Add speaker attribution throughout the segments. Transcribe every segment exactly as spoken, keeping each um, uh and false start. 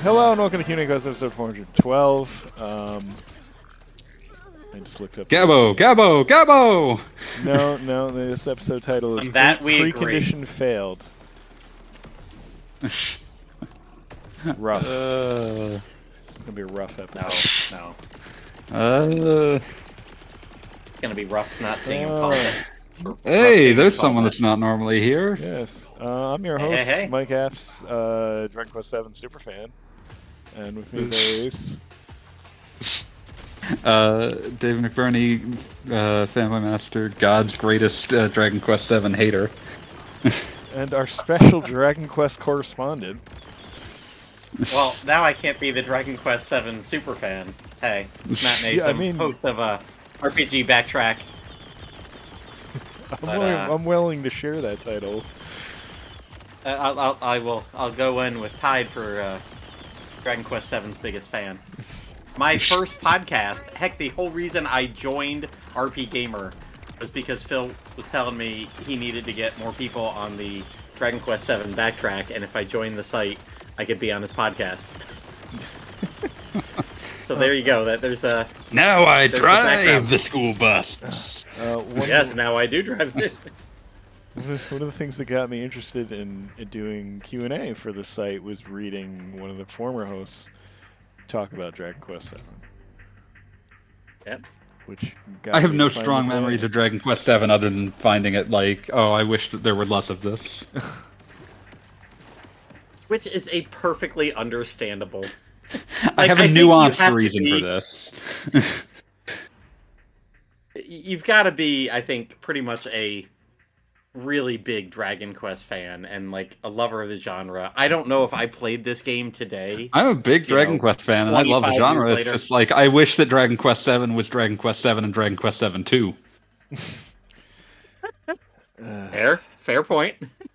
Speaker 1: hello and welcome to Q and A Quest episode four hundred twelve. Um, I just looked up.
Speaker 2: Gabo, Gabo, Gabo!
Speaker 1: No, no, this episode title is
Speaker 3: that
Speaker 1: pre-
Speaker 3: we
Speaker 1: Precondition Failed. Rough.
Speaker 2: Uh,
Speaker 1: It's going to be a rough episode.
Speaker 3: No, no.
Speaker 2: uh,
Speaker 3: It's gonna be rough not seeing him.
Speaker 1: Uh,
Speaker 3: Rough
Speaker 2: hey,
Speaker 3: seeing
Speaker 2: there's
Speaker 3: him
Speaker 2: someone
Speaker 3: fall.
Speaker 2: that's not normally here.
Speaker 1: Yes, uh, I'm your
Speaker 3: Hey,
Speaker 1: host,
Speaker 3: hey, hey.
Speaker 1: Mike Apps, uh, Dragon Quest seven superfan. And with me there is...
Speaker 2: Uh, Dave McBurney, uh, Fanboy Master, God's greatest uh, Dragon Quest seven hater.
Speaker 1: And our special Dragon Quest correspondent.
Speaker 3: Well, now I can't be the Dragon Quest seven super fan. Hey, Matt Mason,
Speaker 1: Yeah, I mean-
Speaker 3: host of a R P G Backtrack.
Speaker 1: I'm,
Speaker 3: But,
Speaker 1: willing,
Speaker 3: uh,
Speaker 1: I'm willing to share that title.
Speaker 3: Uh, I'll, I'll, I will. I'll go in with tied for uh, Dragon Quest seven's biggest fan. My first podcast. Heck, the whole reason I joined R P Gamer was because Phil was telling me he needed to get more people on the Dragon Quest seven Backtrack, and if I joined the site, I could be on his podcast. So there you go. That there's a
Speaker 2: Now I
Speaker 3: There's the background.
Speaker 2: drive the school bus.
Speaker 1: Uh, one
Speaker 3: yes.
Speaker 1: of,
Speaker 3: Now I do drive it.
Speaker 1: one of one of the things that got me interested in, in doing Q and A for the site was reading one of the former hosts talk about Dragon Quest seven.
Speaker 3: Yep.
Speaker 1: Which got
Speaker 2: I have
Speaker 1: me
Speaker 2: no
Speaker 1: to finally
Speaker 2: strong
Speaker 1: play
Speaker 2: memories
Speaker 1: it.
Speaker 2: of Dragon Quest seven other than finding it like, oh, I wish that there were less of this.
Speaker 3: Which is a perfectly understandable.
Speaker 2: I
Speaker 3: Like,
Speaker 2: have a
Speaker 3: I think you
Speaker 2: nuanced
Speaker 3: have to
Speaker 2: reason
Speaker 3: be-
Speaker 2: for this.
Speaker 3: You've got to be, I think, pretty much a really big Dragon Quest fan and like a lover of the genre. I don't know if I played this game today.
Speaker 2: I'm a big
Speaker 3: You
Speaker 2: Dragon
Speaker 3: know,
Speaker 2: Quest fan, and I love the
Speaker 3: twenty-five
Speaker 2: genre.
Speaker 3: years
Speaker 2: It's
Speaker 3: later.
Speaker 2: just like I wish that Dragon Quest seven was Dragon Quest seven and Dragon Quest seven two.
Speaker 1: Uh,
Speaker 3: Fair, fair point.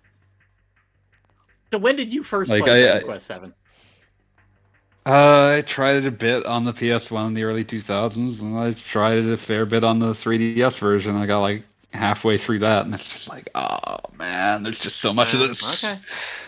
Speaker 3: So when did you first
Speaker 2: Like,
Speaker 3: play
Speaker 2: I-
Speaker 3: Dragon
Speaker 2: I-
Speaker 3: Quest seven?
Speaker 2: Uh, I tried it a bit on the P S one in the early two thousands, and I tried it a fair bit on the three D S version. I got like halfway through that, and it's just like, oh man, there's just so much of
Speaker 3: Uh,
Speaker 2: this.
Speaker 3: Okay.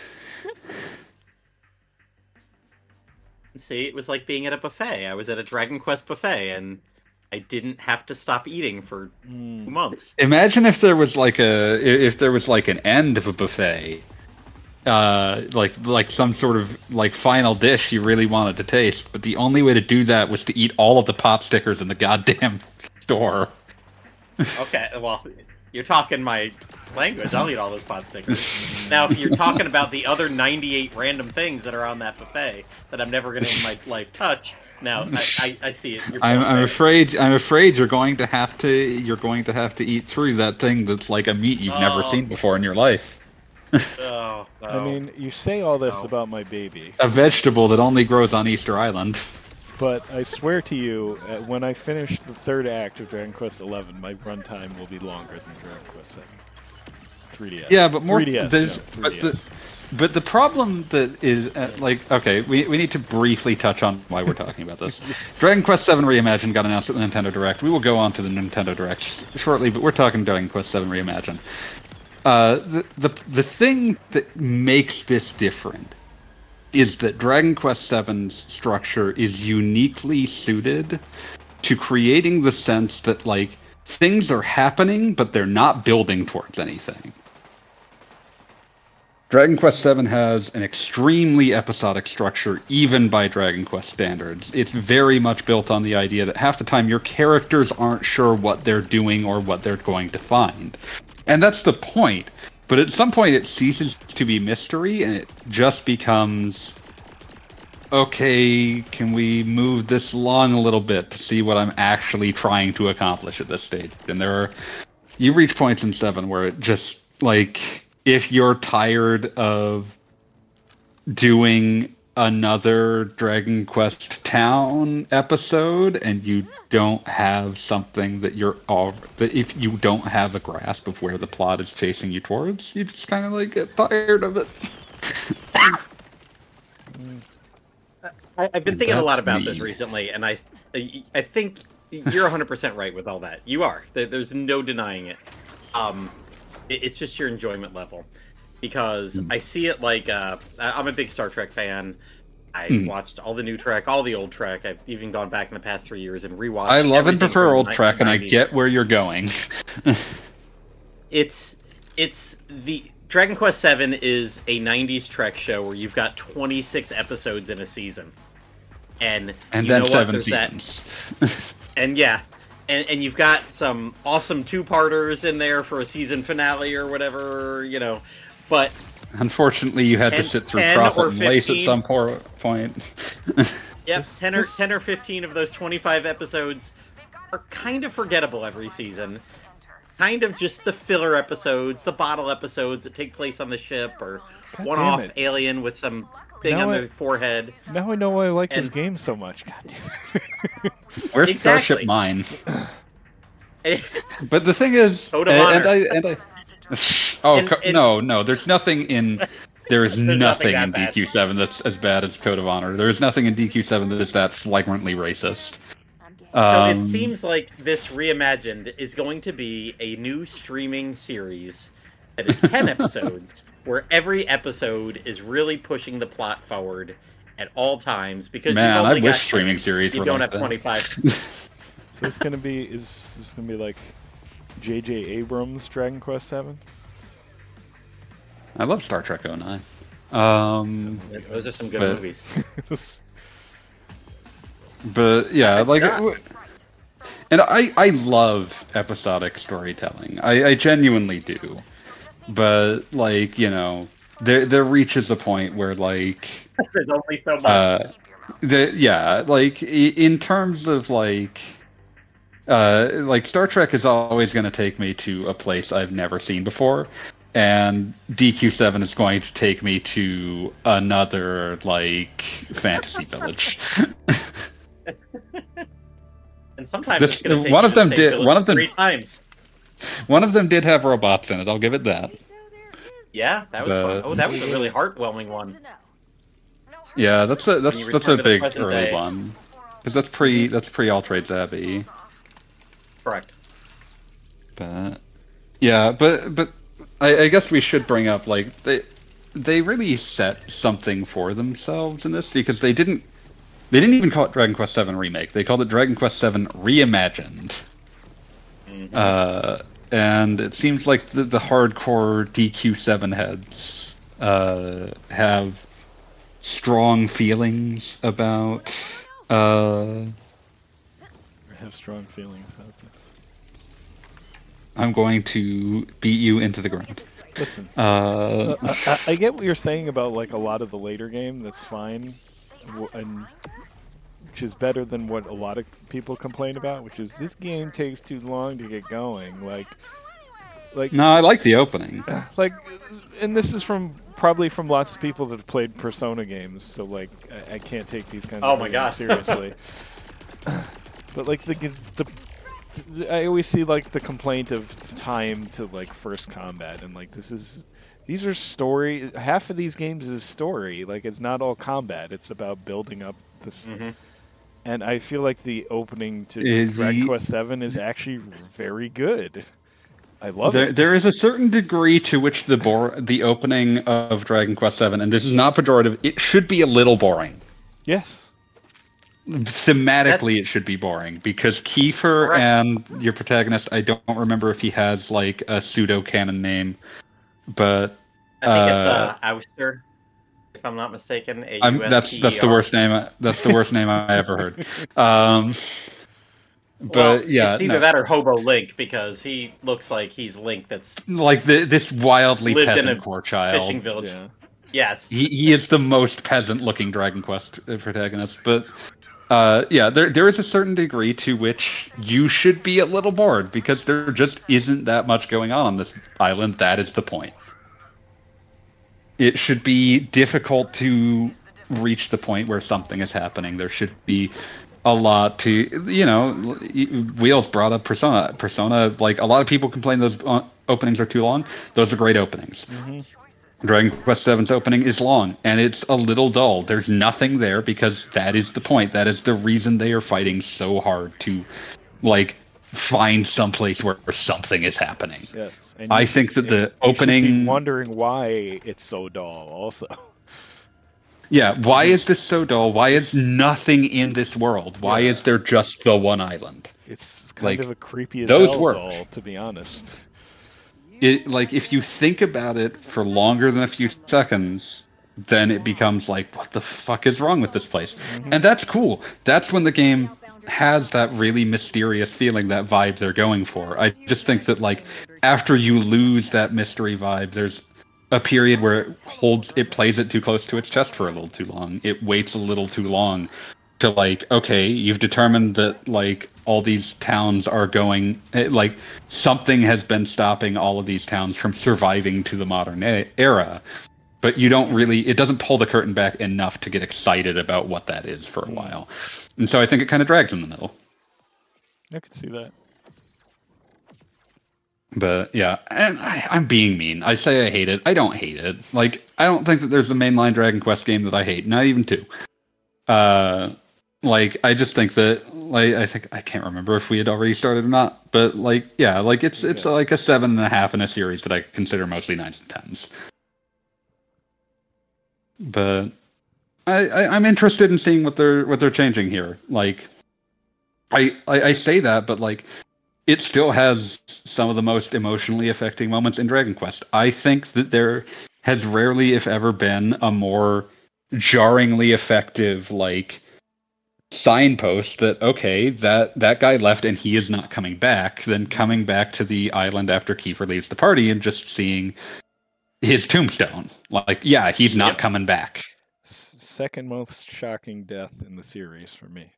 Speaker 3: See, it was like being at a buffet. I was at a Dragon Quest buffet, and I didn't have to stop eating for two
Speaker 1: mm,
Speaker 3: months.
Speaker 2: Imagine if there was like a if there was like an end of a buffet, uh, like like some sort of like final dish you really wanted to taste, but the only way to do that was to eat all of the pot stickers in the goddamn store.
Speaker 3: Okay, well, you're talking my language. I'll eat all those pot stickers. Now, if you're talking about the other ninety-eight random things that are on that buffet that I'm never going to in my life touch, now I, I, I see it. Your
Speaker 2: I'm,
Speaker 3: point
Speaker 2: I'm
Speaker 3: there.
Speaker 2: afraid I'm afraid you're going to have to you're going to have to eat through that thing that's like a meat you've never
Speaker 3: Oh.
Speaker 2: seen before in your life.
Speaker 3: Oh, no.
Speaker 1: I mean, you say all this
Speaker 3: No.
Speaker 1: about my baby,
Speaker 2: A vegetable that only grows on Easter Island.
Speaker 1: but I swear to you, uh, when I finish the third act of Dragon Quest eleven, my runtime will be longer than Dragon Quest seven. three D S.
Speaker 2: Yeah, but more
Speaker 1: three D S,
Speaker 2: there's
Speaker 1: no,
Speaker 2: but
Speaker 1: three D S.
Speaker 2: the but the problem that is uh, like okay, we we need to briefly touch on why we're talking about this. Dragon Quest seven Reimagined got announced at the Nintendo Direct. We will go on to the Nintendo Direct sh- shortly, but we're talking Dragon Quest seven Reimagined. Uh, the the the thing that makes this different is that Dragon Quest seven's structure is uniquely suited to creating the sense that like things are happening, but they're not building towards anything. Dragon Quest seven has an extremely episodic structure, even by Dragon Quest standards. It's very much built on the idea that half the time your characters aren't sure what they're doing or what they're going to find. And that's the point. But at some point it ceases to be mystery and it just becomes, okay, can we move this along a little bit to see what I'm actually trying to accomplish at this stage? And there are, you reach points in seven where it just, like, if you're tired of doing another Dragon Quest Town episode and you don't have something that you're all that if you don't have a grasp of where the plot is chasing you towards, you just kind of like get tired of it.
Speaker 3: I, I've been
Speaker 2: And
Speaker 3: thinking a lot
Speaker 2: that's
Speaker 3: about
Speaker 2: me.
Speaker 3: this recently, and I, I think you're one hundred percent right with all that. You are. There- There's no denying it. Um, it- it's just your enjoyment level. Because
Speaker 2: Mm.
Speaker 3: I see it like, uh, I- I'm a big Star Trek fan, I've
Speaker 2: Mm.
Speaker 3: watched all the new Trek, all the old Trek. I've even gone back in the past three years and rewatched.
Speaker 2: I love and
Speaker 3: everything
Speaker 2: prefer
Speaker 3: from
Speaker 2: old
Speaker 3: the
Speaker 2: Trek, and I
Speaker 3: nineteen nineties.
Speaker 2: get where you're going.
Speaker 3: It's it's the Dragon Quest seven is a nineties Trek show where you've got twenty-six episodes in a season, and
Speaker 2: And
Speaker 3: you
Speaker 2: then
Speaker 3: know what?
Speaker 2: seven
Speaker 3: There's that-
Speaker 2: seasons.
Speaker 3: and yeah, and and you've got some awesome two-parters in there for a season finale or whatever, you know, but.
Speaker 2: Unfortunately, you had to
Speaker 3: ten-
Speaker 2: sit through
Speaker 3: ten
Speaker 2: Prophet
Speaker 3: or
Speaker 2: and Lace at
Speaker 3: fifteen.
Speaker 2: some por- point.
Speaker 3: Yep,
Speaker 1: This-
Speaker 3: ten or
Speaker 1: this-
Speaker 3: ten or fifteen of those twenty-five episodes are kind of forgettable every season. Kind of just the filler episodes, the bottle episodes that take place on the ship, or
Speaker 1: God
Speaker 3: one-off
Speaker 1: damn it.
Speaker 3: alien with some thing
Speaker 1: Now
Speaker 3: on
Speaker 1: I-
Speaker 3: their forehead.
Speaker 1: Now I know why I like this
Speaker 3: And-
Speaker 1: game so much. God damn it.
Speaker 2: Where's
Speaker 3: Exactly.
Speaker 2: Starship Mine?
Speaker 3: And
Speaker 2: But the thing is,
Speaker 3: Code of
Speaker 2: and, and
Speaker 3: honor.
Speaker 2: I, and I, oh
Speaker 3: And-
Speaker 2: co-
Speaker 3: and-
Speaker 2: no, no, there's nothing in, there is
Speaker 3: nothing
Speaker 2: nothing
Speaker 3: that
Speaker 2: in
Speaker 3: bad.
Speaker 2: D Q seven that's as bad as Code of Honor. There is nothing in D Q seven that is that flagrantly racist.
Speaker 3: So
Speaker 2: Um,
Speaker 3: it seems like this reimagined is going to be a new streaming series that is ten episodes, where every episode is really pushing the plot forward at all times because
Speaker 2: Man,
Speaker 3: you've
Speaker 2: I
Speaker 3: only
Speaker 2: wish
Speaker 3: got
Speaker 2: streaming series
Speaker 3: you
Speaker 2: were
Speaker 3: don't
Speaker 2: like
Speaker 3: have
Speaker 2: that.
Speaker 3: twenty-five.
Speaker 1: So it's gonna be is this gonna be like J J Abrams Dragon Quest seven?
Speaker 2: I love Star Trek oh nine. Um,
Speaker 3: Those are some good
Speaker 2: But-
Speaker 3: movies.
Speaker 2: but yeah, like,
Speaker 3: Yeah.
Speaker 2: it- and I I love episodic storytelling. I, I genuinely do. But like, you know, there there reaches a point where like
Speaker 3: There's only so much.
Speaker 2: uh the yeah, like i- in terms of like uh like Star Trek is always going to take me to a place I've never seen before, and D Q seven is going to take me to another like fantasy village.
Speaker 3: and sometimes
Speaker 2: this-
Speaker 3: it's going to take
Speaker 2: one
Speaker 3: you
Speaker 2: of
Speaker 3: to the
Speaker 2: them
Speaker 3: same
Speaker 2: did-
Speaker 3: village
Speaker 2: one of them-
Speaker 3: three times.
Speaker 2: One of them did have robots in it, I'll give it that.
Speaker 3: Yeah, that was
Speaker 2: The-
Speaker 3: fun. Oh, that was a really heartwarming one.
Speaker 2: Yeah, that's a that's
Speaker 3: you
Speaker 2: that's a
Speaker 3: return to the
Speaker 2: big
Speaker 3: present
Speaker 2: early
Speaker 3: day.
Speaker 2: one. Because that's pre that's pre All Trades Abbey.
Speaker 3: Correct.
Speaker 2: But yeah, but but I, I guess we should bring up like they they really set something for themselves in this because they didn't they didn't even call it Dragon Quest seven Remake. They called it Dragon Quest seven Reimagined.
Speaker 3: Mhm.
Speaker 2: Uh, and it seems like the, the hardcore D Q seven heads uh, have strong feelings about uh,
Speaker 1: I have strong feelings about this.
Speaker 2: I'm going to beat you into the ground.
Speaker 1: Listen,
Speaker 2: Uh,
Speaker 1: I, I, I get what you're saying about like a lot of the later game. That's fine, w- and which is better than what a lot of people complain about. Which is this game takes too long to get going. Like, like,
Speaker 2: no, I like the opening.
Speaker 1: like, and this is from probably from lots of people that have played Persona games. So like, I, I can't take these kinds
Speaker 3: Oh
Speaker 1: of
Speaker 3: my
Speaker 1: games
Speaker 3: God.
Speaker 1: seriously. But like the the. I always see like the complaint of time to like first combat, and like this is these are story. Half of these games is story. Like it's not all combat. It's about building up this.
Speaker 3: Mhm.
Speaker 1: And I feel like the opening to
Speaker 2: Is
Speaker 1: Dragon
Speaker 2: the-
Speaker 1: Quest seven is actually very good. I love
Speaker 2: There,
Speaker 1: it.
Speaker 2: there is a certain degree to which the bor- the opening of Dragon Quest seven, and this is not pejorative, it should be a little boring.
Speaker 1: Yes.
Speaker 2: Thematically,
Speaker 3: That's-
Speaker 2: it should be boring because Kiefer
Speaker 3: Correct.
Speaker 2: and your protagonist, I don't remember if he has like a pseudo canon name, but
Speaker 3: I think it's
Speaker 2: uh,
Speaker 3: uh, Ouster, if I'm not mistaken. A
Speaker 2: I'm,
Speaker 3: U S
Speaker 2: that's
Speaker 3: T E R.
Speaker 2: that's the worst name. I- That's the worst name I ever heard. Um, but
Speaker 3: Well,
Speaker 2: yeah,
Speaker 3: it's either
Speaker 2: no.
Speaker 3: that or Hobo Link because he looks like he's Link that's
Speaker 2: like the, this wildly
Speaker 3: Lived in
Speaker 2: peasant
Speaker 3: a
Speaker 2: core child.
Speaker 3: fishing village.
Speaker 1: Yeah.
Speaker 3: Yes.
Speaker 2: He he is the most peasant-looking Dragon Quest protagonist, but uh, yeah, there there is a certain degree to which you should be a little bored because there just isn't that much going on on this island. That is the point. It should be difficult to reach the point where something is happening. There should be a lot to, you know, Wheels brought up Persona. Persona, like a lot of people complain those uh, openings are too long. Those are great openings. Dragon Quest seven's opening is long, and it's a little dull. There's nothing there because that is the point. That is the reason they are fighting so hard to, like, find someplace where something is happening.
Speaker 1: Yes. And
Speaker 2: I
Speaker 1: you
Speaker 2: think that
Speaker 1: should-
Speaker 2: the
Speaker 1: you should be
Speaker 2: opening-
Speaker 1: wondering why it's so dull. Also.
Speaker 2: Yeah, why is this so dull? Why is nothing in this world? Why
Speaker 1: Yeah.
Speaker 2: is there just the one island?
Speaker 1: It's kind
Speaker 2: Like,
Speaker 1: of a creepy as
Speaker 2: those
Speaker 1: hell
Speaker 2: work.
Speaker 1: doll, to be honest.
Speaker 2: It like if you think about it for longer than a few seconds, then it becomes like, what the fuck is wrong with this place?
Speaker 1: Mm-hmm.
Speaker 2: And that's cool. That's when the game has that really mysterious feeling, that vibe they're going for. I just think that like after you lose that mystery vibe, there's a period where it holds it plays it too close to its chest for a little too long. It waits a little too long to like, okay, you've determined that like all these towns are going eh, like something has been stopping all of these towns from surviving to the modern a- era, but you don't really, it doesn't pull the curtain back enough to get excited about what that is for a while. And so I think it kind of drags in the middle.
Speaker 1: I could see that.
Speaker 2: But yeah, and I, I'm being mean. I say I hate it. I don't hate it. Like, I don't think that there's a mainline Dragon Quest game that I hate. Not even two. Uh, like, I just think that, like, I think I can't remember if we had already started or not. But like, yeah, like it's it's
Speaker 1: Yeah.
Speaker 2: like a seven and a half in a series that I consider mostly nines and tens. But I, I I'm interested in seeing what they're what they're changing here. Like, I I, I say that, but like. It still has some of the most emotionally affecting moments in Dragon Quest. I think that there has rarely, if ever, been a more jarringly effective, like, signpost that, okay, that, that guy left and he is not coming back, than coming back to the island after Kiefer leaves the party and just seeing his tombstone. Like, yeah, he's not
Speaker 3: Yep.
Speaker 2: coming back.
Speaker 1: S- second most shocking death in the series for me.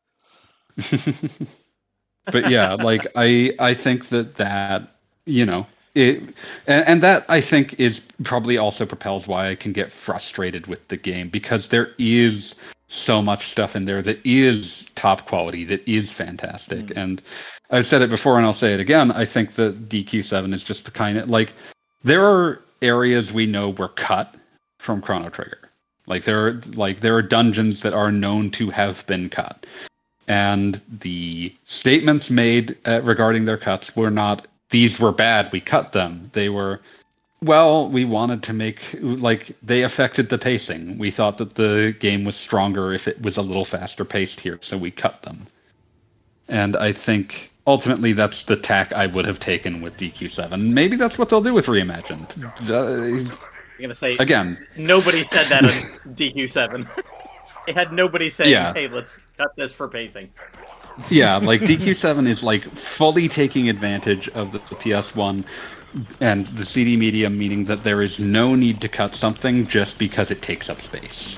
Speaker 2: But yeah, like I I think that that you know it and, and that I think is probably also propels why I can get frustrated with the game, because there is so much stuff in there that is top quality, that is fantastic.
Speaker 1: Mm.
Speaker 2: And I've said it before and I'll say it again, I think that D Q seven is just the kind of like, there are areas we know were cut from Chrono Trigger. Like there are like there are dungeons that are known to have been cut. And the statements made uh, regarding their cuts were not, these were bad, we cut them. They were, well, we wanted to make, like, they affected the pacing. We thought that the game was stronger if it was a little faster paced here, so we cut them. And I think, ultimately, that's the tack I would have taken with D Q seven. Maybe that's what they'll do with Reimagined. Uh,
Speaker 3: I'm gonna say
Speaker 2: again.
Speaker 3: nobody said that on D Q seven. They had nobody saying,
Speaker 2: Yeah.
Speaker 3: "Hey, let's cut this for pacing."
Speaker 2: Yeah, like D Q seven is like fully taking advantage of the P S one and the C D medium, meaning that there is no need to cut something just because it takes up space.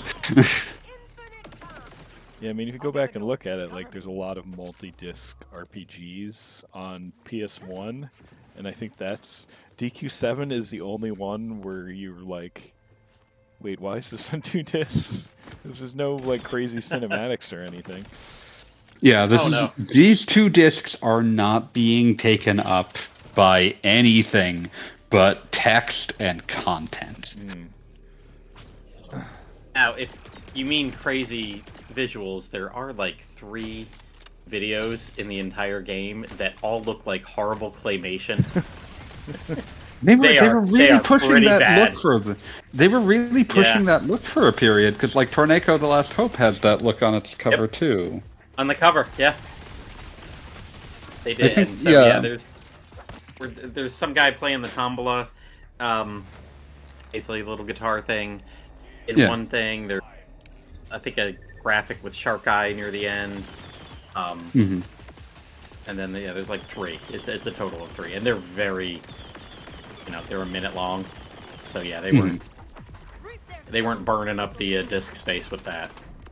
Speaker 1: Yeah, I mean, if you go back and look at it, like, there's a lot of multi-disc R P Gs on P S one, and I think that's... D Q seven is the only one where you're like, wait, why is this on two discs? This is no, like, crazy cinematics or anything.
Speaker 2: Yeah, this
Speaker 3: Oh,
Speaker 2: is,
Speaker 3: no.
Speaker 2: these two discs are not being taken up by anything but text and content.
Speaker 1: Mm.
Speaker 3: Now, if you mean crazy visuals, there are like three videos in the entire game that all look like horrible claymation.
Speaker 2: They were
Speaker 3: They
Speaker 2: they,
Speaker 3: are-
Speaker 2: were
Speaker 3: they
Speaker 2: really
Speaker 3: are
Speaker 2: pushing
Speaker 3: pretty
Speaker 2: that
Speaker 3: bad.
Speaker 2: look for the. They were really pushing
Speaker 3: Yeah.
Speaker 2: that look for a period, because like Torneko: The Last Hope has that look on its cover
Speaker 3: Yep.
Speaker 2: too.
Speaker 3: On the cover, yeah. They did.
Speaker 2: think-
Speaker 3: and so,
Speaker 2: yeah.
Speaker 3: yeah, there's we're, there's some guy playing the tombola, um, basically a little guitar thing. In
Speaker 2: Yeah.
Speaker 3: one thing, there's, I think, a graphic with Shark Eye near the end. Um,
Speaker 2: hmm
Speaker 3: and then, yeah, there's like three. It's, it's a total of three. And they're very, you know, they're a minute long. So, yeah, they
Speaker 2: Mhm.
Speaker 3: weren't, they weren't burning up the uh, disk space with that.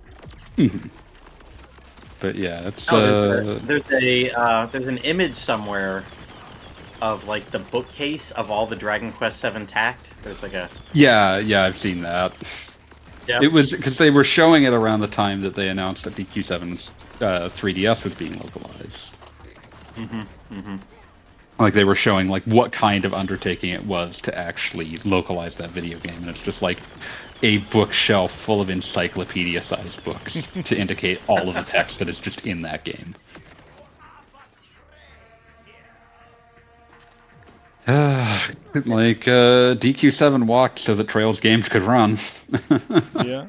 Speaker 2: But yeah, it's
Speaker 3: Oh,
Speaker 2: uh,
Speaker 3: there's, a, there's a uh, there's an image somewhere of like the bookcase of all the Dragon Quest seven tacked. There's like a
Speaker 2: yeah, yeah, I've seen that.
Speaker 3: yeah.
Speaker 2: It was because they were showing it around the time that they announced that D Q seven's uh, three D S was being localized.
Speaker 3: hmm hmm
Speaker 2: Like they were showing like what kind of undertaking it was to actually localize that video game, and it's just like a bookshelf full of encyclopedia-sized books to indicate all of the text that is just in that game. Uh, like uh, D Q seven walked so that Trails games could run.
Speaker 1: Yeah.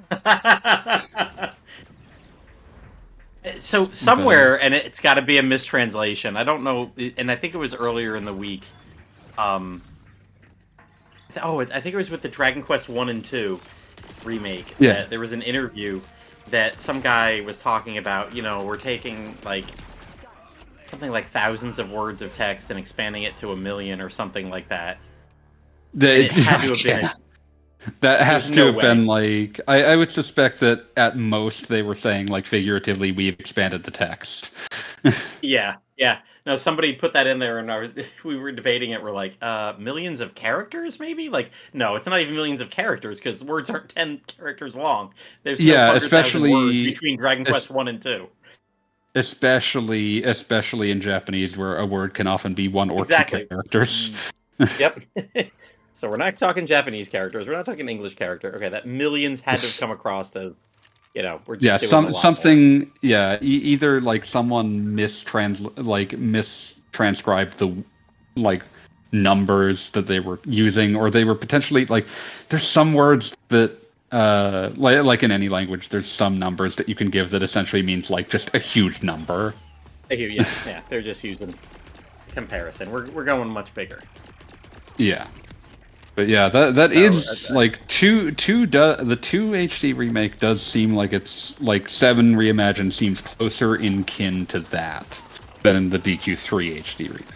Speaker 3: So somewhere, and it's got to be a mistranslation. I don't know, and I think it was earlier in the week. Um, oh, I think it was with the Dragon Quest One and Two remake.
Speaker 2: Yeah.
Speaker 3: That there was an interview that some guy was talking about. You know, we're taking like something like thousands of words of text and expanding it to a million or something like that.
Speaker 2: They,
Speaker 3: And it had to have been.
Speaker 2: yeah. That has
Speaker 3: There's
Speaker 2: to
Speaker 3: no
Speaker 2: have
Speaker 3: way.
Speaker 2: been like I, I would suspect that at most they were saying like figuratively we've expanded the text.
Speaker 3: Yeah, yeah. No, somebody put that in there, and our, we were debating it. We're like, uh, millions of characters, maybe? Like, no, it's not even millions of characters because words aren't ten characters long. There's no
Speaker 2: Yeah,
Speaker 3: one hundred thousand
Speaker 2: especially-
Speaker 3: words between Dragon Quest
Speaker 2: es-
Speaker 3: One and Two.
Speaker 2: Especially especially in Japanese where a word can often be one or
Speaker 3: Exactly.
Speaker 2: two characters.
Speaker 3: Yep. So we're not talking Japanese characters. We're not talking English character. Okay, that millions had to have come across as, you know, we're just
Speaker 2: Yeah,
Speaker 3: doing a
Speaker 2: some
Speaker 3: lot more.
Speaker 2: something. Yeah, e- either like someone mistrans like mistranscribed the like numbers that they were using, or they were potentially like. There's some words that, uh, like like in any language, there's some numbers that you can give that essentially means like just a huge number.
Speaker 3: Thank you. Yeah, yeah. They're just using comparison. We're we're going much bigger.
Speaker 2: Yeah, but yeah, that that
Speaker 3: So,
Speaker 2: is
Speaker 3: uh,
Speaker 2: like two two do, the two H D remake does seem like it's like seven reimagined seems closer in kin to that than the D Q three H D remake.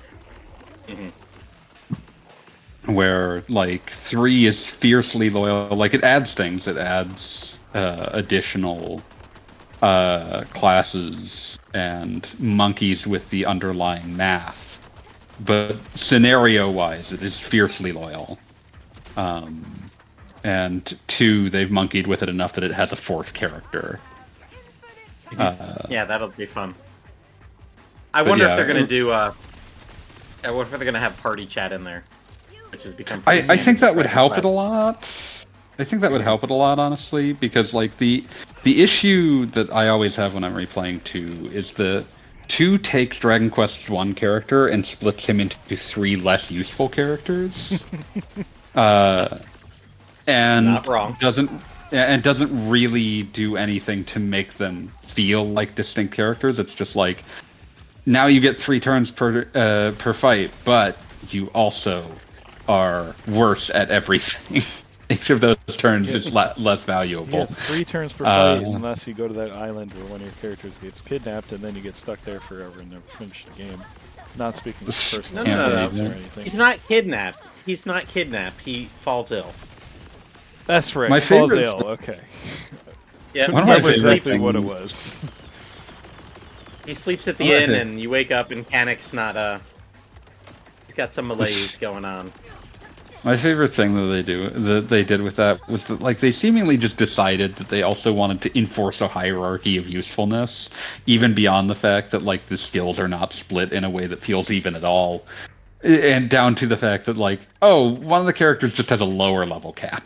Speaker 3: Mm-hmm.
Speaker 2: Where like three is fiercely loyal, like it adds things, it adds uh, additional uh, classes and monkeys with the underlying math. But scenario-wise, it is fiercely loyal. Um, and two, they've monkeyed with it enough that it has a fourth character. Uh,
Speaker 3: Yeah, that'll be fun. I
Speaker 2: But
Speaker 3: wonder
Speaker 2: yeah,
Speaker 3: if they're gonna
Speaker 2: it-
Speaker 3: do. Uh, I wonder if they're gonna have party chat in there, which has become.
Speaker 2: I,
Speaker 3: pretty
Speaker 2: I
Speaker 3: standard
Speaker 2: think that
Speaker 3: in
Speaker 2: would
Speaker 3: Dragon
Speaker 2: help
Speaker 3: Quest.
Speaker 2: it a lot. I think that would help it a lot, honestly, because like the the issue that I always have when I'm replaying two is the two takes Dragon Quest's one character and splits him into three less useful characters, uh, and
Speaker 3: Not wrong.
Speaker 2: doesn't and doesn't really do anything to make them feel like distinct characters. It's just like now you get three turns per uh, per fight, but you also are worse at everything. Each of those turns
Speaker 1: Yeah.
Speaker 2: is le- less
Speaker 1: You
Speaker 2: valuable.
Speaker 1: get three turns per
Speaker 2: Uh,
Speaker 1: fight unless you go to that island where one of your characters gets kidnapped and then you get stuck there forever and never finish the game. Not speaking of personal
Speaker 3: No, no, no, no.
Speaker 1: experience or anything.
Speaker 3: He's not kidnapped. He's not kidnapped. He falls ill.
Speaker 1: That's right.
Speaker 2: My
Speaker 1: Falls
Speaker 2: favorite-
Speaker 1: ill. Okay.
Speaker 3: Yeah,
Speaker 1: Couldn't
Speaker 2: One of my
Speaker 1: remember
Speaker 2: favorite
Speaker 1: exactly what it
Speaker 2: things-
Speaker 1: was.
Speaker 3: he sleeps at the
Speaker 2: One of my
Speaker 3: inn,
Speaker 2: fa-
Speaker 3: and you wake up, and Canic's not. Uh, he's got some malaise going on.
Speaker 2: My favorite thing that they do that they did with that was that like they seemingly just decided that they also wanted to enforce a hierarchy of usefulness, even beyond the fact that like the skills are not split in a way that feels even at all, and down to the fact that like oh one of the characters just has a lower level cap.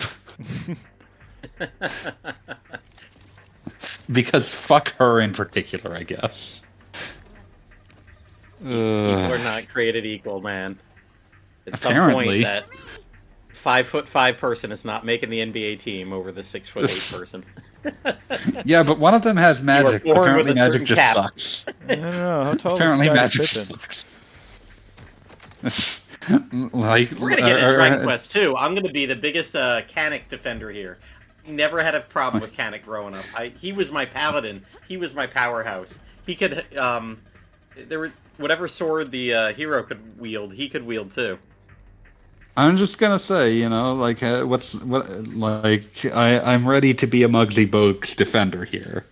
Speaker 2: Because fuck her in particular, I guess.
Speaker 3: People
Speaker 2: Ugh.
Speaker 3: are not created equal, man. At some
Speaker 2: Apparently.
Speaker 3: point, that five foot five person is not making the N B A team over the six foot eight person.
Speaker 2: Yeah, but one of them has magic.
Speaker 3: born
Speaker 2: Apparently,
Speaker 3: with a
Speaker 2: magic
Speaker 3: certain
Speaker 2: just
Speaker 3: cap.
Speaker 2: sucks.
Speaker 1: I don't know. How tall
Speaker 2: Apparently,
Speaker 1: is Scottie
Speaker 2: magic
Speaker 1: Pippen?
Speaker 2: sucks. like
Speaker 3: We're gonna get
Speaker 2: uh,
Speaker 3: into Dragon
Speaker 2: uh,
Speaker 3: Quest two. I'm gonna be the biggest uh, Canic defender here. Never had a problem with Canic growing up. I, he was my paladin. He was my powerhouse. He could, um, there were whatever sword the uh, hero could wield, he could wield too.
Speaker 2: I'm just gonna say, you know, like uh, what's what, like I I'm ready to be a Muggsy Bogues defender here.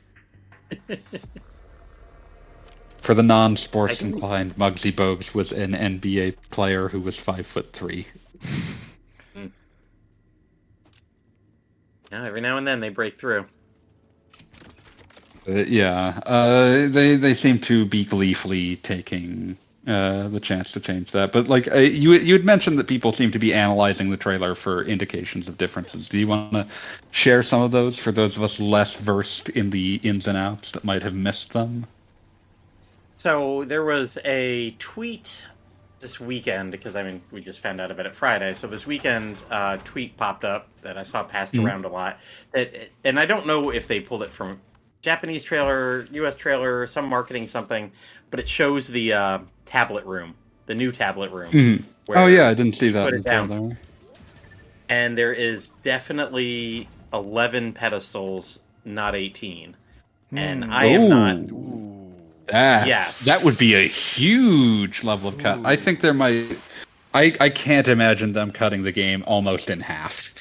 Speaker 2: For the non-sports
Speaker 3: I think-
Speaker 2: inclined, Muggsy Bogues was an N B A player who was five foot three.
Speaker 3: Yeah, every now and then they break through.
Speaker 2: Uh, yeah, uh, they they seem to be gleefully taking uh, the chance to change that. But like uh, you you had mentioned that people seem to be analyzing the trailer for indications of differences. Do you want to share some of those for those of us less versed in the ins and outs that might have missed them?
Speaker 3: So there was a tweet this weekend, because I mean we just found out about it Friday. So this weekend, uh, tweet popped up that I saw passed mm-hmm. around a lot. That, and I don't know if they pulled it from Japanese trailer, U S trailer, some marketing something, but it shows the uh, tablet room, the new tablet room.
Speaker 2: Mm-hmm. Oh yeah, I didn't see that in the trailer.
Speaker 3: And there is definitely eleven pedestals, not eighteen. Mm. And I am
Speaker 2: Ooh.
Speaker 3: not.
Speaker 2: Ooh. That,
Speaker 3: yes.
Speaker 2: that would be a huge level of cut. Ooh. I think there might. I, I can't imagine them cutting the game almost in half.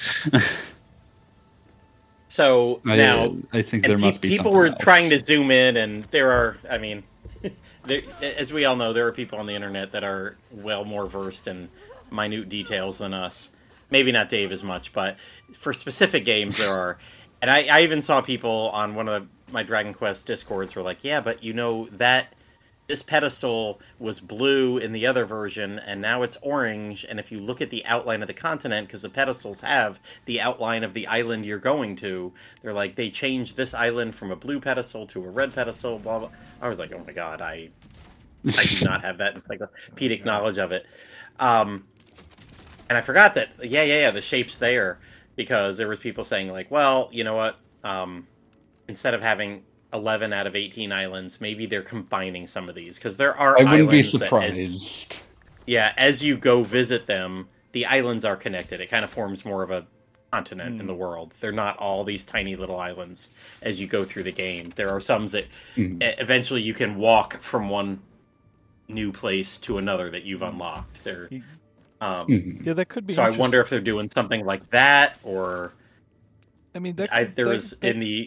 Speaker 3: So
Speaker 2: I,
Speaker 3: now,
Speaker 2: I think there must
Speaker 3: pe-
Speaker 2: be
Speaker 3: people were
Speaker 2: else.
Speaker 3: trying to zoom in, and there are. I mean, there, as we all know, there are people on the internet that are well more versed in minute details than us. Maybe not Dave as much, but for specific games there are. And I, I even saw people on one of my Dragon Quest Discords were like, yeah, but you know that this pedestal was blue in the other version, and now it's orange, and if you look at the outline of the continent, because the pedestals have the outline of the island you're going to, they're like, they changed this island from a blue pedestal to a red pedestal, blah, blah. I was like, oh my god, I, I do not have that encyclopedic knowledge of it. Um... And I forgot that, yeah, yeah, yeah, the shape's there, because there was people saying, like, well, you know what, um, instead of having eleven out of eighteen islands, maybe they're combining some of these, because there are
Speaker 2: I wouldn't
Speaker 3: islands
Speaker 2: be surprised.
Speaker 3: That as, yeah, as you go visit them, the islands are connected. It kind of forms more of a continent mm. in the world. They're not all these tiny little islands as you go through the game. There are some that mm. eventually you can walk from one new place to another that you've unlocked. They're... Um,
Speaker 1: mm-hmm. Yeah, that could be.
Speaker 3: So I wonder if they're doing something like that, or
Speaker 1: I mean, that could,
Speaker 3: I, there
Speaker 1: that,
Speaker 3: was
Speaker 1: that,
Speaker 3: in the.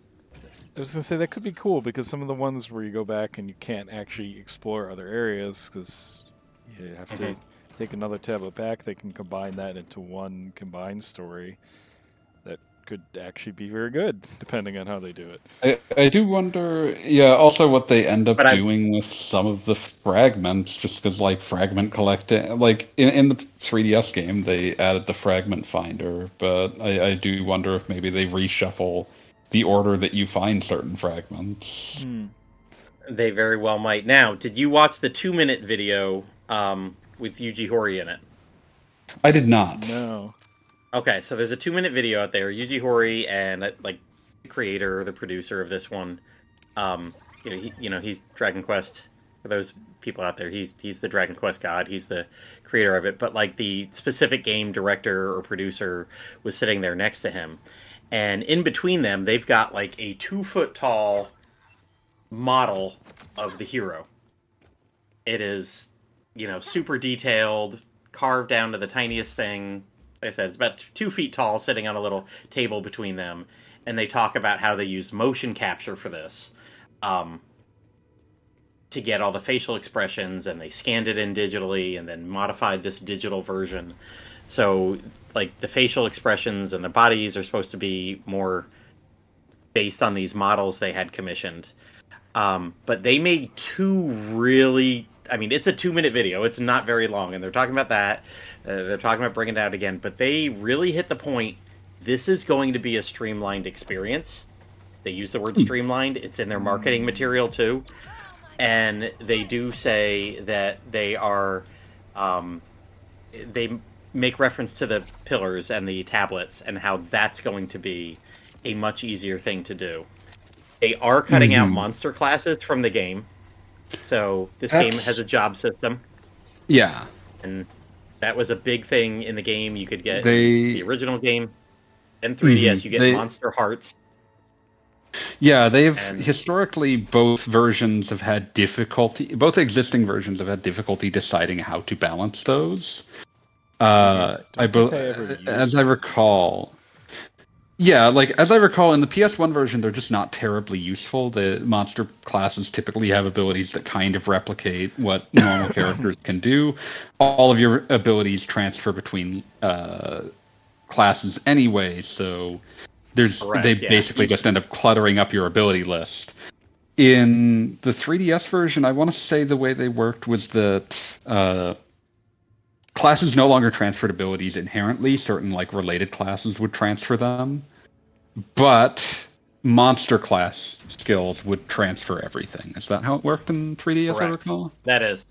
Speaker 1: I was gonna say that could be cool, because some of the ones where you go back and you can't actually explore other areas because you have to mm-hmm. take another tablet back. They can combine that into one combined story that could actually be very good, depending on how they do it.
Speaker 2: I, I do wonder, yeah, also what they end up
Speaker 3: but
Speaker 2: doing I, with some of the fragments, just because, like, fragment collecting, like, in, in the three D S game, they added the fragment finder, but I, I do wonder if maybe they reshuffle the order that you find certain fragments.
Speaker 1: Hmm.
Speaker 3: They very well might. Now, did you watch the two-minute video um, with Yuji Horii in it?
Speaker 2: I did not.
Speaker 1: No.
Speaker 3: Okay, so there's a two-minute video out there. Yuji Horii and uh, like the creator, the producer of this one, um, you know, he, you know, he's Dragon Quest. For those people out there, he's he's the Dragon Quest god. He's the creator of it. But like the specific game director or producer was sitting there next to him, and in between them, they've got like a two-foot tall model of the hero. It is, you know, super detailed, carved down to the tiniest thing. Like I said, it's about two feet tall, sitting on a little table between them, and they talk about how they use motion capture for this, um, to get all the facial expressions, and they scanned it in digitally, and then modified this digital version. So, like, the facial expressions and the bodies are supposed to be more based on these models they had commissioned. Um, but they made two really... I mean, it's a two-minute video. It's not very long, and they're talking about that. Uh, they're talking about bringing it out again. But they really hit the point. This is going to be a streamlined experience. They use the word streamlined. It's in their marketing material, too. And they do say that they are... Um, they make reference to the pillars and the tablets and how that's going to be a much easier thing to do. They are cutting mm-hmm. out monster classes from the game. So this That's... game has a job system.
Speaker 2: Yeah.
Speaker 3: And that was a big thing in the game. You could get
Speaker 2: they...
Speaker 3: the original game and three D S. Mm-hmm. You get
Speaker 2: they...
Speaker 3: monster hearts.
Speaker 2: Yeah, they've
Speaker 3: and...
Speaker 2: historically both versions have had difficulty. Both existing versions have had difficulty deciding how to balance those. Uh, I, I bo- as I recall. Yeah, like, as I recall, in the P S one version, they're just not terribly useful. The monster classes typically have abilities that kind of replicate what normal characters can do. All of your abilities transfer between uh, classes anyway, so there's
Speaker 3: Correct,
Speaker 2: they
Speaker 3: yeah.
Speaker 2: basically just end up cluttering up your ability list. In the three D S version, I want to say the way they worked was that... Uh, classes no longer transferred abilities inherently. Certain, like, related classes would transfer them. But monster class skills would transfer everything. Is that how it worked in three D S,
Speaker 3: Correct.
Speaker 2: I recall?
Speaker 3: That is.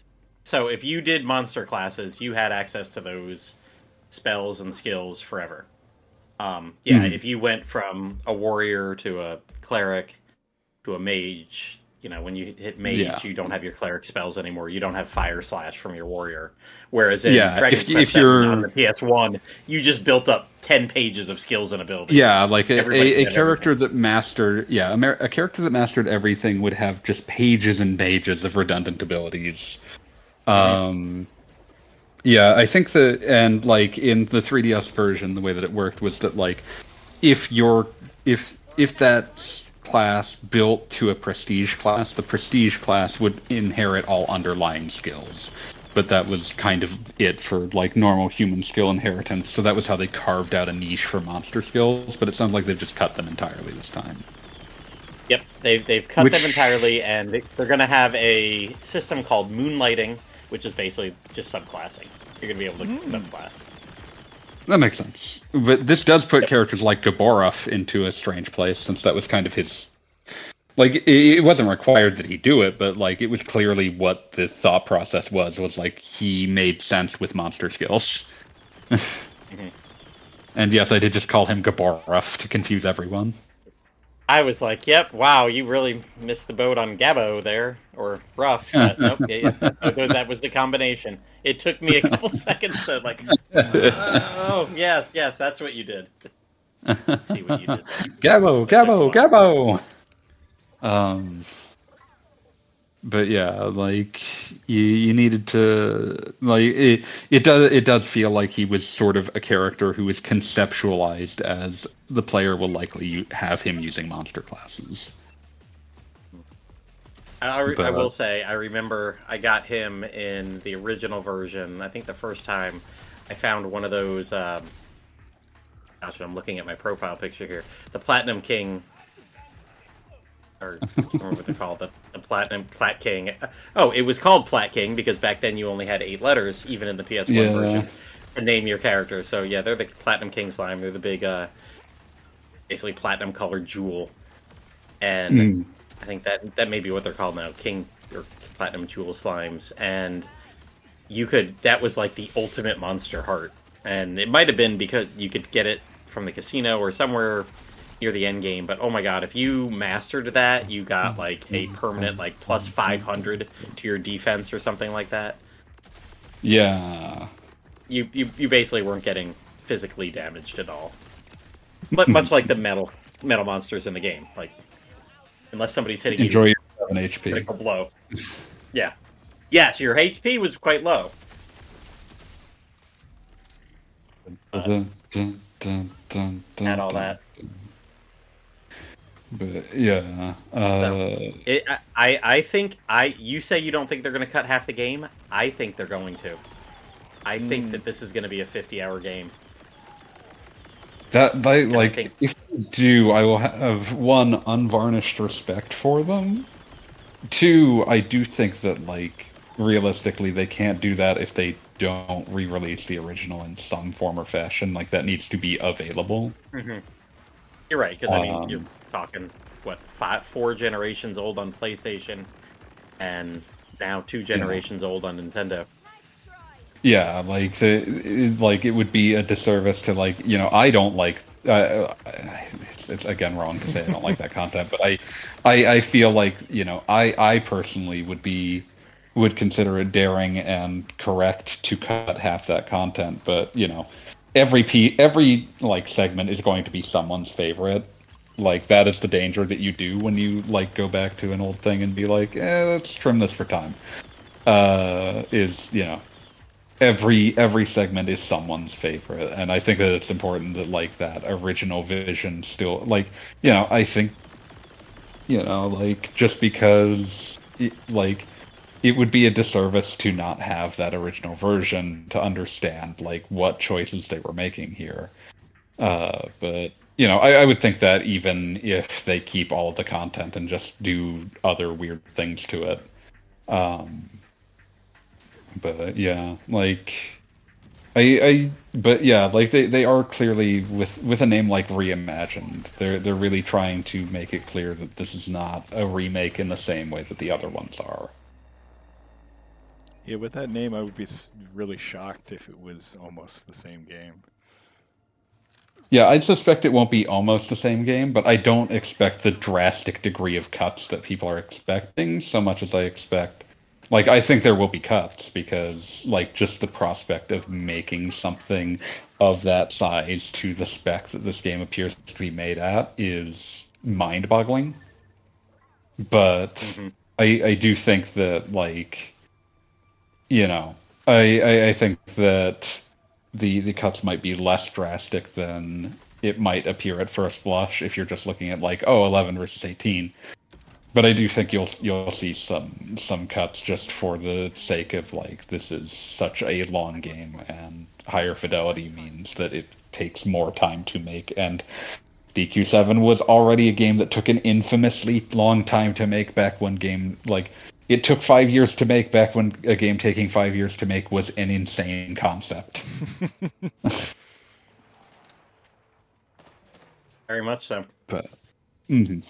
Speaker 3: So if you did monster classes, you had access to those spells and skills forever. Um, yeah,
Speaker 2: Mhm.
Speaker 3: if you went from a warrior to a cleric to a mage, you know, when you hit mage,
Speaker 2: Yeah.
Speaker 3: you don't have your cleric spells anymore. You don't have fire slash from your warrior. Whereas in
Speaker 2: Yeah,
Speaker 3: Dragon
Speaker 2: if-
Speaker 3: Quest
Speaker 2: if
Speaker 3: seven
Speaker 2: you're-
Speaker 3: on the P S one, you just built up ten pages of skills and abilities.
Speaker 2: Yeah, like a,
Speaker 3: Everybody
Speaker 2: a, a
Speaker 3: had
Speaker 2: character
Speaker 3: everything.
Speaker 2: that mastered, yeah, a, mar- a character that mastered everything would have just pages and pages of redundant abilities. Um, yeah, I think that, and like in the three D S version, the way that it worked was that like, if your if if that class built to a prestige class, the prestige class would inherit all underlying skills. But that was kind of it for like normal human skill inheritance. So that was how they carved out a niche for monster skills. But it sounds like they've just cut them entirely this time.
Speaker 3: Yep, they've, they've cut
Speaker 2: Which-
Speaker 3: them entirely, and they're going to have a system called moonlighting, which is basically just subclassing. You're going to be able to subclass.
Speaker 2: That makes sense. But this does put characters like Gaborov into a strange place, since that was kind of his... Like, it, it wasn't required that he do it, but, like, it was clearly what the thought process was, was, like, he made sense with monster skills.
Speaker 3: Mm-hmm.
Speaker 2: And yes, I did just call him Gaborov to confuse everyone.
Speaker 3: I was like, yep, wow, you really missed the boat on Gabo there, or Rough. But nope, it, it, that was the combination. It took me a couple seconds to, like, oh, yes, yes, that's what you did. See what you did there.
Speaker 2: Gabo, Gabo, Gabo! Um, but yeah, like you, you needed to like it. It does. It does feel like he was sort of a character who was conceptualized as the player will likely u- have him using monster classes.
Speaker 3: I, I,
Speaker 2: But,
Speaker 3: I
Speaker 2: uh,
Speaker 3: will say, I remember I got him in the original version. I think the first time I found one of those. Um, gosh, I'm looking at my profile picture here. The Platinum King. Or I can't remember what they're called, the, the Platinum Plat King. Oh, it was called Plat King because back then you only had eight letters, even in the P S one
Speaker 2: Yeah.
Speaker 3: version, to name your character. So yeah, they're the Platinum King slime. They're the big, uh, basically platinum colored jewel. And
Speaker 2: Mm.
Speaker 3: I think that that may be what they're called now, King or Platinum Jewel slimes. And you could, that was like the ultimate monster heart. And it might have been because you could get it from the casino or somewhere near the end game, but oh my god, if you mastered that, you got like a permanent like plus five hundred to your defense or something like that.
Speaker 2: Yeah.
Speaker 3: You you, you basically weren't getting physically damaged at all. But much like the metal metal monsters in the game, like unless somebody's hitting
Speaker 2: Enjoy
Speaker 3: you
Speaker 2: your seven H P.
Speaker 3: critical blow. Yeah. Yeah, so your H P was quite low.
Speaker 2: Dun, dun, dun, dun, dun,
Speaker 3: Had all
Speaker 2: dun.
Speaker 3: that.
Speaker 2: But yeah, uh,
Speaker 3: It, I I think I you say you don't think they're going to cut half the game. I think they're going to. I think that this is going to be a fifty-hour game.
Speaker 2: that they like
Speaker 3: think-
Speaker 2: if they do, I will have one unvarnished respect for them. Two, I do think that like realistically they can't do that if they don't re-release the original in some form or fashion. Like that needs to be available.
Speaker 3: Mm-hmm. You're right, because I mean
Speaker 2: Um,
Speaker 3: you're talking what five, four generations old on PlayStation, and now two generations old on Nintendo.
Speaker 2: Yeah, like the it, like it would be a disservice to like you know I don't like uh, it's, it's again wrong to say I don't like that content, but I, I I feel like you know I I personally would be would consider it daring and correct to cut half that content, but you know every p every like segment is going to be someone's favorite. Like that is the danger that you do when you like go back to an old thing and be like, eh, let's trim this for time. Uh, is you know. Every every segment is someone's favorite, and I think that it's important that like that original vision still like you know I think you know like just because it, like it would be a disservice to not have that original version to understand like what choices they were making here. Uh, but you know I, I would think that even if they keep all of the content and just do other weird things to it. Um, But yeah, like I, I, but yeah, like they, they are clearly with with a name like Reimagined, they're they're really trying to make it clear that this is not a remake in the same way that the other ones are.
Speaker 1: Yeah, with that name, I would be s- really shocked if it was almost the same game.
Speaker 2: Yeah, I'd suspect it won't be almost the same game, but I don't expect the drastic degree of cuts that people are expecting so much as I expect. Like, I think there will be cuts because, like, just the prospect of making something of that size to the spec that this game appears to be made at is mind-boggling. But
Speaker 3: Mhm.
Speaker 2: I, I do think that, like, you know, I, I, I think that the the cuts might be less drastic than it might appear at first blush if you're just looking at like, oh, eleven versus eighteen. But I do think you'll you'll see some some cuts just for the sake of like this is such a long game and higher fidelity means that it takes more time to make, and D Q seven was already a game that took an infamously long time to make back when game like it took five years to make back when a game taking five years to make was an insane concept.
Speaker 3: Very much so.
Speaker 2: But, mm-hmm.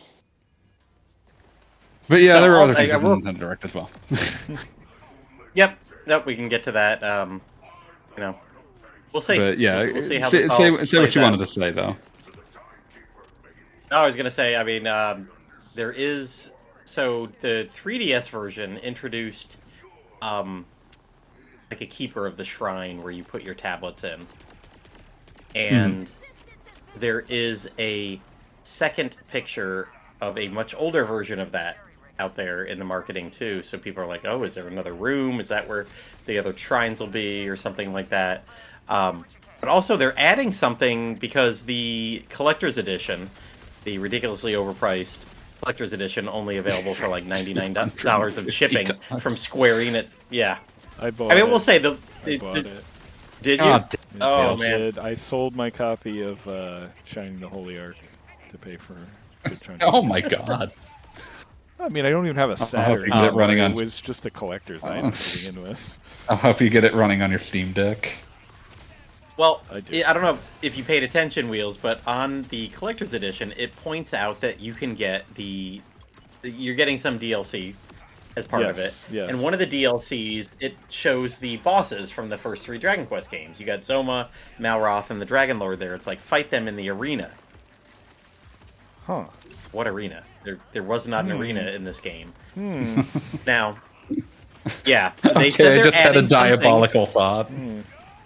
Speaker 2: but yeah,
Speaker 3: So,
Speaker 2: there were
Speaker 3: I'll-
Speaker 2: other things
Speaker 3: I- I
Speaker 2: in the
Speaker 3: will-
Speaker 2: Nintendo Direct as well.
Speaker 3: Yep. Yep. We can get to that. Um, you know, we'll see.
Speaker 2: But yeah,
Speaker 3: we'll, we'll see how
Speaker 2: say,
Speaker 3: this all
Speaker 2: say, say what
Speaker 3: plays
Speaker 2: you
Speaker 3: out.
Speaker 2: wanted to say though.
Speaker 3: No, I was gonna say. I mean, um, there is so the three D S version introduced um, like a keeper of the shrine where you put your tablets in, and mm-hmm. there is a second picture of a much older version of that out there in the marketing too. So people are like, "Oh, is there another room? Is that where the other shrines will be, or something like that?" Um, but also, they're adding something because the collector's edition, the ridiculously overpriced collector's edition, only available for like ninety-nine dollars of shipping from Square Enix. Yeah,
Speaker 1: I bought.
Speaker 3: I mean,
Speaker 1: it.
Speaker 3: we'll say the.
Speaker 1: I
Speaker 3: the,
Speaker 1: bought
Speaker 3: the
Speaker 1: it.
Speaker 3: Did you?
Speaker 2: Oh,
Speaker 3: Oh,
Speaker 1: I
Speaker 3: man.
Speaker 1: did. I sold my copy of uh, Shining the Holy Ark to pay for Good Chunk.
Speaker 2: Oh my god.
Speaker 1: I mean, I don't even have a
Speaker 2: hope
Speaker 1: Saturn.
Speaker 2: you get it running on-
Speaker 1: It was just a collector's item to begin with.
Speaker 2: I hope you get it running on your Steam Deck.
Speaker 3: Well,
Speaker 1: I do.
Speaker 3: I, I don't know if you paid attention, Wheels, but on the collector's edition, it points out that you can get the. You're getting some D L C as part of it.
Speaker 1: Yes, yes.
Speaker 3: And one of the D L Cs, it shows the bosses from the first three Dragon Quest games. You got Zoma, Malroth, and the Dragon Lord there. It's like, fight them in the arena.
Speaker 1: Huh.
Speaker 3: What arena? There, there was not an
Speaker 1: Hmm.
Speaker 3: arena in this game.
Speaker 1: Hmm.
Speaker 3: Now, yeah, they
Speaker 2: Okay,
Speaker 3: said
Speaker 2: I
Speaker 3: they're
Speaker 2: just had a
Speaker 3: adding some things.
Speaker 2: diabolical thought.
Speaker 1: Hmm.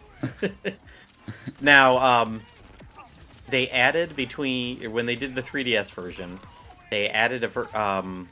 Speaker 3: Now, um, they added between when they did the three D S version, they added a ver- um,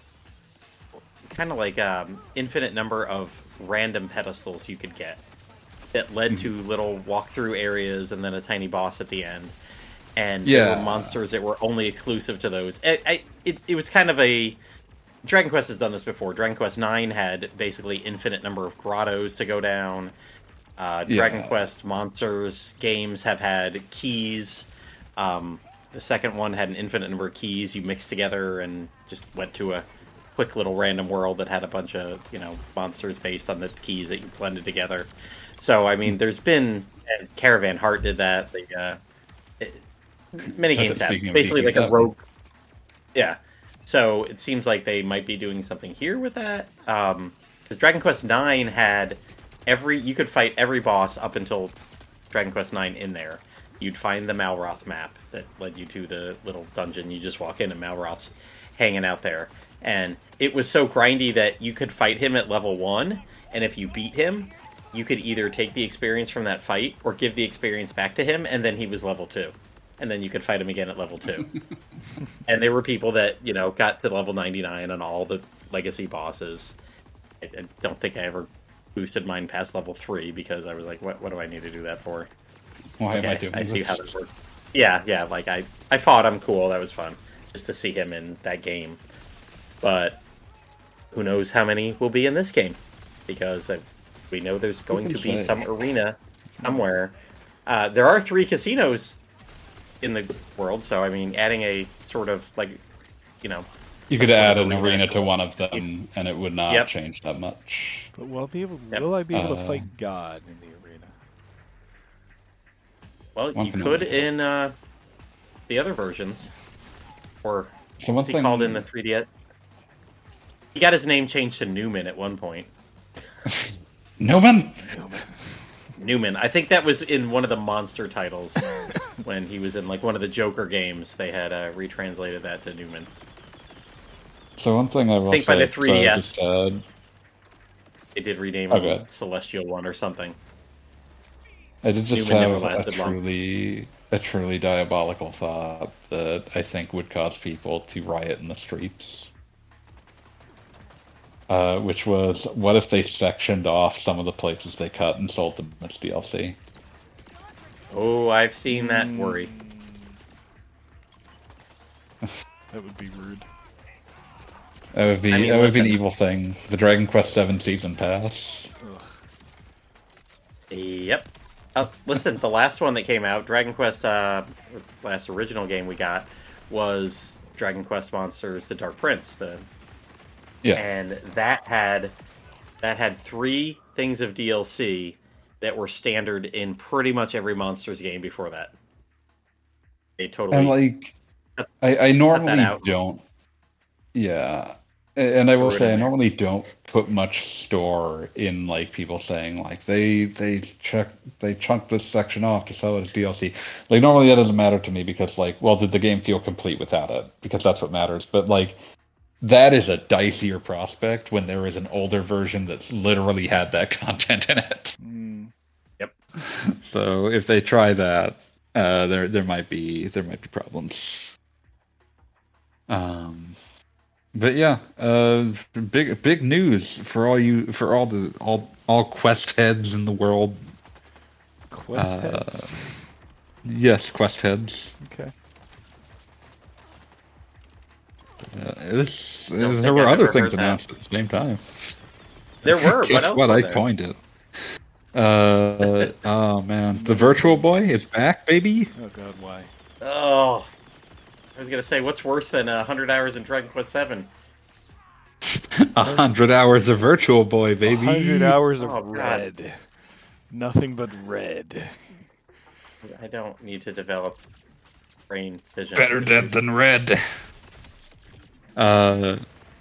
Speaker 3: kind of like um, infinite number of random pedestals you could get that led to little walkthrough areas and then a tiny boss at the end. And there
Speaker 2: Yeah.
Speaker 3: were monsters that were only exclusive to those. It, I, it, it was kind of a Dragon Quest has done this before. Dragon Quest nine had basically infinite number of grottos to go down. Uh,
Speaker 2: Yeah.
Speaker 3: Dragon Quest Monsters games have had keys. Um, the second one had an infinite number of keys you mixed together and just went to a quick little random world that had a bunch of, you know, monsters based on the keys that you blended together. So, I mean, there's been... And Caravan Heart did that. The, uh, it, many
Speaker 2: Such a-
Speaker 3: games have.
Speaker 2: speaking of
Speaker 3: Basically like a
Speaker 2: D Q seven.
Speaker 3: rogue... Yeah. So, it seems like they might be doing something here with that. Um, because Dragon Quest nine had... Every you could fight every boss up until Dragon Quest nine in there. You'd find the Malroth map that led you to the little dungeon. You just walk in and Malroth's hanging out there. And it was so grindy that you could fight him at level one, and if you beat him, you could either take the experience from that fight or give the experience back to him, and then he was level two. And then you could fight him again at level two. And there were people that, you know, got to level ninety-nine on all the legacy bosses. I, I don't think I ever boosted mine past level three because I was like, what, what do I need to do that for?
Speaker 2: Why am I
Speaker 3: Okay,
Speaker 2: doing
Speaker 3: I
Speaker 2: this?
Speaker 3: see how this works. Yeah, yeah, like I, I fought him, cool, that was fun. Just to see him in that game. But who knows how many will be in this game. Because uh, we know there's going to be
Speaker 2: say?
Speaker 3: some arena somewhere. Uh, there are three casinos in the world, so I mean, adding a sort of, like, you know...
Speaker 2: You could
Speaker 3: some sort
Speaker 2: add
Speaker 3: of
Speaker 2: an arena to one of them, and it would not
Speaker 3: Yep.
Speaker 2: change that much.
Speaker 1: But will I be able?
Speaker 3: Yep.
Speaker 1: Will I be able to
Speaker 2: Uh,
Speaker 1: fight God in the arena?
Speaker 3: Well,
Speaker 2: One
Speaker 3: you
Speaker 2: can
Speaker 3: could
Speaker 2: only hope.
Speaker 3: in uh, the other versions. Or
Speaker 2: So one
Speaker 3: what's he
Speaker 2: thing,
Speaker 3: called in the three D S? He got his name changed to Newman at one point.
Speaker 2: Newman.
Speaker 3: Newman. I think that was in one of the Monster titles when he was in like one of the Joker games. They had uh, retranslated that to Newman.
Speaker 2: So one thing I will
Speaker 3: I think
Speaker 2: say,
Speaker 3: by the three D S,
Speaker 2: so just, uh,
Speaker 3: they did rename
Speaker 2: okay.
Speaker 3: him Celestial One or something.
Speaker 2: I did just
Speaker 3: Newman never
Speaker 2: have a
Speaker 3: lasted long.
Speaker 2: truly, a truly diabolical thought that I think would cause people to riot in the streets. Uh, which was, what if they sectioned off some of the places they cut and sold them as D L C?
Speaker 3: Oh, I've seen that worry.
Speaker 1: That would be rude.
Speaker 2: That would be
Speaker 3: I mean,
Speaker 2: that would be an
Speaker 3: listen.
Speaker 2: evil thing. The Dragon Quest seven Season Pass.
Speaker 1: Ugh.
Speaker 3: Yep. Uh, listen, the last one that came out, Dragon Quest, uh, last original game we got, was Dragon Quest Monsters: The Dark Prince. The
Speaker 2: Yeah.
Speaker 3: and that had that had three things of D L C that were standard in pretty much every Monsters game before that. They totally
Speaker 2: And like, I, I normally
Speaker 3: out.
Speaker 2: don't. Yeah, A- and I will
Speaker 3: Throw it
Speaker 2: say I
Speaker 3: in there.
Speaker 2: normally don't put much store in like people saying like they they check they chunk this section off to sell it as D L C. Like normally that doesn't matter to me because like, well, did the game feel complete without it? Because that's what matters. But like, that is a dicier prospect when there is an older version that's literally had that content in it.
Speaker 1: Mm.
Speaker 2: So if they try that, uh, there there might be there might be problems. Um, but yeah, uh, big big news for all you for all the all all Quest heads in the world.
Speaker 1: Quest
Speaker 2: Uh,
Speaker 1: heads.
Speaker 2: Yes, Quest heads.
Speaker 1: Okay.
Speaker 2: Uh, it was,
Speaker 3: Don't
Speaker 2: there
Speaker 3: think
Speaker 2: were
Speaker 3: I've
Speaker 2: other
Speaker 3: ever
Speaker 2: things
Speaker 3: heard that.
Speaker 2: announced at the same time.
Speaker 3: There were.
Speaker 2: Guess
Speaker 3: What else
Speaker 2: what?
Speaker 3: was
Speaker 2: I
Speaker 3: there?
Speaker 2: coined it. Uh, oh man, the Virtual Boy is back, baby.
Speaker 1: Oh god, why?
Speaker 3: Oh, I was gonna say, what's worse than a hundred hours in Dragon Quest Seven?
Speaker 2: A hundred hours of Virtual Boy, baby.
Speaker 1: Hundred hours of
Speaker 3: Oh, God.
Speaker 1: red. Nothing but red.
Speaker 3: I don't need to develop brain vision.
Speaker 2: Better dead than red. Uh,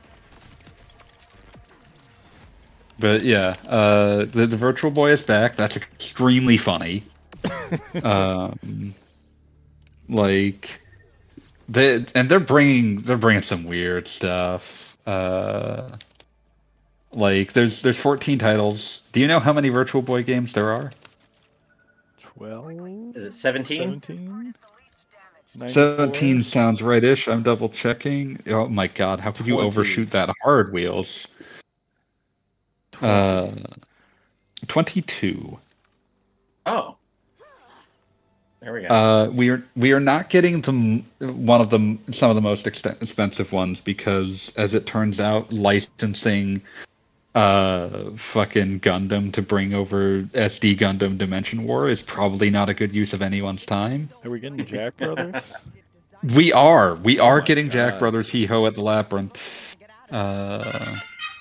Speaker 2: but yeah, uh, the, the Virtual Boy is back. That's extremely funny. um, like they and they're bringing they're bringing some weird stuff. Uh, like there's there's fourteen titles. Do you know how many Virtual Boy games there are?
Speaker 1: Twelve?
Speaker 3: Is it seventeen?
Speaker 1: Seventeen?
Speaker 2: Seventeen sounds right-ish. I'm double checking. Oh my god, how could you
Speaker 1: twenty.
Speaker 2: overshoot that hard wheels? Uh, twenty-two.
Speaker 3: Oh, there we go.
Speaker 2: Uh, we are we are not getting the m- one of the some of the most ext- expensive ones because, as it turns out, licensing uh fucking Gundam to bring over S D Gundam Dimension War is probably not a good use of anyone's time.
Speaker 1: Are we getting Jack Brothers?
Speaker 2: We are we are
Speaker 1: my
Speaker 2: getting Jack
Speaker 1: God.
Speaker 2: Brothers Hee Ho at the Labyrinth. Uh,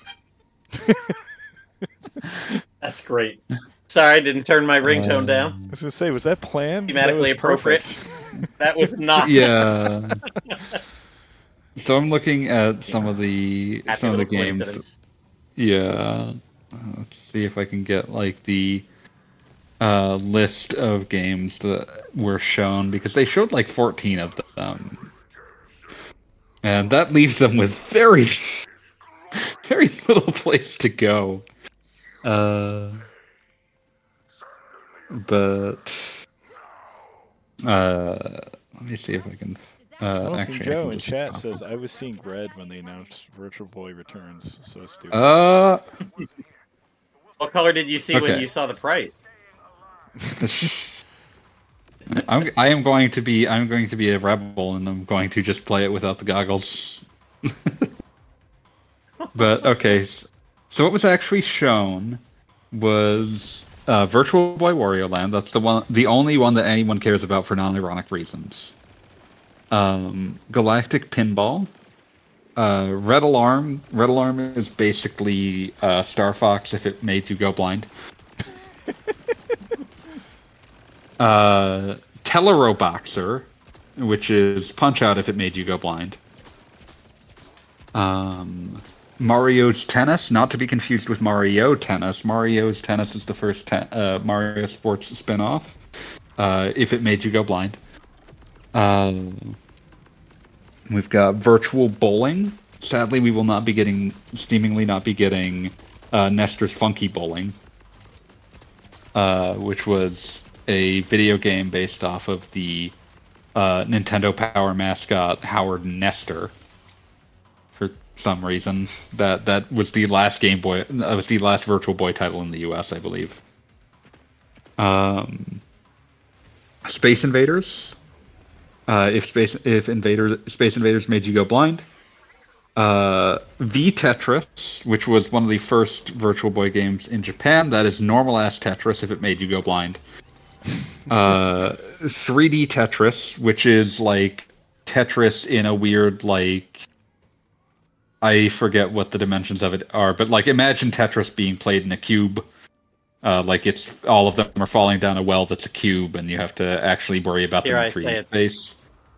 Speaker 3: That's great. Sorry, I didn't turn my ringtone
Speaker 2: um,
Speaker 3: down.
Speaker 1: I was gonna say, was that planned? 'Cause that
Speaker 3: Thematically
Speaker 1: was
Speaker 3: appropriate.
Speaker 1: perfect.
Speaker 3: That was not.
Speaker 2: Yeah. So I'm looking at some of the
Speaker 3: Happy
Speaker 2: some of the
Speaker 3: little
Speaker 2: games.
Speaker 3: coincidence.
Speaker 2: Yeah. Uh, Let's see if I can get like the uh, list of games that were shown because they showed like fourteen of them, and that leaves them with very, very little place to go. Uh, but uh, let me see if I can. Uh,
Speaker 1: Smoking
Speaker 2: actually, I
Speaker 1: Joe
Speaker 2: can
Speaker 1: in
Speaker 2: just
Speaker 1: chat
Speaker 2: pop
Speaker 1: says,
Speaker 2: up.
Speaker 1: "I was seeing red when they announced Virtual Boy returns." So stupid.
Speaker 2: Uh,
Speaker 3: What color did you see when
Speaker 2: Okay.
Speaker 3: you saw the price?
Speaker 2: I'm I am going to be I'm going to be a rebel and I'm going to just play it without the goggles. But okay, s- so what was actually shown was uh, Virtual Boy Wario Land. That's the one, the only one that anyone cares about for non-ironic reasons. Um, Galactic Pinball, uh, Red Alarm. Red Alarm is basically uh, Star Fox if it made you go blind. Uh, Teleroboxer, which is Punch Out if it made you go blind. Um, Mario's Tennis, not to be confused with Mario Tennis. Mario's Tennis is the first te- uh, Mario Sports spin-off. Uh, if it made you go blind. Um, we've got Virtual Bowling. Sadly, we will not be getting, seemingly not be getting, uh, Nestor's Funky Bowling, uh, which was a video game based off of the uh, Nintendo Power mascot Howard Nestor. For some reason, that that was the last Game Boy. That was the last Virtual Boy title in the U S, I believe. Um, Space Invaders. Uh, if Space if Invader Space Invaders made you go blind. Uh, V Tetris, which was one of the first Virtual Boy games in Japan. That is normal ass Tetris if it made you go blind. Uh, three D Tetris, which is like Tetris in a weird, like, I forget what the dimensions of it are, but like imagine Tetris being played in a cube. Uh, like it's all of them are falling down a well that's a cube, and you have to actually worry about them
Speaker 3: Here I
Speaker 2: in three
Speaker 3: say
Speaker 2: D
Speaker 3: it.
Speaker 2: space.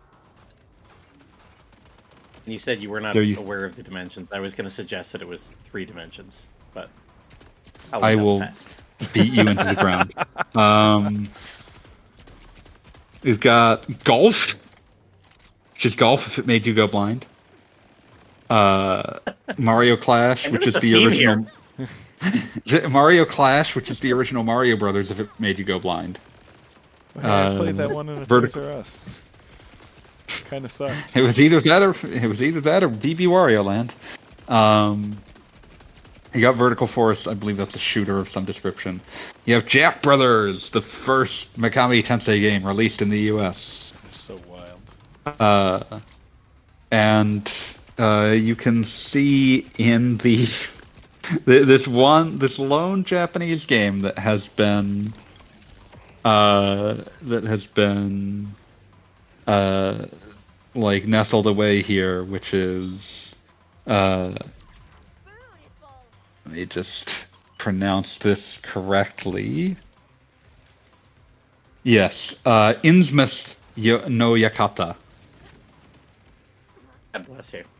Speaker 3: And you said you were not
Speaker 2: There you-
Speaker 3: aware of the dimensions. I was going to suggest that it was three dimensions, but I'll
Speaker 2: I
Speaker 3: let that
Speaker 2: will
Speaker 3: pass.
Speaker 2: beat you into the ground. Um, we've got golf, which is golf if it made you go blind. Uh, Mario Clash,
Speaker 3: I
Speaker 2: which is
Speaker 3: noticed a
Speaker 2: the
Speaker 3: theme
Speaker 2: original. Mario Clash, which is the original Mario Brothers, if it made you go blind.
Speaker 1: Hey, I played that
Speaker 2: Um,
Speaker 1: one in a
Speaker 2: vertic-
Speaker 1: Toys R Us. Kind of sucked.
Speaker 2: It was either that or it was either that or B B Wario Land. Um, you got Vertical Force. I believe that's a shooter of some description. You have Jack Brothers, the first Mikami Tensei game released in the U S.
Speaker 1: It's so wild.
Speaker 2: Uh, and uh, you can see in the this one this lone Japanese game that has been uh, that has been uh, like nestled away here, which is uh, let me just pronounce this correctly. Yes, uh, Innsmouth Yo- no Yakata.
Speaker 3: God bless you.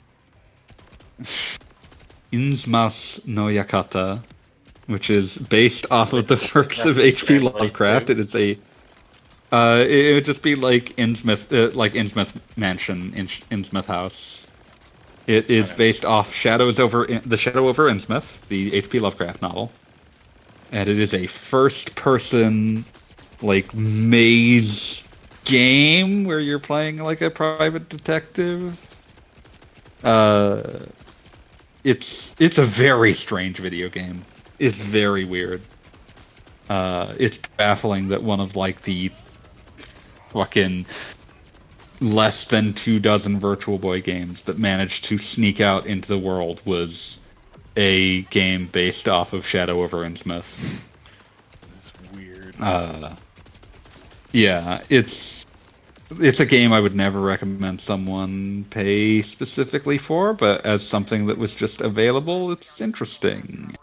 Speaker 2: Innsmouth no Yakata, which is based off of the works of H P Lovecraft. It is a Uh, it, it would just be like Innsmouth, uh, like Innsmouth Mansion, in Innsmouth House. It is
Speaker 3: Okay.
Speaker 2: based off Shadows over In- the Shadow over Innsmouth, the H P Lovecraft novel, and it is a first-person, like, maze game where you're playing like a private detective. Uh, it's it's a very strange video game. It's very weird. Uh, it's baffling that one of like the fucking less than two dozen Virtual Boy games that managed to sneak out into the world was a game based off of Shadow over Innsmouth.
Speaker 1: It's weird.
Speaker 2: Uh, yeah, it's it's a game I would never recommend someone pay specifically for, but as something that was just available, it's interesting.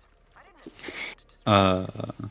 Speaker 2: Uh,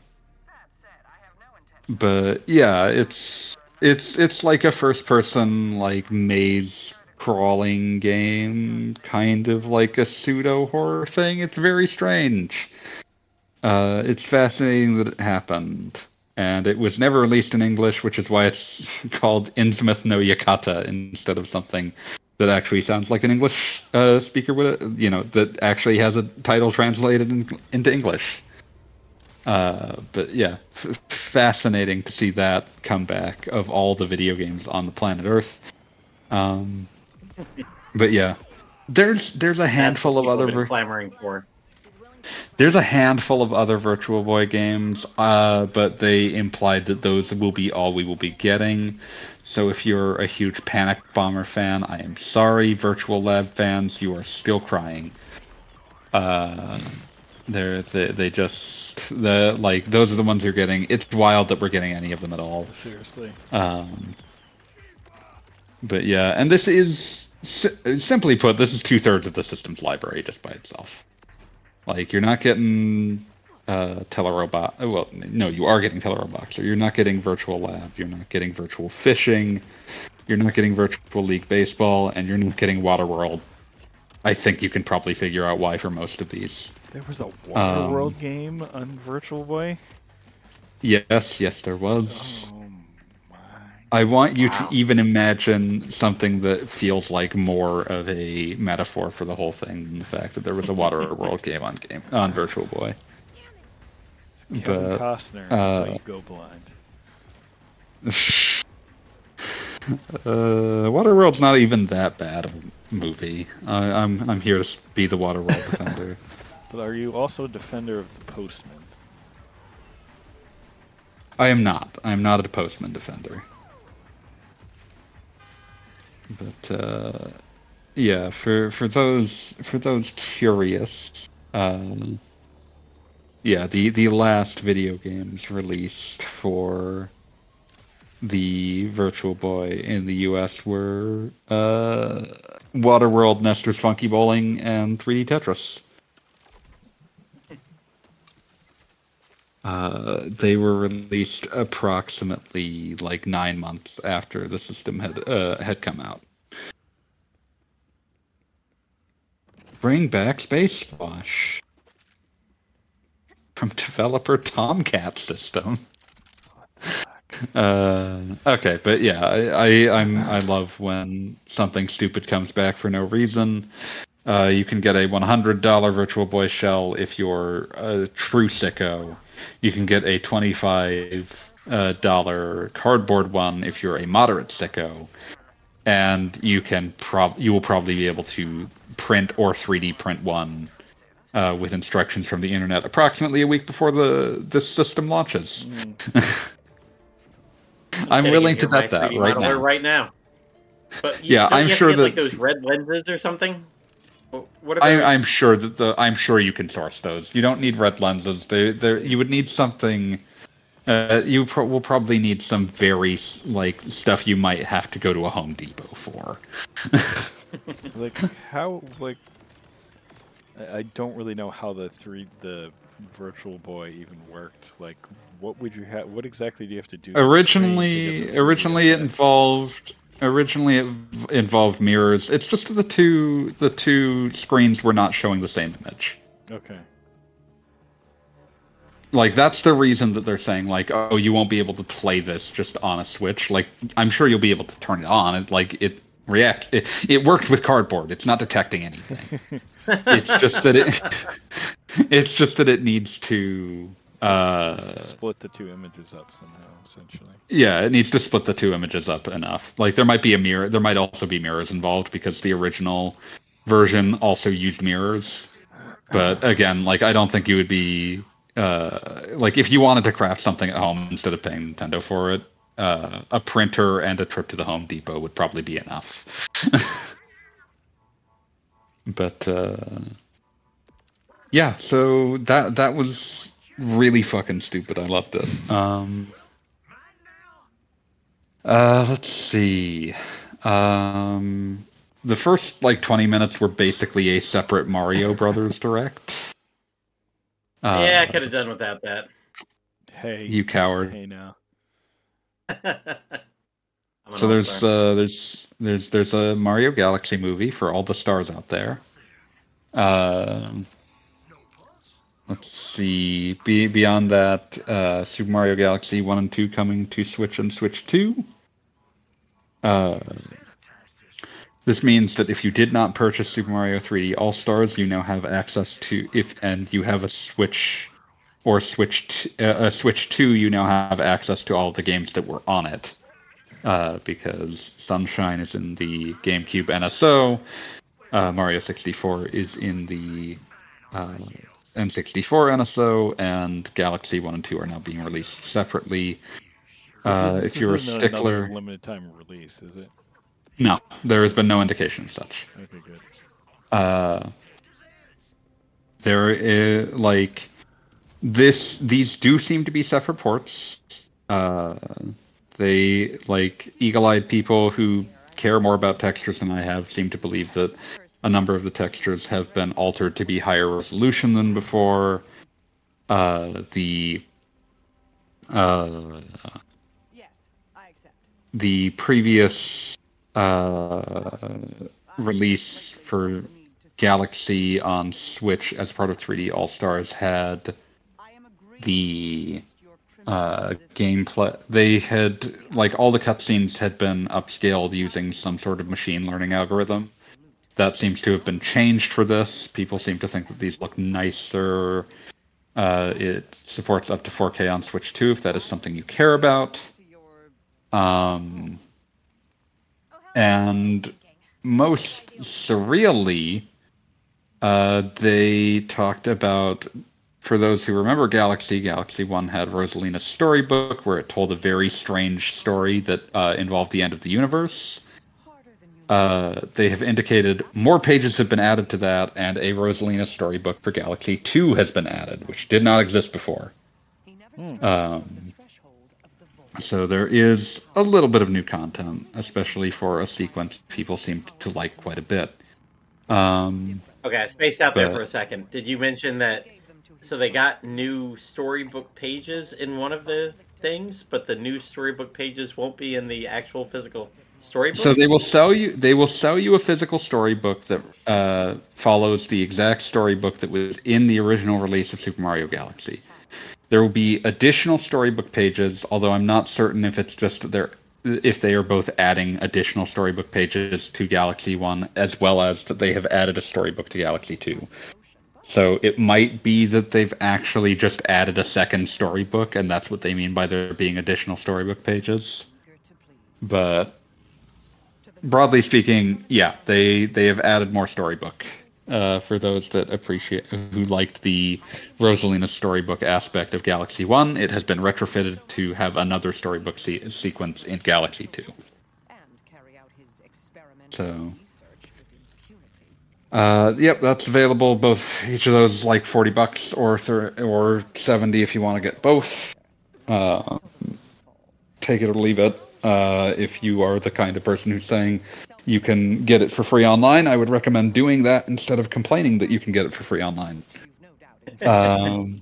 Speaker 2: but yeah, it's it's it's like a first-person like maze crawling game, kind of like a pseudo horror thing. It's very strange. Uh, it's fascinating that it happened, and it was never released in English, which is why it's called Innsmouth no Yakata instead of something that actually sounds like an English uh, speaker would, you know, that actually has a title translated in, into English. Uh, but yeah, f- fascinating to see that come back of all the video games on the planet Earth. Um, but yeah, there's there's a handful of
Speaker 3: That's what
Speaker 2: other
Speaker 3: people have
Speaker 2: ver-
Speaker 3: been clamoring for.
Speaker 2: there's a handful of other Virtual Boy games, uh, but they implied that those will be all we will be getting. So if you're a huge Panic Bomber fan, I am sorry. Virtual Lab fans, you are still crying. Uh, they're they they just the like those are the ones you're getting. It's wild that we're getting any of them at all.
Speaker 1: Seriously.
Speaker 2: Um, but yeah, and this is si- simply put, this is two thirds of the system's library just by itself. Like you're not getting uh, Telerobot. Well, no, you are getting Teleroboxer. You're not getting Virtual Lab. You're not getting Virtual Fishing. You're not getting Virtual League Baseball, and you're not getting Waterworld. I think you can probably figure out why for most of these.
Speaker 1: There was a Waterworld
Speaker 2: Um,
Speaker 1: game on Virtual Boy.
Speaker 2: Yes, yes, there was.
Speaker 1: Oh my!
Speaker 2: I want you
Speaker 3: Wow.
Speaker 2: to even imagine something that feels like more of a metaphor for the whole thing than the fact that there was a Waterworld game on game on Virtual Boy.
Speaker 1: It's Kevin
Speaker 2: But,
Speaker 1: Costner.
Speaker 2: uh,
Speaker 1: but you go blind.
Speaker 2: uh, Waterworld's not even that bad of a movie. I, I'm I'm here to be the Waterworld defender.
Speaker 1: But are you also a defender of the Postman?
Speaker 2: I am not. I am not a Postman defender. But uh, yeah, for for those for those curious, um, yeah, the the last video games released for the Virtual Boy in the U S were uh, Waterworld, Nestor's Funky Bowling, and three D Tetris. Uh, they were released approximately like nine months after the system had uh, had come out. Bring back Space Splash from developer Tomcat System. Uh, okay, but yeah, I, I I'm I love when something stupid comes back for no reason. Uh, you can get a one hundred dollar Virtual Boy shell if you're a true sicko. You can get a twenty-five dollar cardboard one if you're a moderate sicko, and you can prob you will probably be able to print or three D print one uh, with instructions from the internet approximately a week before the this system launches.
Speaker 1: Mm.
Speaker 2: I'm
Speaker 3: sitting
Speaker 2: willing
Speaker 3: in
Speaker 2: to
Speaker 3: here,
Speaker 2: bet
Speaker 3: my
Speaker 2: that
Speaker 3: three D
Speaker 2: right
Speaker 3: modeler
Speaker 2: now.
Speaker 3: right now. But you,
Speaker 2: Yeah,
Speaker 3: don't
Speaker 2: I'm
Speaker 3: you have
Speaker 2: sure
Speaker 3: to get, like
Speaker 2: that-
Speaker 3: those red lenses or something. What are
Speaker 2: I,
Speaker 3: those?
Speaker 2: I'm sure that the I'm sure you can source those. You don't need red lenses. They they you would need something. Uh, you pro- will probably need some very like stuff you might have to go to a Home Depot for.
Speaker 1: Like how like I, I don't really know how the three the Virtual Boy even worked. Like what would you have? What exactly do you have to do? to the screen to get
Speaker 2: Originally,
Speaker 1: the three D
Speaker 2: originally it
Speaker 1: effect?
Speaker 2: involved originally it v- involved mirrors. It's just the two the two screens were not showing the same image.
Speaker 1: Okay.
Speaker 2: Like that's the reason that they're saying like, oh, you won't be able to play this just on a Switch. Like I'm sure you'll be able to turn it on. It like it react it, it works with cardboard. It's not detecting anything. It's just that it it's just that it needs to uh
Speaker 1: Just to split the two images up somehow, essentially.
Speaker 2: yeah, it needs to split the two images up enough. Like there might be a mirror, there might also be mirrors involved because the original version also used mirrors. But again, like I don't think you would be uh like if you wanted to craft something at home instead of paying Nintendo for it, uh a printer and a trip to the Home Depot would probably be enough. But uh yeah, so that that was really fucking stupid. I loved it. Um uh let's see. Um the first like twenty minutes were basically a separate Mario Brothers direct. Uh,
Speaker 3: yeah, I could have done without that.
Speaker 1: Hey.
Speaker 2: You coward.
Speaker 1: Hey now.
Speaker 3: I'm an
Speaker 2: So there's
Speaker 3: all-star.
Speaker 2: uh, there's there's there's a Mario Galaxy movie for all the stars out there. Um, let's see. Be, beyond that, uh, Super Mario Galaxy one and two coming to Switch and Switch two. Uh, this means that if you did not purchase Super Mario three D All Stars, you now have access to if and you have a Switch or Switch t- uh, a Switch two, you now have access to all the games that were on it. Uh, because Sunshine is in the GameCube N S O, uh, Mario sixty-four is in the uh, N sixty-four N S O, and Galaxy one and two are now being released separately.
Speaker 1: This
Speaker 2: Uh,
Speaker 1: isn't-
Speaker 2: if
Speaker 1: this
Speaker 2: you're a
Speaker 1: isn't another
Speaker 2: stickler,
Speaker 1: limited time release, is it?
Speaker 2: no, there has been no indication of such.
Speaker 1: Okay, good.
Speaker 2: Uh, there is like this. These do seem to be separate ports. Uh, they like eagle-eyed people who care more about textures than I have seem to believe that a number of the textures have been altered to be higher resolution than before. Uh, the uh,
Speaker 4: Yes, I accept.
Speaker 2: the previous uh, release for Galaxy on Switch as part of three D All Stars had the uh, gameplay. They had, like, all the cutscenes had been upscaled using some sort of machine learning algorithm. That seems to have been changed for this. People seem to think that these look nicer. Uh, it supports up to four K on Switch two, if that is something you care about. Um, and most surreally, uh, they talked about, for those who remember Galaxy, Galaxy one had Rosalina's storybook, where it told a very strange story that uh, involved the end of the universe. Uh, they have indicated more pages have been added to that, and a Rosalina storybook for Galaxy two has been added, which did not exist before. Um, so there is a little bit of new content, especially for a sequence people seem to like quite a bit. Um,
Speaker 3: Okay, I spaced out there
Speaker 2: but-
Speaker 3: for a second. Did you mention that? So they got new storybook pages in one of the things, but the new storybook pages won't be in the actual physical storybook.
Speaker 2: So they will sell you. They will sell you a physical storybook that uh, follows the exact storybook that was in the original release of Super Mario Galaxy. There will be additional storybook pages, although I'm not certain if it's just they're if they are both adding additional storybook pages to Galaxy One, as well as that they have added a storybook to Galaxy Two. So it might be that they've actually just added a second storybook, and that's what they mean by there being additional storybook pages. But broadly speaking, yeah, they they have added more storybook. Uh, for those that appreciate, who liked the Rosalina storybook aspect of Galaxy One, it has been retrofitted to have another storybook se- sequence in Galaxy Two. So, uh, yep, that's available. Both each of those is like forty bucks or thir- or seventy if you want to get both. Uh, take it or leave it. Uh, if you are the kind of person who's saying you can get it for free online, I would recommend doing that instead of complaining that you can get it for free online. Um,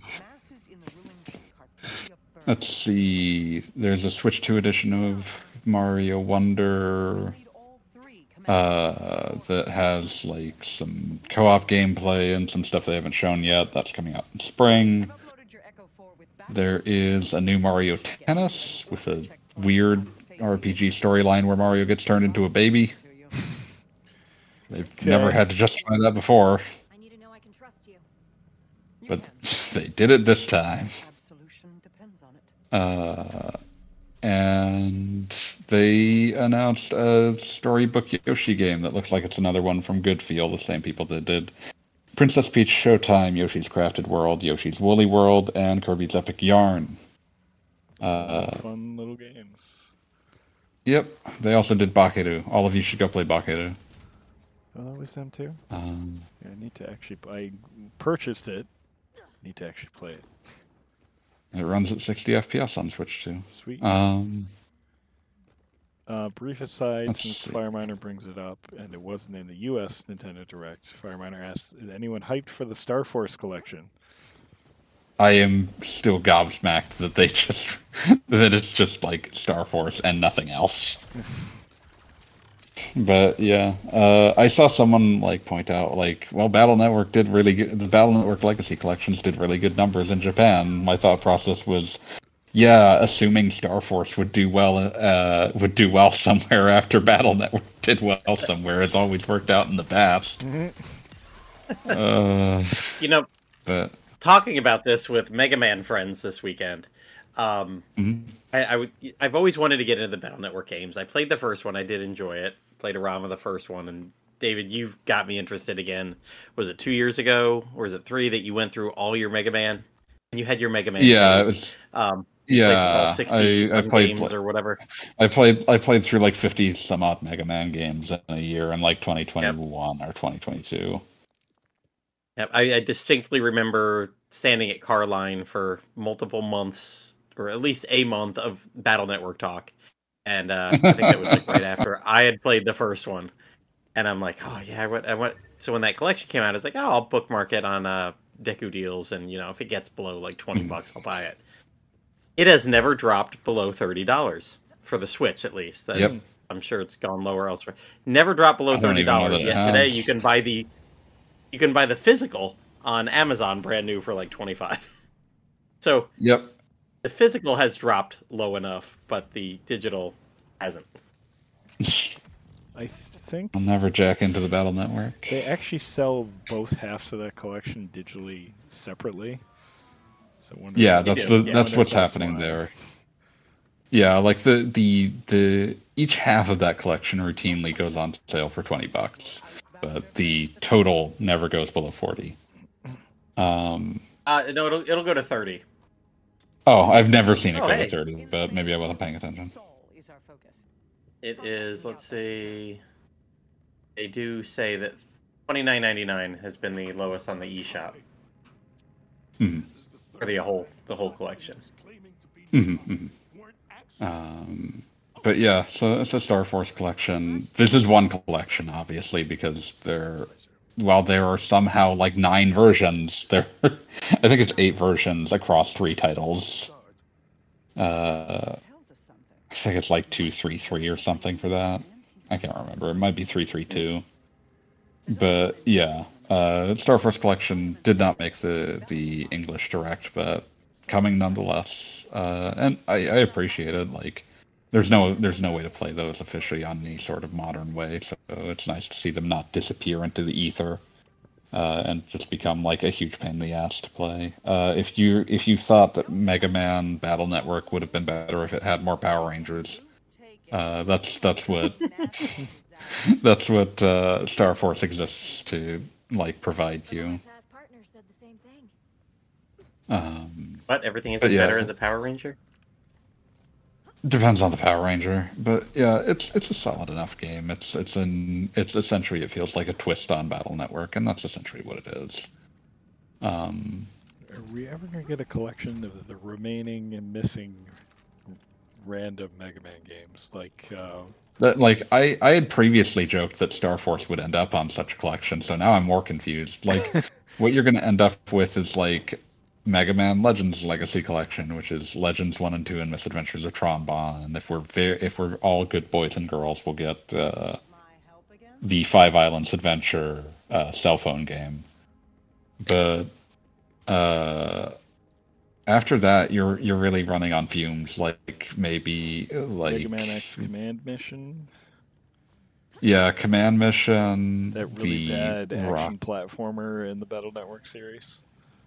Speaker 2: let's see. There's a Switch two edition of Mario Wonder uh, that has like some co-op gameplay and some stuff they haven't shown yet. That's coming out in spring. There is a new Mario Tennis with a weird R P G storyline where Mario gets turned into a baby. They've
Speaker 1: Okay.
Speaker 2: never had to justify that before,
Speaker 5: I need to know I can trust you.
Speaker 2: but they did it this time.
Speaker 4: Absolution depends on it.
Speaker 2: Uh, and they announced a storybook Yoshi game that looks like it's another one from Goodfeel, the same people that did Princess Peach Showtime, Yoshi's Crafted World, Yoshi's Woolly World, and Kirby's Epic Yarn. Uh,
Speaker 1: Fun little games.
Speaker 2: yep, they also did Bakeru. All of you should go play Bakeru.
Speaker 1: Oh, that was them too.
Speaker 2: Um,
Speaker 1: Yeah, I need to actually. I purchased it. Need to actually play it.
Speaker 2: it runs at sixty F P S on Switch too.
Speaker 1: Sweet.
Speaker 2: Um,
Speaker 1: Uh, brief aside,
Speaker 2: Let's
Speaker 1: since
Speaker 2: see.
Speaker 1: Fireminer brings it up, and it wasn't in the U S Nintendo Direct, Fireminer asked, is anyone hyped for the Star Force collection?
Speaker 2: I am still gobsmacked that they just that it's just like Star Force and nothing else. But yeah, uh, I saw someone like point out like, well, Battle Network did really good. The Battle Network Legacy collections did really good numbers in Japan. My thought process was, yeah, assuming Star Force would do well, uh, would do well somewhere after Battle Network did well somewhere. It's always worked out in the past. uh,
Speaker 3: You know,
Speaker 2: but
Speaker 3: talking about this with Mega Man friends this weekend. Um,
Speaker 2: mhm.
Speaker 3: I, I would. I've always wanted to get into the Battle Network games. I played the first one. I did enjoy it. Played around with the first one, and David, you've got me interested again. Was it two years ago, or was it three that you went through all your Mega Man? You had your Mega Man.
Speaker 2: yeah, it
Speaker 3: phase.
Speaker 2: was.
Speaker 3: Um, you played all
Speaker 2: Yeah,
Speaker 3: sixty
Speaker 2: I, I played.
Speaker 3: games
Speaker 2: pla-
Speaker 3: or whatever.
Speaker 2: I played. I played through like fifty some odd Mega Man games in a year in like twenty twenty-one or twenty twenty-two.
Speaker 3: Yep, I, I distinctly remember standing at Carline for multiple months, or at least a month of Battle Network talk, and uh, I think that was like right after I had played the first one, and I'm like, oh yeah, I went, I went. So when that collection came out, I was like, oh, I'll bookmark it on uh, Deku Deals, and you know, if it gets below like twenty
Speaker 2: Mhm.
Speaker 3: bucks, I'll buy it. It has never dropped below thirty dollars for the Switch, at least. And
Speaker 2: Yep.
Speaker 3: I'm sure it's gone lower elsewhere. Never dropped below
Speaker 2: I don't
Speaker 3: thirty
Speaker 2: even know
Speaker 3: dollars
Speaker 2: that it
Speaker 3: yet. Today,
Speaker 2: has.
Speaker 3: you can buy the you can buy the physical on Amazon brand new for like twenty-five. So
Speaker 2: Yep.
Speaker 3: the physical has dropped low enough, but the digital hasn't.
Speaker 1: I think
Speaker 2: I'll never jack into the Battle Network.
Speaker 1: they actually sell both halves of that collection digitally separately. So I wonder
Speaker 2: Yeah,
Speaker 1: if-
Speaker 2: that's
Speaker 3: do,
Speaker 2: the
Speaker 3: yeah.
Speaker 2: that's
Speaker 1: Wonder
Speaker 2: what's
Speaker 1: if that's
Speaker 2: happening
Speaker 1: why.
Speaker 2: there. Yeah, like the the the each half of that collection routinely goes on sale for twenty bucks, but the total never goes below forty. Um.
Speaker 3: Uh, no, it'll it'll go to thirty.
Speaker 2: Oh, I've never seen it
Speaker 3: Oh,
Speaker 2: go
Speaker 3: hey.
Speaker 2: to thirty, but maybe I wasn't paying attention.
Speaker 4: Soul is our focus.
Speaker 3: It is. Let's see. They do say that twenty-nine ninety-nine has been the lowest on the eShop
Speaker 2: Mhm.
Speaker 3: for the whole the whole collection.
Speaker 2: Mhm, mhm. Um, but yeah, so it's a Star Force collection. This is one collection, obviously, because there, while there are somehow like nine versions, there, I think it's eight versions across three titles. Uh,
Speaker 4: Tells us something.
Speaker 2: I think it's like two, three, three or something for that. I can't remember. It might be three, three, two. But yeah, uh, Star Force collection did not make the the English direct, but coming nonetheless. Uh, and I, I appreciate it. Like, there's no there's no way to play those officially on any sort of modern way, so it's nice to see them not disappear into the ether. Uh, and just become like a huge pain in the ass to play. Uh, if you if you thought that Mega Man Battle Network would have been better if it had more Power Rangers, uh, that's that's what that's what uh, Star Force exists to like provide
Speaker 5: Some of my
Speaker 2: you.
Speaker 5: past partners said the same thing.
Speaker 2: Um,
Speaker 3: But everything isn't
Speaker 2: But yeah.
Speaker 3: better as a Power Ranger.
Speaker 2: depends on the Power Ranger, but yeah, it's it's a solid enough game. It's it's an it's essentially it feels like a twist on Battle Network, and that's essentially what it is. Um,
Speaker 1: Are we ever gonna get a collection of the remaining and missing random Mega Man games? Like, uh,
Speaker 2: That, like I, I had previously joked that Star Force would end up on such a collection, so now I'm more confused. Like, what you're going to end up with is like Mega Man Legends Legacy Collection, which is Legends One and Two and Misadventures of Tron Bonne. If we're very, if we're all good boys and girls, we'll get uh,
Speaker 4: My help again?
Speaker 2: the Five Islands Adventure uh, cell phone game. But uh, after that, you're you're really running on fumes. Like maybe like
Speaker 1: Mega Man X Command Mission,
Speaker 2: yeah, Command Mission,
Speaker 1: that really
Speaker 2: the
Speaker 1: bad action
Speaker 2: Rock.
Speaker 1: platformer in the Battle Network series.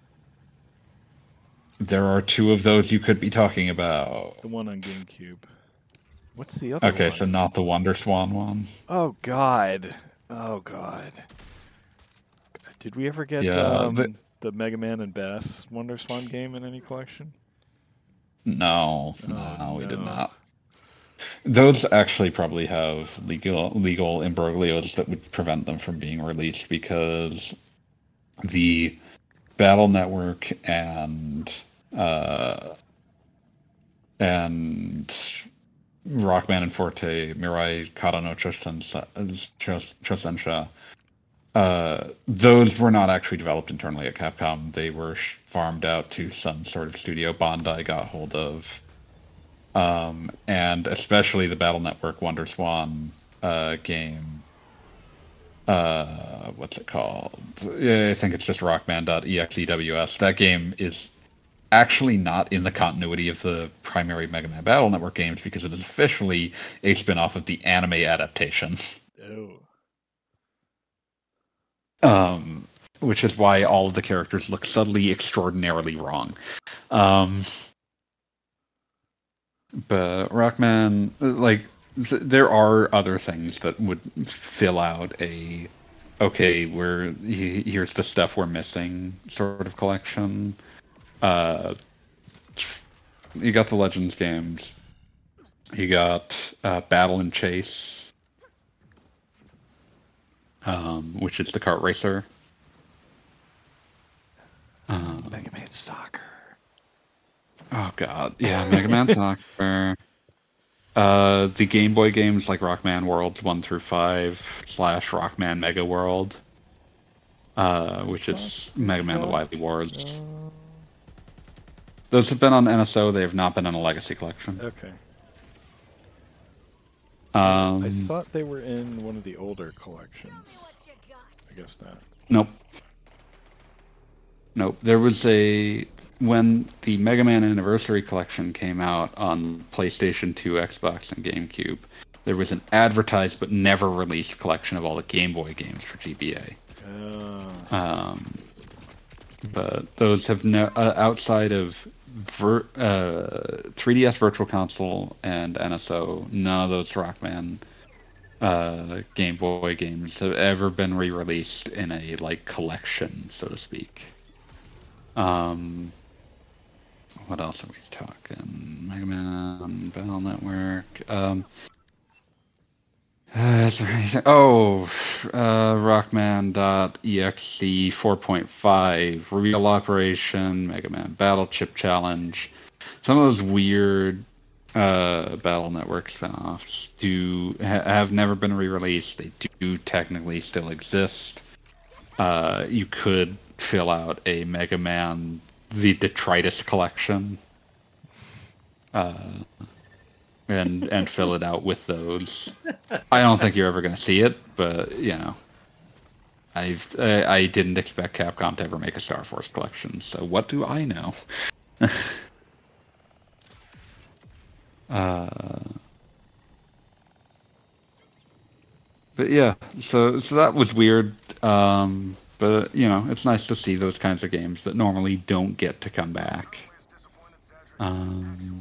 Speaker 2: There are two of those you could be talking about.
Speaker 1: The one on GameCube. What's the other
Speaker 2: Okay,
Speaker 1: one?
Speaker 2: so not the Wonder Swan one.
Speaker 1: Oh God! Oh God! Did we ever get
Speaker 2: Yeah,
Speaker 1: um,
Speaker 2: the-
Speaker 1: the Mega Man and Bass Wonder Swan game in any collection?
Speaker 2: No,
Speaker 1: Oh,
Speaker 2: no, we did
Speaker 1: no.
Speaker 2: not. Those actually probably have legal legal imbroglios that would prevent them from being released because the Battle Network and uh, and Rockman and Forte Mirai Kara no Chosensha, Chosensha, uh, those were not actually developed internally at Capcom. They were sh- farmed out to some sort of studio Bandai got hold of. Um, and especially the Battle Network Wonder Swan uh, game. Uh, what's it called? Yeah, I think it's just Rockman.exews. That game is actually not in the continuity of the primary Mega Man Battle Network games because it is officially a spin-off of the anime adaptation.
Speaker 1: Oh.
Speaker 2: Um, which is why all of the characters look subtly extraordinarily wrong. Um, but Rockman, like, th- there are other things that would fill out a, okay, we're, he- here's the stuff we're missing sort of collection. Uh, you got the Legends games. You got uh, Battle and Chase, um, which is the kart racer. Um,
Speaker 1: Mega Man Soccer.
Speaker 2: oh god, yeah, Mega Man Soccer. Uh, the Game Boy games like Rockman Worlds one through five slash Rockman Mega World, uh, which is Mega Man the Wily Wars. Those have been on N S O. They have not been in a Legacy collection.
Speaker 1: Okay.
Speaker 2: Um,
Speaker 1: I thought they were in one of the older collections.
Speaker 5: What you got?
Speaker 1: I guess not.
Speaker 2: Nope. Nope. There was a when the Mega Man Anniversary Collection came out on PlayStation two, Xbox, and GameCube. There was an advertised but never released collection of all the Game Boy games for G B A.
Speaker 1: Oh.
Speaker 2: Um, but those have no uh, outside of Vir- uh, three D S Virtual Console and N S O. None of those Rockman uh, Game Boy games have ever been re-released in a like collection, so to speak. Um, what else are we talking? Mega Man, Battle Network. Um, uh, is there anything? Oh, uh, Rockman.exe four point five, Real Operation, Mega Man Battle Chip Challenge. Some of those weird uh, Battle Network spinoffs do ha- have never been re-released. They do technically still exist. Uh, you could fill out a Mega Man the Detritus collection. Uh, and and fill it out with those. I don't think you're ever going to see it, but you know, I've I, I didn't expect Capcom to ever make a Star Force collection. So what do I know? uh, but yeah, so so that was weird. Um, but you know, it's nice to see those kinds of games that normally don't get to come back. Um.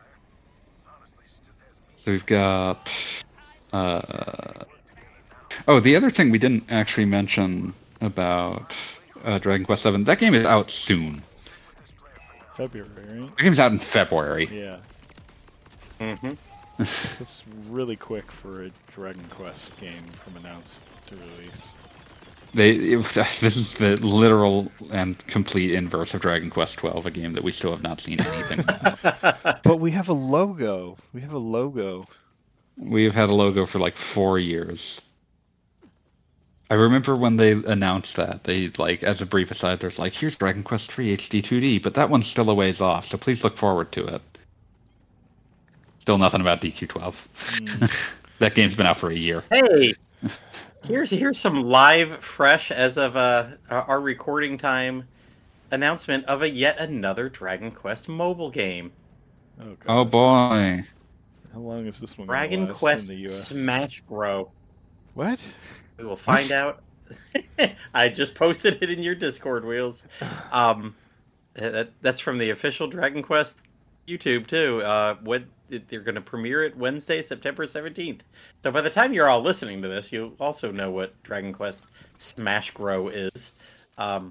Speaker 2: So we've got. Uh, oh, the other thing we didn't actually mention about uh, Dragon Quest seven, that game is out soon.
Speaker 1: February, right?
Speaker 2: The game's out in February.
Speaker 1: Yeah.
Speaker 3: Mm-hmm.
Speaker 1: It's really quick for a Dragon Quest game from announced to release.
Speaker 2: They it, this is the literal and complete inverse of Dragon Quest twelve, a game that we still have not seen anything about.
Speaker 1: But we have a logo. We have a logo.
Speaker 2: We have had a logo for like four years. I remember when they announced that, they like, as a brief aside, there's like, here's Dragon Quest three H D two D, but that one's still a ways off, so please look forward to it. Still nothing about D Q twelve. Mm. That game's been out for a year.
Speaker 3: Hey, here's here's some live, fresh as of uh, our recording time announcement of a yet another Dragon Quest mobile game.
Speaker 1: Oh, God.
Speaker 2: Oh boy.
Speaker 1: How long is this one?
Speaker 3: Dragon
Speaker 1: last
Speaker 3: Quest
Speaker 1: in the U S?
Speaker 3: Smash Bro.
Speaker 1: What?
Speaker 3: We will find out. I just posted it in your Discord, Wheels. Um, that, that's from the official Dragon Quest YouTube too. Uh, when they're going to premiere it Wednesday, September seventeenth. So by the time you're all listening to this, you'll also know what Dragon Quest Smash Bro is. Um,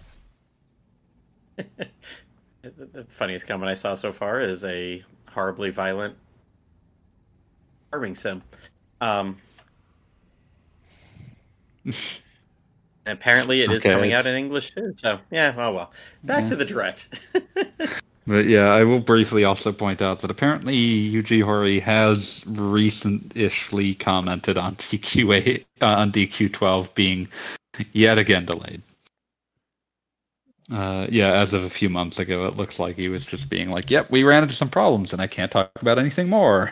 Speaker 3: the funniest comment I saw so far is a horribly violent farming sim. Um, and apparently it is
Speaker 2: okay.
Speaker 3: coming out in English too. So yeah, oh well. Back
Speaker 2: yeah.
Speaker 3: to the direct.
Speaker 2: But yeah, I will briefly also point out that apparently Yuji Horii has recent-ishly commented on D Q eight, uh, on D Q twelve being yet again delayed. Uh, yeah, as of a few months ago, it looks like he was just being like, "Yep, we ran into some problems, and I can't talk about anything more."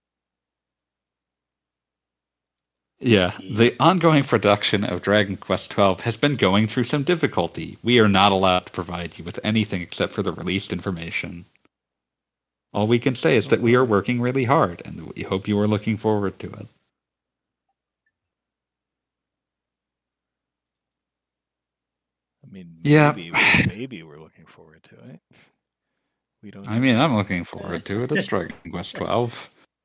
Speaker 2: Yeah, the ongoing production of Dragon Quest twelve has been going through some difficulty. We are not allowed to provide you with anything except for the released information. All we can say is that we are working really hard, and we hope you are looking forward to it.
Speaker 1: I mean,
Speaker 2: yeah.
Speaker 1: maybe, maybe we're looking forward to it. We don't.
Speaker 2: I mean, I'm looking forward to it. It's Dragon Quest twelve.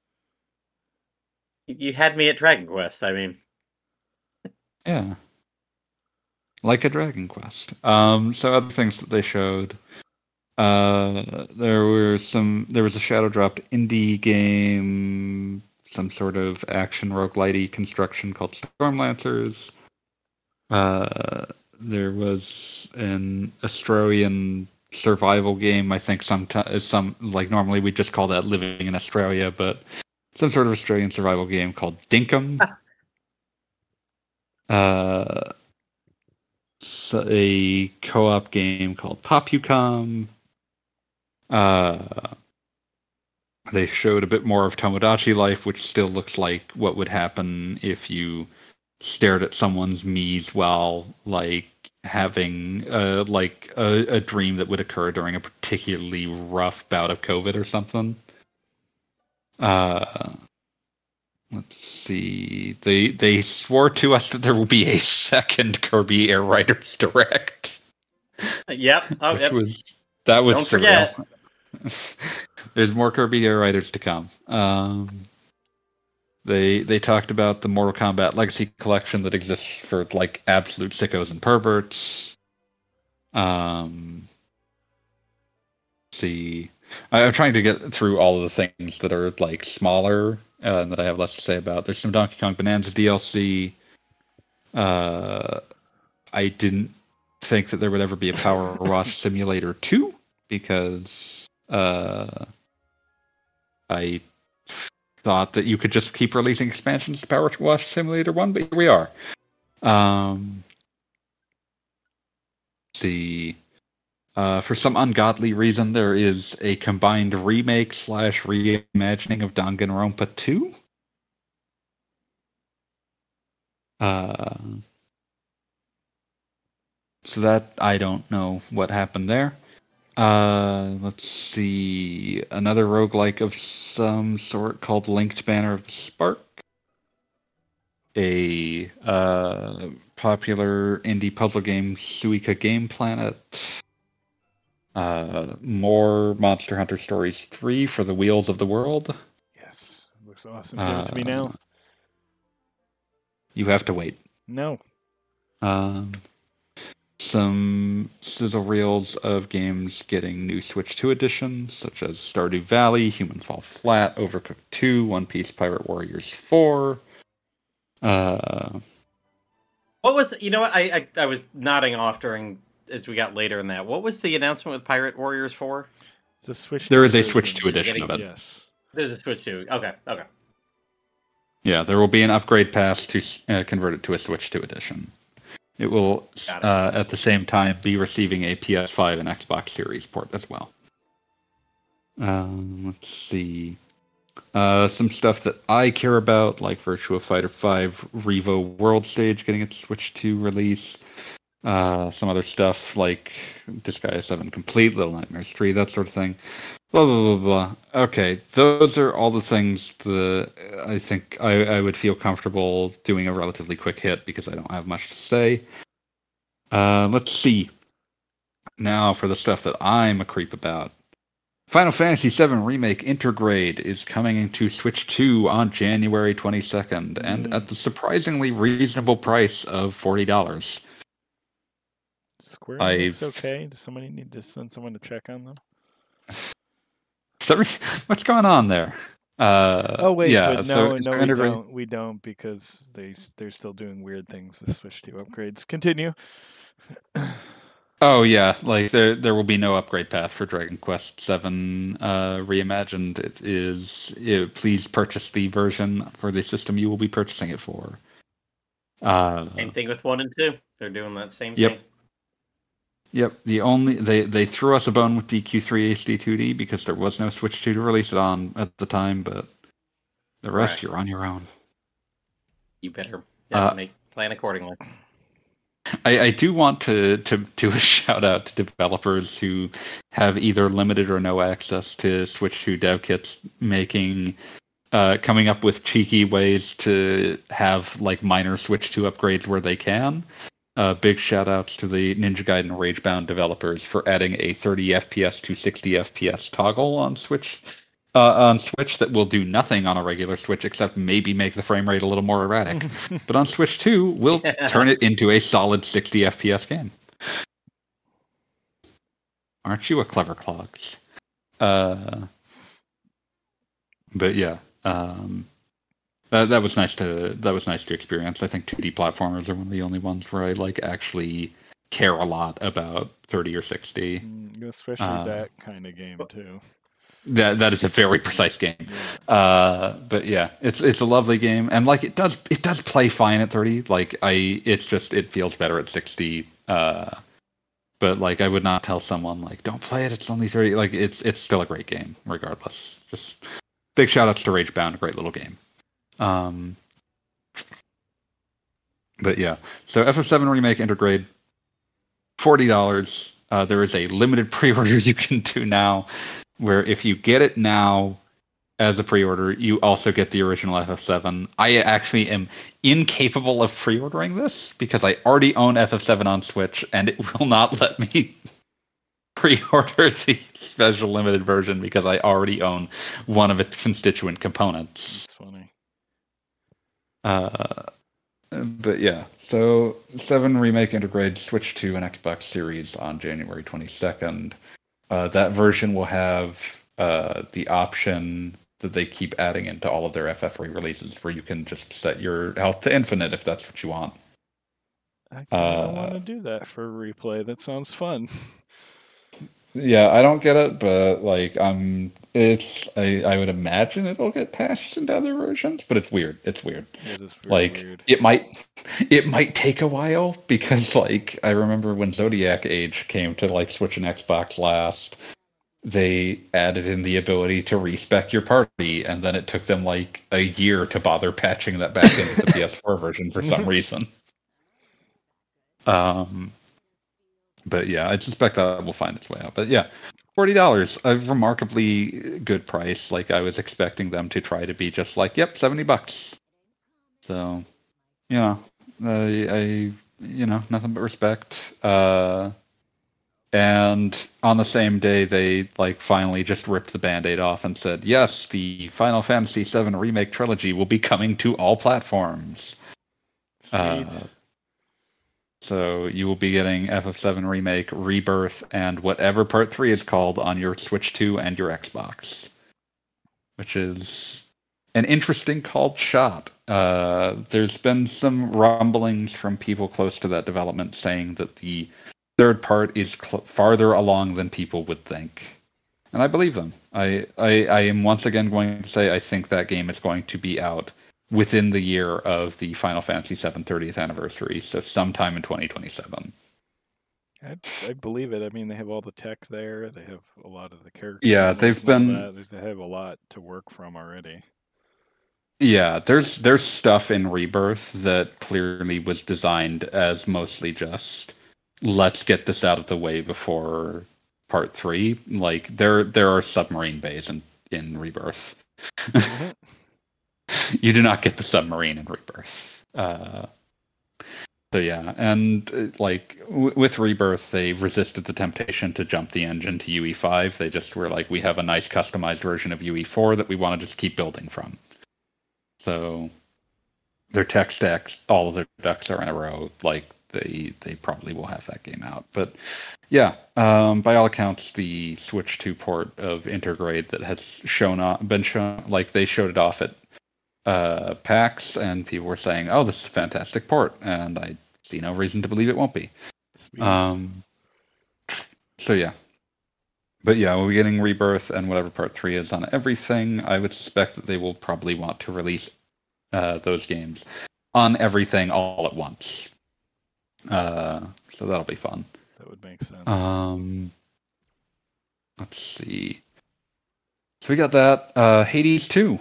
Speaker 3: You had me at Dragon Quest, I mean.
Speaker 2: Yeah. Like a Dragon Quest. Um, so other things that they showed. Uh, there were some, there was a shadow dropped indie game, some sort of action roguelite construction called Stormlancers. Uh, there was an Australian survival game, I think some, some, like normally we just call that Living in Australia, but some sort of Australian survival game called Dinkum. uh, so a co-op game called Popucom. Uh, they showed a bit more of Tomodachi Life, which still looks like what would happen if you stared at someone's Mii's while like having uh, like a, a dream that would occur during a particularly rough bout of COVID or something. Uh, let's see. They they swore to us that there will be a second Kirby Air Riders Direct.
Speaker 3: Yep. Oh,
Speaker 2: which
Speaker 3: yep.
Speaker 2: was that was
Speaker 3: Don't
Speaker 2: surreal.
Speaker 3: forget.
Speaker 2: There's more Kirby Air Riders to come. Um, they they talked about the Mortal Kombat Legacy Collection that exists for like absolute sickos and perverts. Um, let's see, I, I'm trying to get through all of the things that are like smaller uh, and that I have less to say about. There's some Donkey Kong Bonanza D L C. Uh, I didn't think that there would ever be a Power Wash Simulator two because uh, I thought that you could just keep releasing expansions to Power Wash Simulator one, but here we are. Um, the uh, for some ungodly reason, there is a combined remake slash reimagining of Danganronpa two. Uh, so that I don't know what happened there. Uh, let's see. Another roguelike of some sort called Linked Banner of the Spark. A uh, popular indie puzzle game, Suika Game Planet. Uh, more Monster Hunter Stories three for the Wheels of the World.
Speaker 1: Yes. Looks awesome. Give it to me now.
Speaker 2: You have to wait.
Speaker 1: No.
Speaker 2: Um, some sizzle reels of games getting new Switch two editions, such as Stardew Valley, Human Fall Flat, Overcooked two, One Piece Pirate Warriors four. Uh,
Speaker 3: What was you know what I, I I was nodding off during as we got later in that. What was the announcement with Pirate Warriors four?
Speaker 1: It's a Switch.
Speaker 2: there
Speaker 1: two
Speaker 2: is a
Speaker 1: version.
Speaker 2: Switch two edition of it.
Speaker 1: Yes.
Speaker 3: There's a Switch two. Okay, okay.
Speaker 2: Yeah, there will be an upgrade pass to uh, convert it to a Switch two edition. It will,
Speaker 3: Got it.
Speaker 2: uh, at the same time, be receiving a P S five and Xbox Series port as well. Um, let's see. Uh, some stuff that I care about, like Virtua Fighter five Revo World Stage getting its Switch two release. Uh, some other stuff like Disgaea seven Complete, Little Nightmares three, that sort of thing. Blah, blah, blah, blah. Okay, those are all the things that I think I, I would feel comfortable doing a relatively quick hit because I don't have much to say. Uh, let's see. Now for the stuff that I'm a creep about. Final Fantasy seven Remake Intergrade is coming into Switch two on January twenty-second, and at the surprisingly reasonable price of forty dollars.
Speaker 1: Square
Speaker 2: I-
Speaker 1: Enix okay? Does somebody need to send someone to check on them?
Speaker 2: So, what's going on there? Uh,
Speaker 1: Oh wait,
Speaker 2: yeah,
Speaker 1: but
Speaker 2: so
Speaker 1: no,
Speaker 2: it's
Speaker 1: no, we
Speaker 2: Intergrade-
Speaker 1: don't. We don't because they s- they're still doing weird things with Switch two upgrades. Continue.
Speaker 2: Oh yeah, like there there will be no upgrade path for Dragon Quest seven uh, Reimagined. It is it, please purchase the version for the system you will be purchasing it for. Uh,
Speaker 3: Same thing with one and two. They're doing that same
Speaker 2: Yep.
Speaker 3: thing.
Speaker 2: Yep, the only they they threw us a bone with the Q three H D two D because there was no Switch two to release it on at the time, but the rest
Speaker 3: Correct.
Speaker 2: you're on your own.
Speaker 3: You better yeah,
Speaker 2: Uh,
Speaker 3: make plan accordingly.
Speaker 2: I, I do want to, to do a shout out to developers who have either limited or no access to Switch two dev kits, making uh, coming up with cheeky ways to have like minor Switch two upgrades where they can. Uh, big shout outs to the Ninja Gaiden Ragebound developers for adding a thirty F P S to sixty F P S toggle on Switch. Uh, on Switch that will do nothing on a regular Switch except maybe make the frame rate a little more erratic. But on Switch two, we'll
Speaker 3: Yeah.
Speaker 2: turn it into a solid sixty F P S game. Aren't you a clever clogs? Uh, but yeah, um, that that was nice to that was nice to experience. I think two D platformers are one of the only ones where I like actually care a lot about thirty or sixty.
Speaker 1: Mm, especially
Speaker 2: Uh,
Speaker 1: that kind of game too.
Speaker 2: That that is a very precise game.
Speaker 1: Yeah.
Speaker 2: Uh, but yeah, it's it's a lovely game, and like it does it does play fine at thirty. Like I, it's just it feels better at sixty. Uh, but like I would not tell someone like don't play it. It's only thirty. Like it's it's still a great game regardless. Just big shout outs to Ragebound, a great little game. Um, But yeah, so F F seven Remake Intergrade, forty dollars. Uh, there is a limited pre-order you can do now, where if you get it now as a pre-order, you also get the original F F seven. I actually am incapable of pre-ordering this because I already own F F seven on Switch, and it will not let me pre-order the special limited version because I already own one of its constituent components.
Speaker 1: That's funny.
Speaker 2: Uh, but yeah, so seven Remake Intergrade Switch two and Xbox Series on January twenty-second. Uh, that version will have uh, the option that they keep adding into all of their F F re-releases, where you can just set your health to infinite if that's what you want.
Speaker 1: I kind of
Speaker 2: Uh,
Speaker 1: want to do that for a replay. That sounds fun.
Speaker 2: Yeah, I don't get it, but like I'm, it's I, I would imagine it'll get patched into other versions, but it's weird. It's weird.
Speaker 1: It is very
Speaker 2: Like
Speaker 1: weird.
Speaker 2: it might, it might take a while because like I remember when Zodiac Age came to like Switch and Xbox last, they added in the ability to respec your party, and then it took them like a year to bother patching that back into the P S four version for some reason. Um. But yeah, I suspect that will find its way out. But yeah, forty dollars, a remarkably good price. Like I was expecting them to try to be just like, yep, seventy bucks. So, yeah, I, I you know, nothing but respect. Uh, and on the same day, they like finally just ripped the Band-Aid off and said, yes, the Final Fantasy seven Remake Trilogy will be coming to all platforms.
Speaker 1: Sweet.
Speaker 2: Uh, So you will be getting F F seven Remake, Rebirth, and whatever Part three is called on your Switch two and your Xbox. Which is an interesting called shot. Uh, there's been some rumblings from people close to that development saying that the third part is cl- farther along than people would think. And I believe them. I, I, I am once again going to say I think that game is going to be out within the year of the Final Fantasy seven thirtieth anniversary, so sometime in twenty twenty-seven.
Speaker 1: I, I believe it. I mean, they have all the tech there. They have a lot of the characters.
Speaker 2: Yeah, they've been.
Speaker 1: That. They have a lot to work from already.
Speaker 2: Yeah, there's there's stuff in Rebirth that clearly was designed as mostly just let's get this out of the way before Part Three. Like there there are submarine bays in in Rebirth.
Speaker 1: Mm-hmm.
Speaker 2: You do not get the submarine in Rebirth. Uh, so yeah, and uh, like w- with Rebirth, they resisted the temptation to jump the engine to U E five. They just were like, we have a nice customized version of U E four that we want to just keep building from. So their tech stacks, all of their ducks are in a row. Like they they probably will have that game out. But yeah, um, by all accounts, the Switch two port of Intergrade that has shown off, been shown, like they showed it off at uh, PAX, and people were saying, "Oh, this is a fantastic port," and I see no reason to believe it won't be.
Speaker 1: Sweet.
Speaker 2: Um, so yeah, but yeah, we're getting Rebirth and whatever Part Three is on everything. I would suspect that they will probably want to release uh, those games on everything all at once. Uh, so that'll be fun.
Speaker 1: That would make sense.
Speaker 2: Um, let's see. So we got that. Uh, Hades two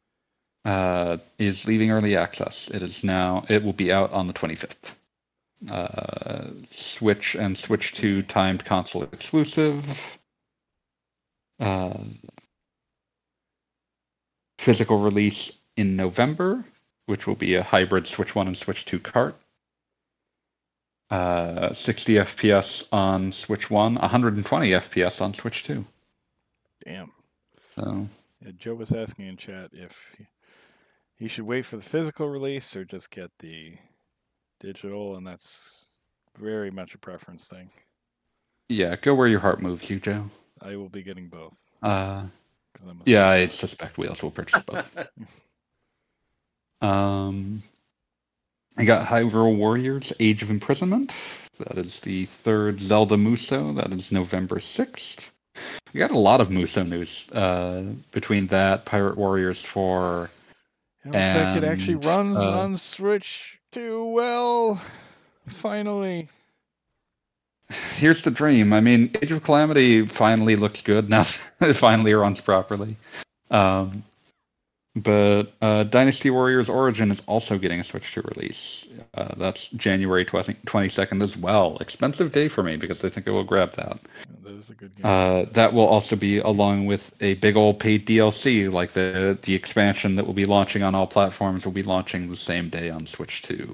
Speaker 2: uh, is leaving early access. It is now. It will be out on the twenty-fifth. Uh, Switch and Switch two timed console exclusive. Uh, physical release in November, which will be a hybrid Switch one and Switch two cart. Uh, sixty F P S on Switch one, one hundred twenty F P S on Switch two.
Speaker 1: Damn.
Speaker 2: So
Speaker 1: Yeah, Joe was asking in chat if he, he should wait for the physical release or just get the digital, and that's very much a preference thing.
Speaker 2: yeah, go where your heart moves you, Joe.
Speaker 1: I will be getting both.
Speaker 2: Uh,
Speaker 1: 'Cause I'm a
Speaker 2: yeah,
Speaker 1: sucker.
Speaker 2: I suspect we also will purchase both. um, I got Hyrule Warriors: Age of Imprisonment. That is the third Zelda Muso. That is November sixth. We got a lot of Muso news uh, between that, Pirate Warriors four.
Speaker 1: It looks like it actually
Speaker 2: and,
Speaker 1: runs
Speaker 2: uh,
Speaker 1: on Switch too well. Finally.
Speaker 2: Here's the dream. I mean, Age of Calamity finally looks good now. It finally runs properly. Um, But uh, Dynasty Warriors Origin is also getting a Switch two release. Uh, that's January twenty-second as well. Expensive day for me because I think I will grab that.
Speaker 1: That is a good game.
Speaker 2: Uh, that will also be along with a big old paid D L C, like the the expansion that will be launching on all platforms will be launching the same day on Switch two.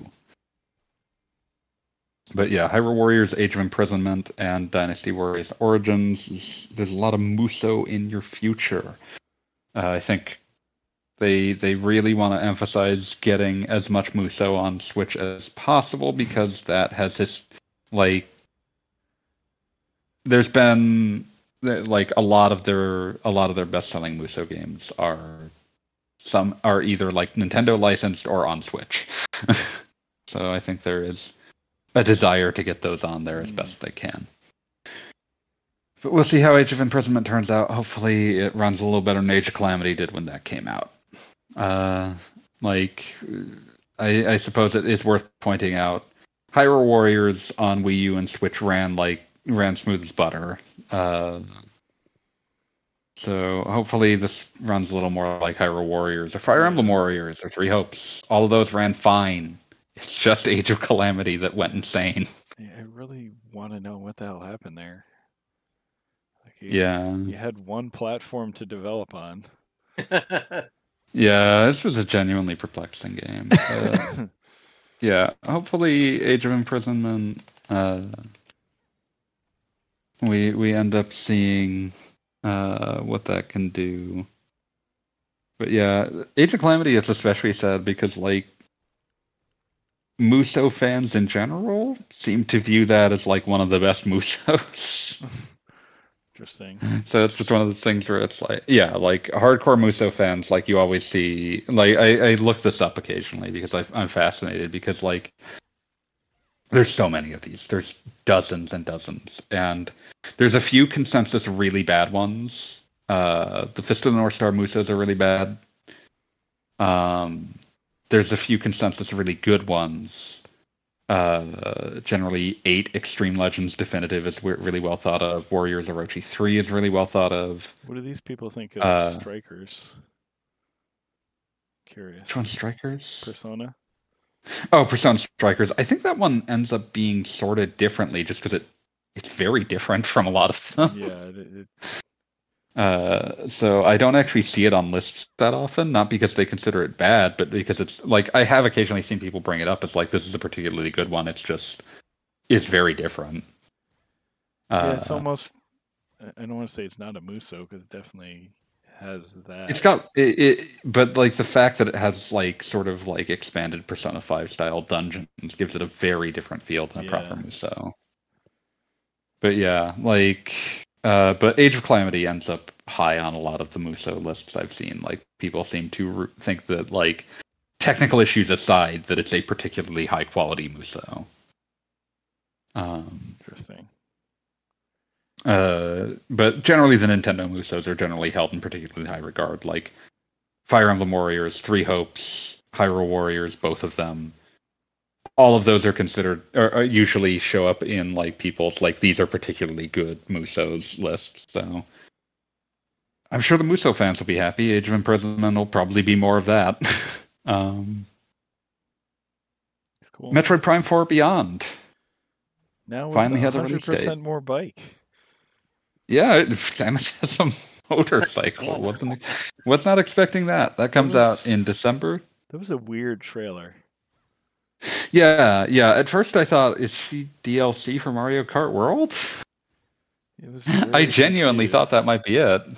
Speaker 2: But yeah, Hyrule Warriors Age of Imprisonment and Dynasty Warriors Origins, there's a lot of Muso in your future. Uh, I think they they really want to emphasize getting as much Muso on Switch as possible because that has this, like, there's been like a lot of their a lot of their best-selling Muso games are some are either like Nintendo licensed or on Switch. So I think there is a desire to get those on there as best they can. But we'll see how Age of Imprisonment turns out. Hopefully it runs a little better than Age of Calamity did when that came out. Uh, like, I, I suppose it is worth pointing out, Hyrule Warriors on Wii U and Switch ran like ran smooth as butter. Uh, so hopefully this runs a little more like Hyrule Warriors or Fire Emblem Warriors or Three Hopes. All of those ran fine. It's just Age of Calamity that went insane.
Speaker 1: Yeah, I really want to know what the hell happened there. Like you,
Speaker 2: Yeah.
Speaker 1: You had one platform to develop on.
Speaker 2: Yeah, this was a genuinely perplexing game. Uh, yeah, hopefully Age of Imprisonment, uh, we we end up seeing uh, what that can do. But yeah, Age of Calamity is especially sad because, like, Muso fans in general seem to view that as like one of the best Musos.
Speaker 1: Interesting.
Speaker 2: So it's just one of the things where it's like, yeah, like hardcore Muso fans, like you always see, like I, I look this up occasionally because I, I'm fascinated because like there's so many of these. There's dozens and dozens, and there's a few consensus really bad ones. Uh, the Fist of the North Star Musos are really bad. Um. There's a few consensus really good ones. Uh, generally, eight Extreme Legends Definitive is really well thought of. Warriors Orochi three is really well thought of.
Speaker 1: What do these people think of
Speaker 2: Uh,
Speaker 1: Strikers? Curious.
Speaker 2: Which one's Strikers?
Speaker 1: Persona?
Speaker 2: Oh, Persona Strikers. I think that one ends up being sorted differently just because it it's very different from a lot of them.
Speaker 1: Yeah. It, it,
Speaker 2: Uh, so I don't actually see it on lists that often, not because they consider it bad, but because it's like I have occasionally seen people bring it up as like this is a particularly good one. It's just it's very different. Uh,
Speaker 1: yeah, it's almost. I don't want to say it's not a Muso because it definitely has that.
Speaker 2: It's got it, it, but like the fact that it has like sort of like expanded Persona five style dungeons gives it a very different feel than a
Speaker 1: Yeah.
Speaker 2: proper Muso. But yeah, like. Uh, but Age of Calamity ends up high on a lot of the Muso lists I've seen. Like, people seem to re- think that, like, technical issues aside, that it's a particularly high quality Muso. Um,
Speaker 1: Interesting.
Speaker 2: uh, but generally, the Nintendo Musos are generally held in particularly high regard. Like, Fire Emblem Warriors, Three Hopes, Hyrule Warriors, both of them. All of those are considered, or, or usually show up in like people's like these are particularly good Musos lists. So I'm sure the Muso fans will be happy. Age of Imprisonment will probably be more of that. um,
Speaker 1: Cool.
Speaker 2: Metroid Prime four Beyond
Speaker 1: now
Speaker 2: finally has a
Speaker 1: one hundred
Speaker 2: release
Speaker 1: percent
Speaker 2: date.
Speaker 1: more bike.
Speaker 2: Yeah, Samus has a motorcycle. wasn't was not expecting that. That comes
Speaker 1: was-
Speaker 2: out in December.
Speaker 1: That was a weird trailer.
Speaker 2: Yeah, yeah. At first, I thought, is she D L C for Mario Kart World?
Speaker 1: It was.
Speaker 2: I
Speaker 1: really
Speaker 2: genuinely thought that
Speaker 1: confused.
Speaker 2: might be it.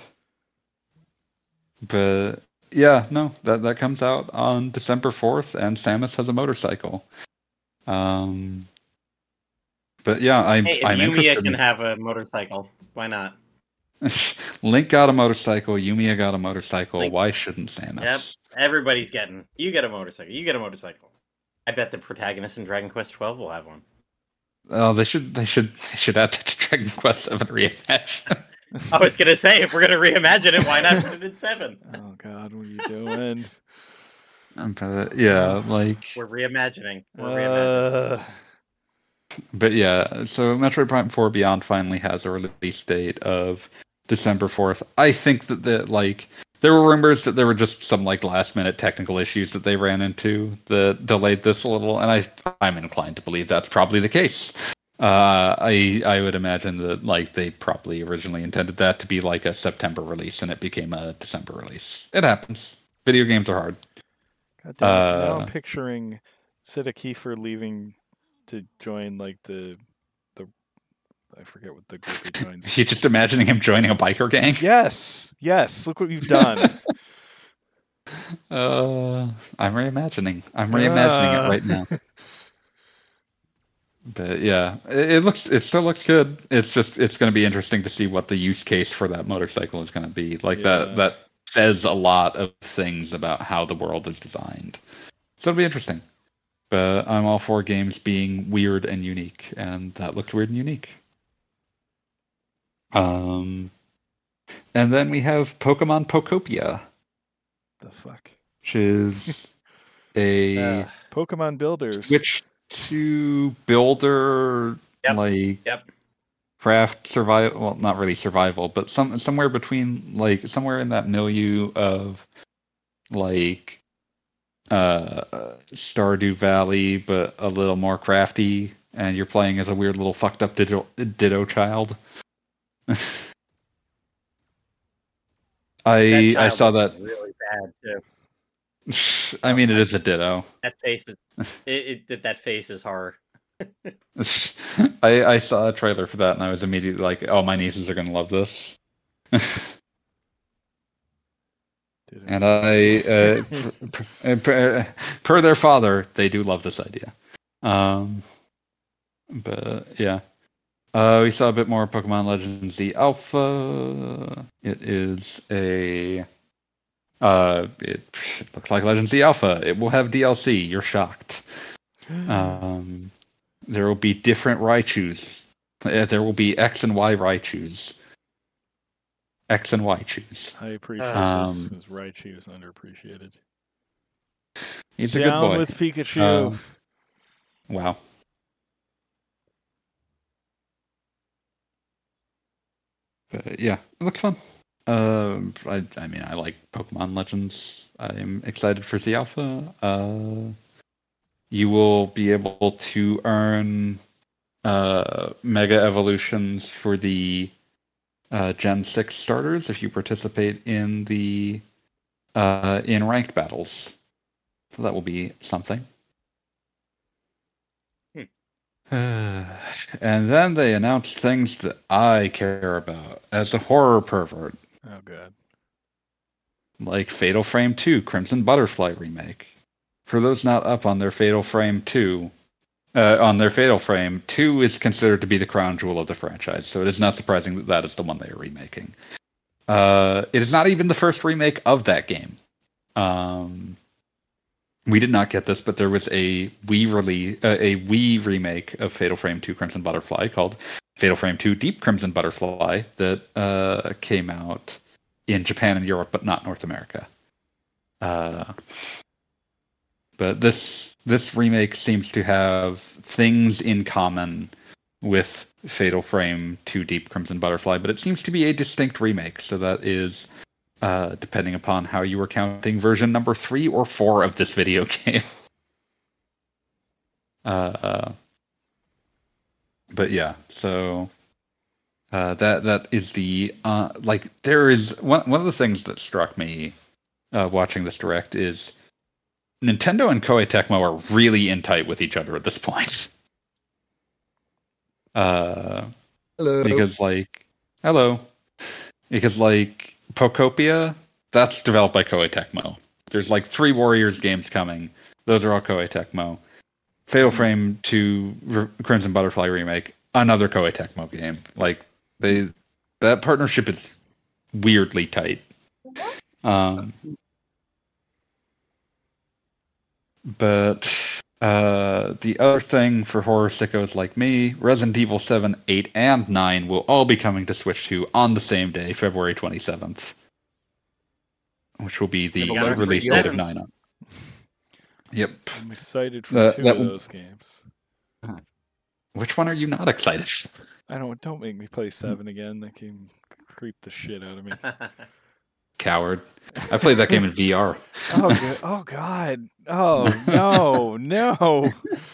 Speaker 2: But yeah, no, that that comes out on December fourth, and Samus has a motorcycle. Um, but yeah, I'm
Speaker 3: Hey, if
Speaker 2: I'm
Speaker 3: Yumiya
Speaker 2: interested.
Speaker 3: can
Speaker 2: In...
Speaker 3: have a motorcycle, why not?
Speaker 2: Link got a motorcycle. Yumiya got a motorcycle.
Speaker 3: Link-
Speaker 2: Why shouldn't Samus?
Speaker 3: Yep, everybody's getting. You get a motorcycle. You get a motorcycle. I bet the protagonist in Dragon Quest twelve will have one.
Speaker 2: Oh, they should they should they should add that to Dragon Quest seven Reimagine.
Speaker 3: I was gonna say, if we're gonna reimagine it, why not put it in seven?
Speaker 1: Oh God, what are you doing?
Speaker 2: But yeah, like.
Speaker 3: We're reimagining. We're reimagining.
Speaker 1: Uh,
Speaker 2: But yeah, so Metroid Prime four Beyond finally has a release date of December fourth. I think that the like there were rumors that there were just some like last minute technical issues that they ran into that delayed this a little, and I I'm inclined to believe that's probably the case. Uh, I I would imagine that like they probably originally intended that to be like a September release, and it became a December release. It happens. Video games are hard.
Speaker 1: God damn it. Now
Speaker 2: Uh,
Speaker 1: I'm picturing Sita Kiefer leaving to join like the the I forget what the group he joins.
Speaker 2: You're just imagining him joining a biker gang.
Speaker 1: Yes, yes. Look what you've done.
Speaker 2: Uh, I'm reimagining. I'm reimagining
Speaker 1: Ah.
Speaker 2: it right now. But yeah, it, it looks. It still looks good. It's just. It's going to be interesting to see what the use case for that motorcycle is going to be. Like
Speaker 1: Yeah.
Speaker 2: that. That says a lot of things about how the world is designed. So it'll be interesting. But I'm all for games being weird and unique, and that looks weird and unique. Um, and then we have Pokemon Pokopia,
Speaker 1: The fuck.
Speaker 2: which is a
Speaker 3: Uh,
Speaker 1: Pokemon Builders.
Speaker 2: Switch to builder
Speaker 3: Yep,
Speaker 2: like
Speaker 3: yep.
Speaker 2: craft survival. Well, not really survival, but some somewhere between like somewhere in that milieu of like uh Stardew Valley, but a little more crafty, and you're playing as a weird little fucked up Ditto, Ditto child. I
Speaker 3: That
Speaker 2: I
Speaker 3: child
Speaker 2: saw
Speaker 3: looks
Speaker 2: that.
Speaker 3: really bad too.
Speaker 2: I mean, it is a Ditto.
Speaker 3: That face is it, it that face is horror.
Speaker 2: I I saw a trailer for that and I was immediately like, oh, my nieces are gonna love this.
Speaker 1: Dude,
Speaker 2: And
Speaker 1: it's-
Speaker 2: I, uh, per, per, per, per their father, they do love this idea. Um, but yeah, uh, we saw a bit more Pokemon Legends Z Alpha. It is a, uh, it, it looks like Legends Z Alpha. It will have D L C. You're shocked. Um, there will be different Raichus. Uh, There will be X and Y Raichus. X and Y choose.
Speaker 1: I appreciate
Speaker 2: Um,
Speaker 1: this. His Raichu is underappreciated.
Speaker 2: He's a
Speaker 1: Down
Speaker 2: good boy.
Speaker 1: with Pikachu.
Speaker 2: Um, Wow. But yeah, it looks fun. Um, I, I mean, I like Pokemon Legends. I'm excited for the alpha. Uh, you will be able to earn uh, Mega Evolutions for the uh, Gen six starters if you participate in the uh, in ranked battles. So that will be something. And then they announced things that I care about as a horror pervert,
Speaker 1: Oh god.
Speaker 2: like Fatal Frame two Crimson Butterfly remake. For those not up on their Fatal Frame two, uh, on their Fatal Frame, two is considered to be the crown jewel of the franchise, so it is not surprising that that is the one they are remaking. Uh, it is not even the first remake of that game. Um, we did not get this, but there was a Wii release, uh, a Wii remake of Fatal Frame two Crimson Butterfly called Fatal Frame two Deep Crimson Butterfly that uh, came out in Japan and Europe, but not North America. Uh, but this this remake seems to have things in common with Fatal Frame two Deep Crimson Butterfly, but it seems to be a distinct remake. So that is, uh, depending upon how you were counting, version number three or four of this video game. uh, but yeah, so uh, that that is the uh, like there is one one of the things that struck me uh, watching this direct is Nintendo and Koei Tecmo are really in tight with each other at this point. Uh,
Speaker 6: Hello.
Speaker 2: because like, hello, because like Pokopia, that's developed by Koei Tecmo. There's like three Warriors games coming. Those are all Koei Tecmo. Fatal Frame two R- Crimson Butterfly remake, another Koei Tecmo game. Like they, that partnership is weirdly tight. Um, but uh, the other thing for horror sickos like me, Resident Evil seven, eight, and nine will all be coming to Switch two on the same day, February twenty-seventh, which will be the
Speaker 3: You gotta
Speaker 2: release
Speaker 3: free
Speaker 2: date of
Speaker 3: sevens.
Speaker 2: nine. On. Yep.
Speaker 1: I'm excited for
Speaker 2: Uh,
Speaker 1: two
Speaker 2: that
Speaker 1: of
Speaker 2: w-
Speaker 1: those games.
Speaker 2: Which one are you not excited for?
Speaker 1: I don't don't make me play seven again. That can creep the shit out of me.
Speaker 2: coward. I played that game in V R.
Speaker 1: Oh, good. Oh God. Oh no, no.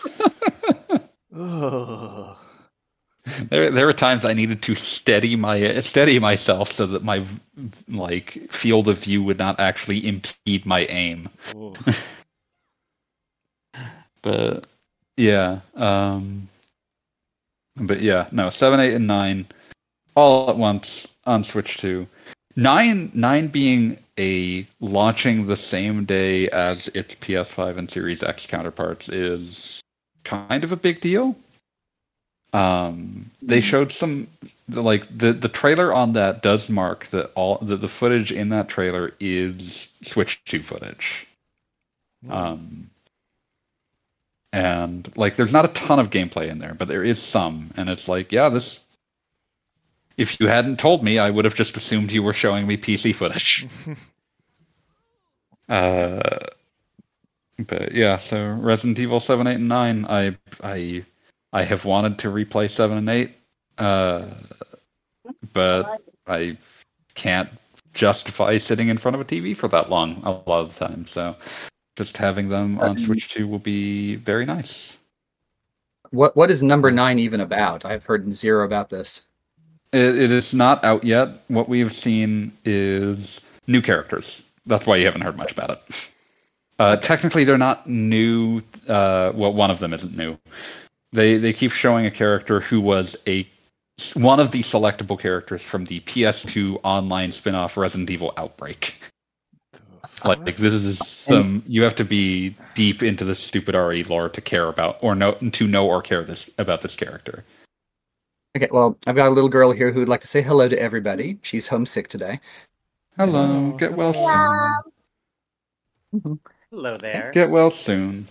Speaker 1: Ugh.
Speaker 2: There, there were times I needed to steady my steady myself so that my like field of view would not actually impede my aim.
Speaker 1: Oh.
Speaker 2: But yeah, um, but yeah, no, seven, eight, and nine all at once on Switch two. Nine, nine being a launching the same day as its P S five and Series X counterparts is kind of a big deal. Um, they showed some like the the trailer on that does mark that all that the footage in that trailer is Switch two footage. Um, and like there's not a ton of gameplay in there, but there is some, and it's like, yeah, this. If you hadn't told me, I would have just assumed you were showing me P C footage. uh, but yeah, so Resident Evil seven, eight, and nine, I I. I have wanted to replay seven and eight, uh, but I can't justify sitting in front of a T V for that long a lot of the time. So just having them on Switch two will be very nice.
Speaker 6: What What is number nine even about? I've heard zero about this.
Speaker 2: It, it is not out yet. What we've seen is new characters. That's why you haven't heard much about it. Uh, technically, they're not new. Uh, well, one of them isn't new. They they keep showing a character who was a one of the selectable characters from the P S two online spin-off Resident Evil Outbreak. Like, like this is some you have to be deep into the stupid R E lore to care about or know to know or care this about this character.
Speaker 6: Okay, well, I've got a little girl here who would like to say hello to everybody. She's homesick today.
Speaker 2: Hello, get well soon.
Speaker 6: Mm-hmm.
Speaker 3: Hello there.
Speaker 2: Get well soon.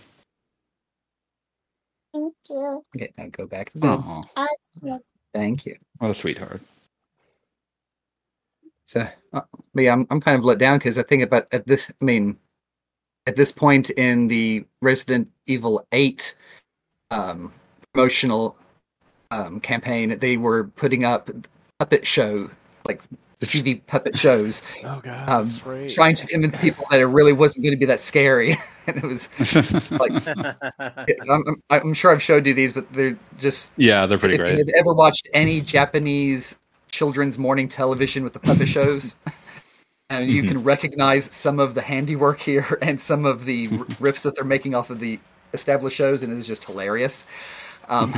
Speaker 7: Thank you.
Speaker 6: Okay, now go back to bed.
Speaker 2: Aw,
Speaker 6: Thank you.
Speaker 2: what a sweetheart.
Speaker 6: So, uh, but yeah, I'm I'm kind of let down because I think about at this. I mean, at this point in the Resident Evil eight um, promotional um, campaign, they were putting up puppet show like T V puppet shows,
Speaker 1: Oh God.
Speaker 6: um,
Speaker 1: That's right.
Speaker 6: trying to convince people that it really wasn't going to be that scary. And it was like, I'm, I'm, I'm sure I've showed you these, but they're just.
Speaker 2: Yeah, they're pretty
Speaker 6: If
Speaker 2: great.
Speaker 6: you've ever watched any Japanese children's morning television with the puppet shows, and you can recognize some of the handiwork here and some of the r- riffs that they're making off of the established shows, and it's just hilarious. Um,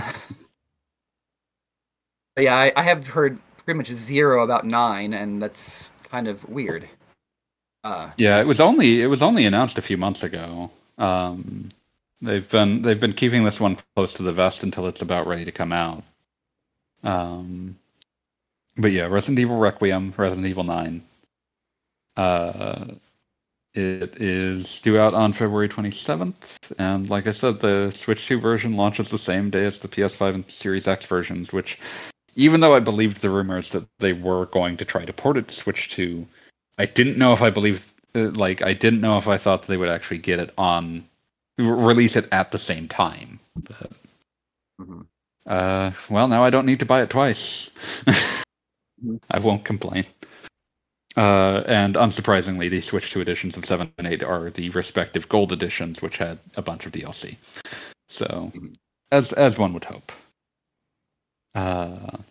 Speaker 6: but yeah, I, I have heard pretty much zero about nine, and that's kind of weird. Uh,
Speaker 2: Yeah, it was only it was only announced a few months ago. Um, they've been they've been keeping this one close to the vest until it's about ready to come out. Um, but yeah, Resident Evil Requiem, Resident Evil nine. Uh, it is due out on February twenty-seventh, and like I said, the Switch two version launches the same day as the P S five and Series X versions, which, even though I believed the rumors that they were going to try to port it to Switch two, I didn't know if I believed, uh, like, I didn't know if I thought they would actually get it on, re- release it at the same time. But,
Speaker 6: mhm.
Speaker 2: uh, well, now I don't need to buy it twice. I won't complain. Uh, and unsurprisingly, the Switch two editions of seven and eight are the respective gold editions, which had a bunch of D L C. So, as as one would hope. Uh,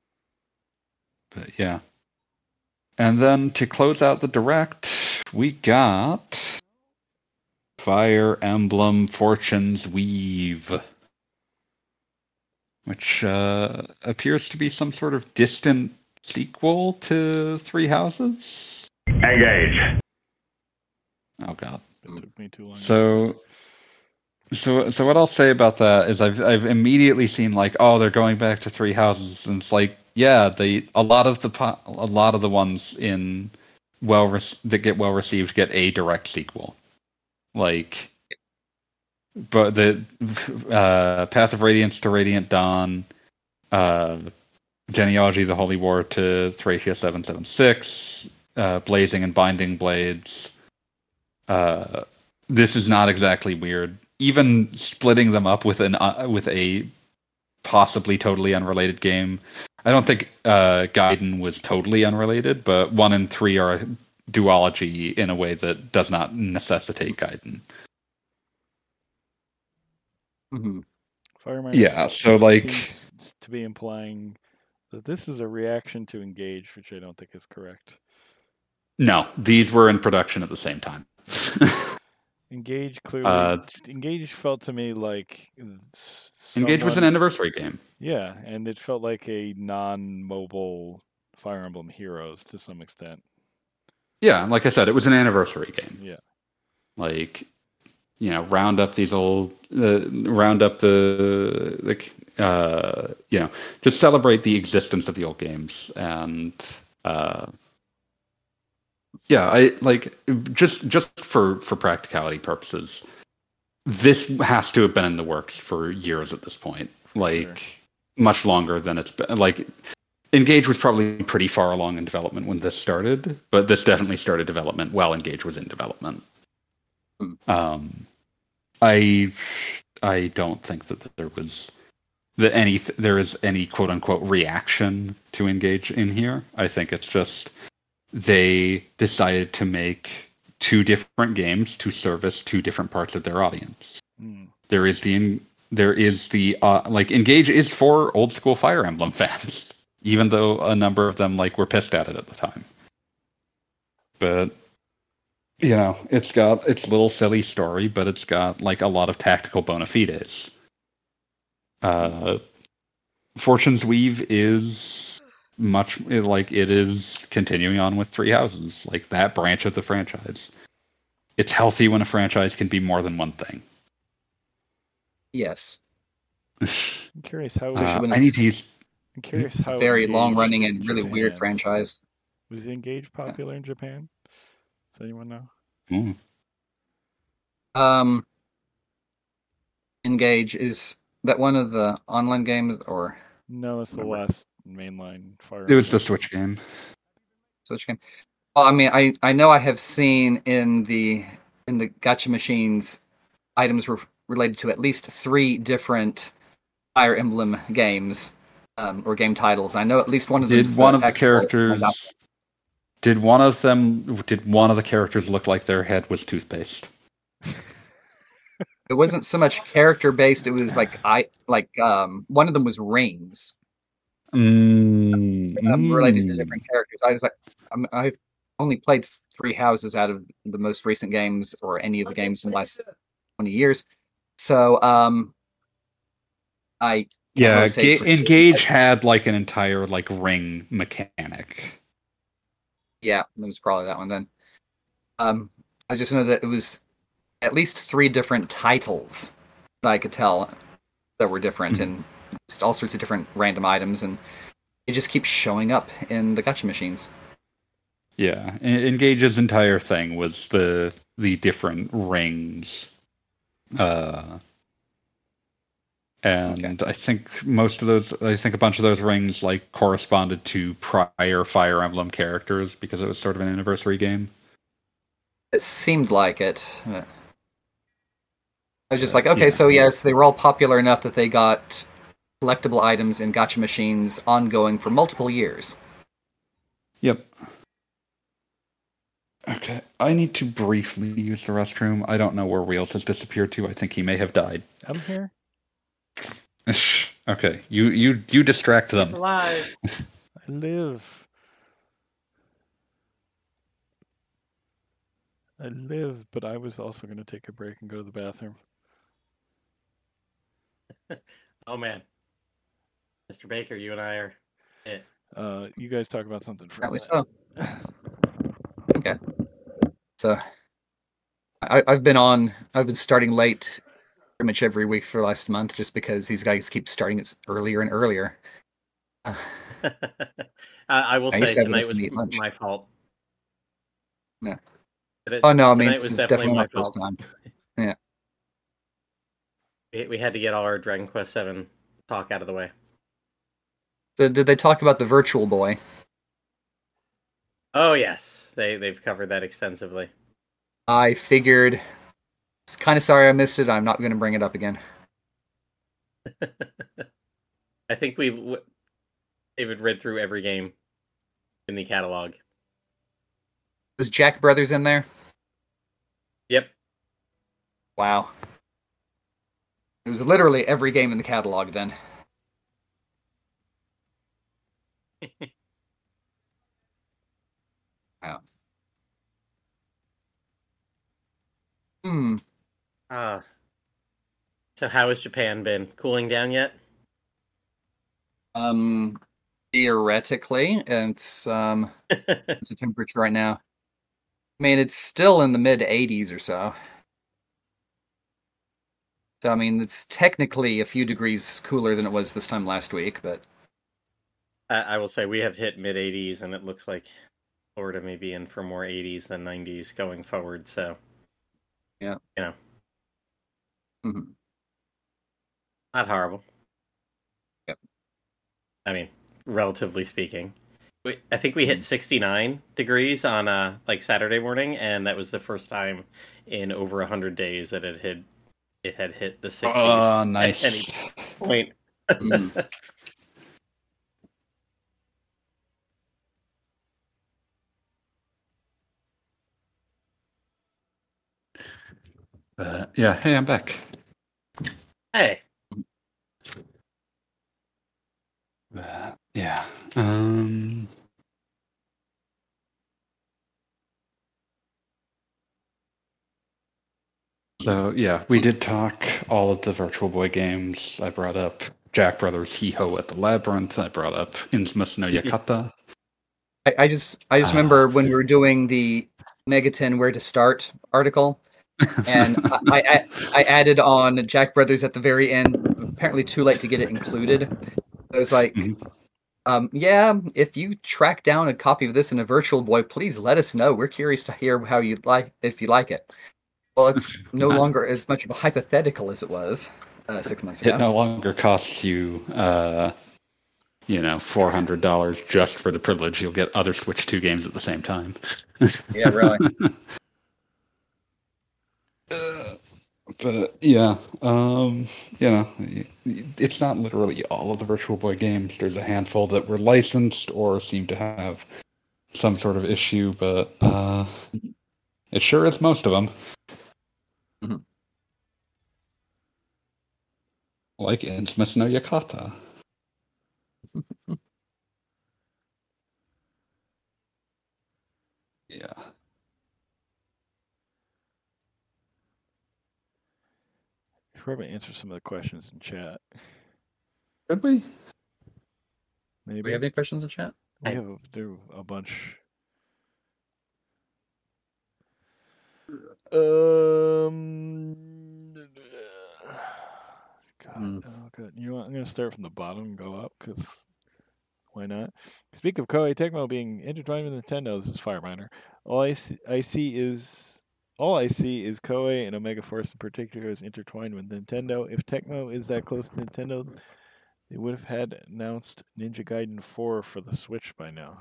Speaker 2: but yeah. And then to close out the Direct, we got Fire Emblem Fortune's Weave, which uh, appears to be some sort of distant sequel to Three Houses.
Speaker 8: Engage.
Speaker 2: Oh god.
Speaker 1: It took me too long.
Speaker 2: So, so, so what I'll say about that is I've I've immediately seen like, oh, they're going back to Three Houses, and it's like, yeah, they a lot of the po- a lot of the ones in well re- that get well received get a direct sequel, like, but the uh, Path of Radiance to Radiant Dawn, uh, Genealogy: The Holy War to Thracia seven seven six, uh, Blazing and Binding Blades. Uh, this is not exactly weird. Even splitting them up with an uh, with a possibly totally unrelated game. I don't think uh, Gaiden was totally unrelated, but one and three are duology in a way that does not necessitate Gaiden.
Speaker 6: Mhm.
Speaker 1: Fire Emblem
Speaker 2: Yeah,
Speaker 1: s-
Speaker 2: so, like-
Speaker 1: seems to be implying that this is a reaction to Engage, which I don't think is correct.
Speaker 2: No, these were in production at the same time.
Speaker 1: Engage clearly.
Speaker 2: uh,
Speaker 1: Engage felt to me like s-
Speaker 2: Engage was an
Speaker 1: someone-
Speaker 2: anniversary game.
Speaker 1: Yeah, and it felt like a non-mobile Fire Emblem Heroes to some extent.
Speaker 2: Yeah, like I said, it was an anniversary game.
Speaker 1: Yeah.
Speaker 2: Like, you know, round up these old, uh, round up the, the, uh, you know, just celebrate the existence of the old games. And, uh, yeah, I like just just for for practicality purposes, this has to have been in the works for years at this point. Like,
Speaker 1: sure.
Speaker 2: much longer than it's been. Like, Engage was probably pretty far along in development when this started, but this definitely started development while Engage was in development.
Speaker 6: Hmm.
Speaker 2: Um, I I don't think that there was that any there is any quote unquote reaction to Engage in here. I think it's just they decided to make two different games to service two different parts of their audience.
Speaker 1: Hmm.
Speaker 2: There is the there is the uh, like Engage is for old school Fire Emblem fans, even though a number of them like were pissed at it at the time. But you know, it's got its little silly story, but it's got like a lot of tactical bona fides. Uh, Fortune's Weave is much like it is continuing on with Three Houses, like that branch of the franchise. It's healthy when a franchise can be more than one thing.
Speaker 6: Yes.
Speaker 1: I'm curious how.
Speaker 6: Especially
Speaker 2: Uh,
Speaker 6: when
Speaker 2: I need
Speaker 6: it's
Speaker 2: to use.
Speaker 1: I'm curious how.
Speaker 6: Very
Speaker 1: Engage
Speaker 6: long running
Speaker 1: did in
Speaker 6: and really weird
Speaker 1: Japan.
Speaker 6: franchise.
Speaker 1: Was Engage popular in Japan? Does anyone know?
Speaker 2: Hmm.
Speaker 6: Um, Engage, is that one of the online games or
Speaker 1: No, it's the
Speaker 2: Remember.
Speaker 1: last mainline Fire
Speaker 2: It was the
Speaker 1: Emblem.
Speaker 2: Switch game.
Speaker 6: Switch game? Well, I mean, I I know I have seen in the in the Gacha machines items re- related to at least three different Fire Emblem games um, or game titles. I know at least one of them.
Speaker 2: Did one of the characters? Did one of them? Did one of the characters look like their head was toothpaste?
Speaker 6: It wasn't so much character based. It was like I like um one of them was rings
Speaker 2: Mm,
Speaker 6: um, related to
Speaker 2: mm.
Speaker 6: different characters. I was like, I'm, I've only played Three Houses out of the most recent games or any of the games in the last twenty years. So um, I can't
Speaker 2: Yeah,
Speaker 6: really say
Speaker 2: Ga-
Speaker 6: for sure.
Speaker 2: Engage
Speaker 6: I-
Speaker 2: had like an entire like ring mechanic.
Speaker 6: Yeah, it was probably that one then. Um, I just know that it was at least three different titles that I could tell that were different
Speaker 2: Mhm.
Speaker 6: and just all sorts of different random items, and it just keeps showing up in the gacha machines.
Speaker 2: Yeah, En- Engage's entire thing was the the different rings, uh, and I think most of those, I think a bunch of those rings like corresponded to prior Fire Emblem characters because it was sort of an anniversary game.
Speaker 6: It seemed like it. but I was just
Speaker 1: Yeah.
Speaker 6: like, okay,
Speaker 2: Yeah.
Speaker 6: so yes, they were all popular enough that they got collectible items in gacha machines ongoing for multiple years.
Speaker 2: Yep. Okay, I need to briefly use the restroom. I don't know where Wheels has disappeared to. I think he may have died.
Speaker 1: I'm here.
Speaker 2: Okay, you you you distract them.
Speaker 3: Alive.
Speaker 1: I live. I live, but I was also going to take a break and go to the bathroom.
Speaker 3: Oh man, Mister Baker, you and I are it.
Speaker 1: Uh, you guys talk about something for a
Speaker 6: Apparently
Speaker 1: minute.
Speaker 6: so. Okay. So I, I've been on. I've been starting late, pretty much every week for the last month, just because these guys keep starting it earlier and earlier. Uh,
Speaker 3: I, I will
Speaker 6: I used
Speaker 3: say
Speaker 6: to have
Speaker 3: tonight
Speaker 6: enough
Speaker 3: was
Speaker 6: to eat lunch.
Speaker 3: my fault.
Speaker 6: Yeah.
Speaker 3: Today-
Speaker 6: oh no, I mean
Speaker 3: tonight
Speaker 6: this
Speaker 3: was
Speaker 6: is
Speaker 3: definitely
Speaker 6: definitely
Speaker 3: my
Speaker 6: my first
Speaker 3: fault.
Speaker 6: time.
Speaker 3: We, we had to get all our Dragon Quest seven talk out of the way.
Speaker 6: So did they talk about the Virtual Boy?
Speaker 3: Oh yes, they they've covered that extensively.
Speaker 6: I figured. It's kind of sorry I missed it. I'm not going to bring it up again.
Speaker 3: I think we w- David read through every game in the catalog.
Speaker 6: Was Jack Brothers in there?
Speaker 3: Yep.
Speaker 6: Wow. It was literally every game in the catalog then. Wow. Hmm.
Speaker 3: Uh, so how has Japan been? Cooling down yet?
Speaker 6: Um, theoretically, it's um, what's the temperature right now? I mean, it's still in the mid eighties or so. So I mean, it's technically a few degrees cooler than it was this time last week, but
Speaker 3: I, I will say we have hit mid eighties, and it looks like Florida may be in for more eighties than nineties going forward. So,
Speaker 6: yeah,
Speaker 3: you know,
Speaker 6: Mhm.
Speaker 3: not horrible.
Speaker 6: Yep.
Speaker 3: I mean, relatively speaking. We, I think we hit sixty-nine degrees on uh like Saturday morning, and that was the first time in over a hundred days that it had it had hit the sixties
Speaker 2: Oh,
Speaker 3: at
Speaker 2: nice.
Speaker 3: any point.
Speaker 6: Mm.
Speaker 2: Uh, yeah, hey, I'm back.
Speaker 3: Hey,
Speaker 2: Uh, yeah. Um. So yeah, we did talk all of the Virtual Boy games. I brought up Jack Brothers Hee Ho at the Labyrinth. I brought up Innsmouth no Yakata.
Speaker 6: I, I just I just
Speaker 2: Ah.
Speaker 6: remember when we were doing the Megaton Where to Start article, and I, I I added on Jack Brothers at the very end. Apparently, too late to get it included. I was like,
Speaker 2: Mhm.
Speaker 6: um, yeah, if you track down a copy of this in a Virtual Boy, please let us know. We're curious to hear how you like if you like it. Well, it's no longer as much of a hypothetical as it was uh, six months
Speaker 2: It
Speaker 6: ago.
Speaker 2: no longer costs you, uh, you know, four hundred dollars just for the privilege. You'll get other Switch two games at the same time.
Speaker 6: Yeah, really.
Speaker 2: Uh, but yeah, um, you know, it's not literally all of the Virtual Boy games. There's a handful that were licensed or seem to have some sort of issue, but uh, it sure is most of them.
Speaker 6: Mhm.
Speaker 2: Like Innsmouth no Yakata. Yeah.
Speaker 1: Should probably answer some of the questions in chat.
Speaker 2: Could we?
Speaker 6: Do
Speaker 1: Maybe
Speaker 6: we have any questions in chat?
Speaker 1: we have a, there a bunch. Um. God,
Speaker 6: Hmm.
Speaker 1: oh, good. You know what? I'm gonna start from the bottom and go up because why not? Speak of Koei Tecmo being intertwined with Nintendo, this is Fireminer. All I see, I see is all I see is Koei and Omega Force in particular is intertwined with Nintendo. If Tecmo is that close to Nintendo, they would have had announced Ninja Gaiden four for the Switch by now.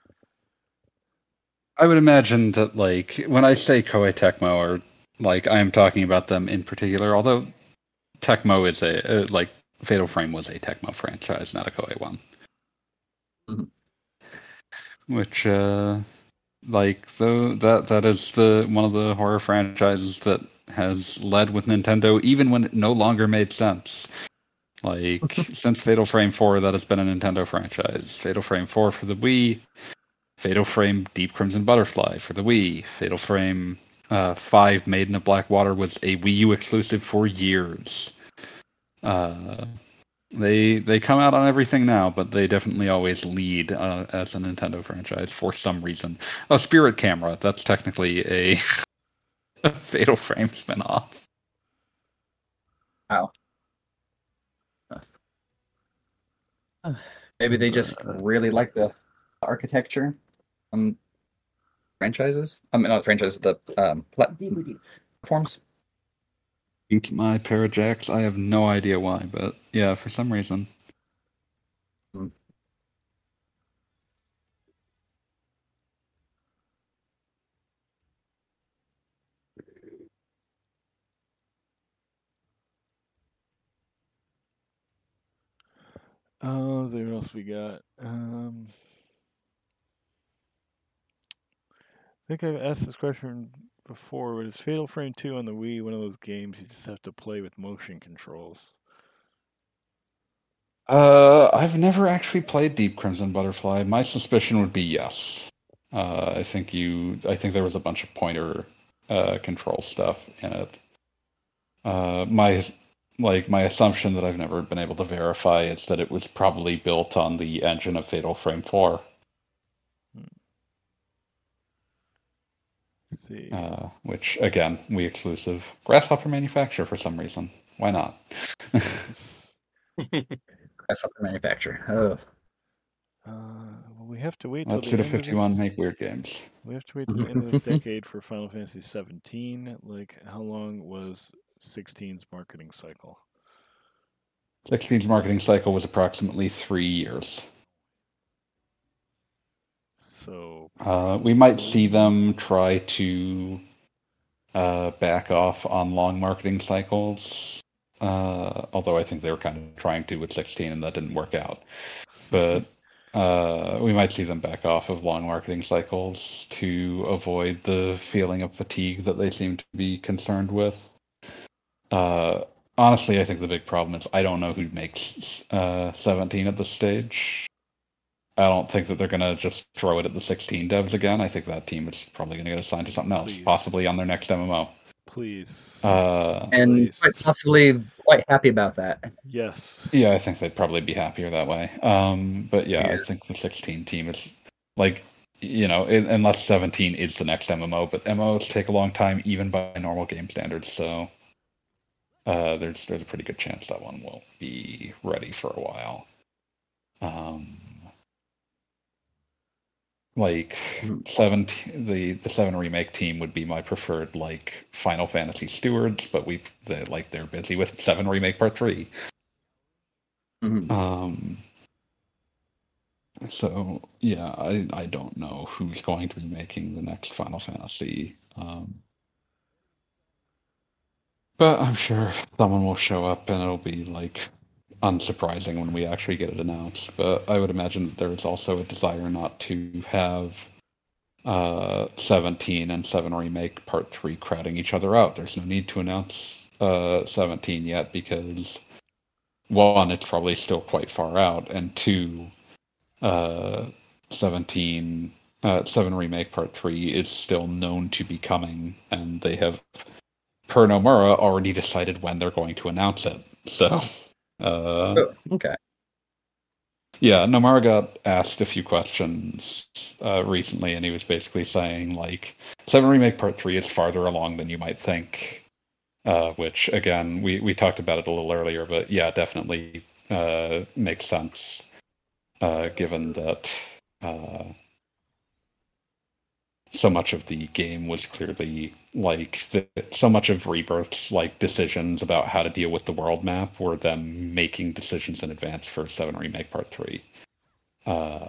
Speaker 2: I would imagine that, like, when I say Koei Tecmo, or like I am talking about them in particular, although Tecmo is a uh, like Fatal Frame was a Tecmo franchise, not a Koei one.
Speaker 6: Mhm.
Speaker 2: Which, uh, like, though that that is the one of the horror franchises that has led with Nintendo, even when it no longer made sense. Like since Fatal Frame four, that has been a Nintendo franchise. Fatal Frame four for the Wii, Fatal Frame Deep Crimson Butterfly for the Wii, Fatal Frame uh, five Maiden of Blackwater was a Wii U exclusive for years. Uh, they they come out on everything now, but they definitely always lead uh, as a Nintendo franchise for some reason. Oh, Spirit Camera, that's technically a, a Fatal Frame spinoff.
Speaker 6: Wow. Maybe they just
Speaker 2: But,
Speaker 6: really like the architecture. Um, franchises. I mean, not franchises. The um, plat- platforms.
Speaker 2: Eat my Parajacks. I have no idea why, but yeah, for some reason.
Speaker 6: Hmm.
Speaker 1: Oh, let's see what else we got. Um, think I've asked this question before, but is Fatal Frame two on the Wii one of those games you just have to play with motion controls?
Speaker 2: Uh, I've never actually played Deep Crimson Butterfly. My suspicion would be yes. Uh, I think you. I think there was a bunch of pointer uh, control stuff in it. Uh, my like my assumption that I've never been able to verify is that it was probably built on the engine of Fatal Frame four.
Speaker 1: Let's see.
Speaker 2: Uh, which again, we exclusive Grasshopper manufacturer for some reason. Why not?
Speaker 6: Grasshopper manufacturer. Oh.
Speaker 1: Uh, well, we have to wait till
Speaker 2: Let's
Speaker 1: the
Speaker 2: Suda
Speaker 1: end of
Speaker 2: fifty-one
Speaker 1: this.
Speaker 2: make weird games.
Speaker 1: We have to wait till the end of this decade for Final Fantasy seventeen. Like, how long was sixteen's marketing cycle?
Speaker 2: sixteen's marketing cycle was approximately three years.
Speaker 1: So
Speaker 2: Uh, we might see them try to uh, back off on long marketing cycles. Uh, although I think they were kind of trying to with sixteen and that didn't work out. But uh, we might see them back off of long marketing cycles to avoid the feeling of fatigue that they seem to be concerned with. Uh, honestly, I think the big problem is I don't know who makes uh, seventeen at this stage. I don't think that they're going to just throw it at the sixteen devs again. I think that team is probably going to get assigned to something else,
Speaker 1: Please.
Speaker 2: possibly on their next M M O.
Speaker 1: please,
Speaker 2: Uh,
Speaker 6: And
Speaker 1: Please.
Speaker 6: quite possibly quite happy about that.
Speaker 1: yes.
Speaker 2: yeah, I think they'd probably be happier that way. Um, but yeah, I
Speaker 6: Yeah.
Speaker 2: think the sixteen team is like, you know, it, unless seventeen is the next M M O, but M M Os take a long time even by normal game standards, so uh, there's there's a pretty good chance that one will be ready for a while. Um, like
Speaker 6: Mhm.
Speaker 2: seventeen, the the seven remake team would be my preferred like Final Fantasy stewards, but we they, like they're busy with seven remake part three.
Speaker 6: Mhm.
Speaker 2: Um, so yeah, I I don't know who's going to be making the next Final Fantasy. Um, but I'm sure someone will show up and it'll be like unsurprising when we actually get it announced. But I would imagine that there's also a desire not to have uh, seventeen and seven Remake Part three crowding each other out. There's no need to announce uh, seventeen yet because, one, it's probably still quite far out, and two, uh, seventeen, uh, seven Remake Part three is still known to be coming, and they have, per Nomura, already decided when they're going to announce it. So. Uh,
Speaker 6: Oh, okay.
Speaker 2: yeah, Nomura got asked a few questions uh, recently, and he was basically saying, like, seven Remake Part three is farther along than you might think, uh, which, again, we, we talked about it a little earlier, but yeah, definitely uh, makes sense, uh, given that uh, so much of the game was clearly, like, the, so much of Rebirth's, like, decisions about how to deal with the world map were them making decisions in advance for seven Remake Part three. Uh,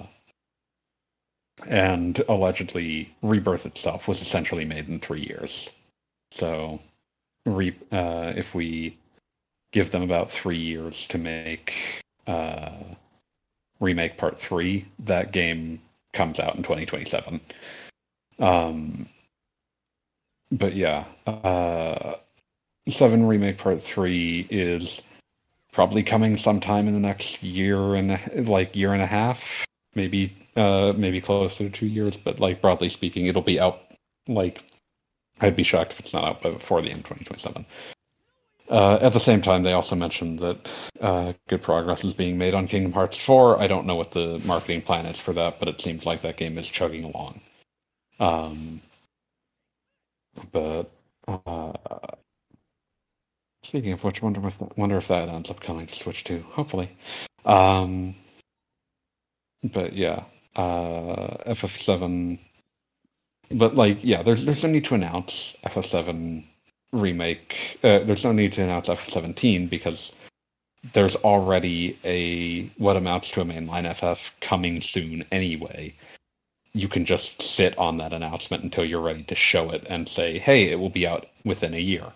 Speaker 2: and allegedly, Rebirth itself was essentially made in three years. So, re, uh, if we give them about three years to make uh, Remake Part three, that game comes out in twenty twenty-seven. Um, but yeah, uh, seven Remake Part three is probably coming sometime in the next year and a, like year and a half, maybe uh, maybe closer to two years. But like broadly speaking, it'll be out. Like, I'd be shocked if it's not out before the end of twenty twenty-seven. Uh, at the same time, they also mentioned that uh, good progress is being made on Kingdom Hearts four. I don't know what the marketing plan is for that, but it seems like that game is chugging along. Um, but uh, speaking of which, wonder if that, wonder if that ends up coming to Switch too. Hopefully. Um, but yeah, uh, F F seven. But like, yeah, there's there's no need to announce F F seven remake. Uh, there's no need to announce F F seventeen because there's already a what amounts to a mainline F F coming soon anyway. You can just sit on that announcement until you're ready to show it and say, hey, it will be out within a year.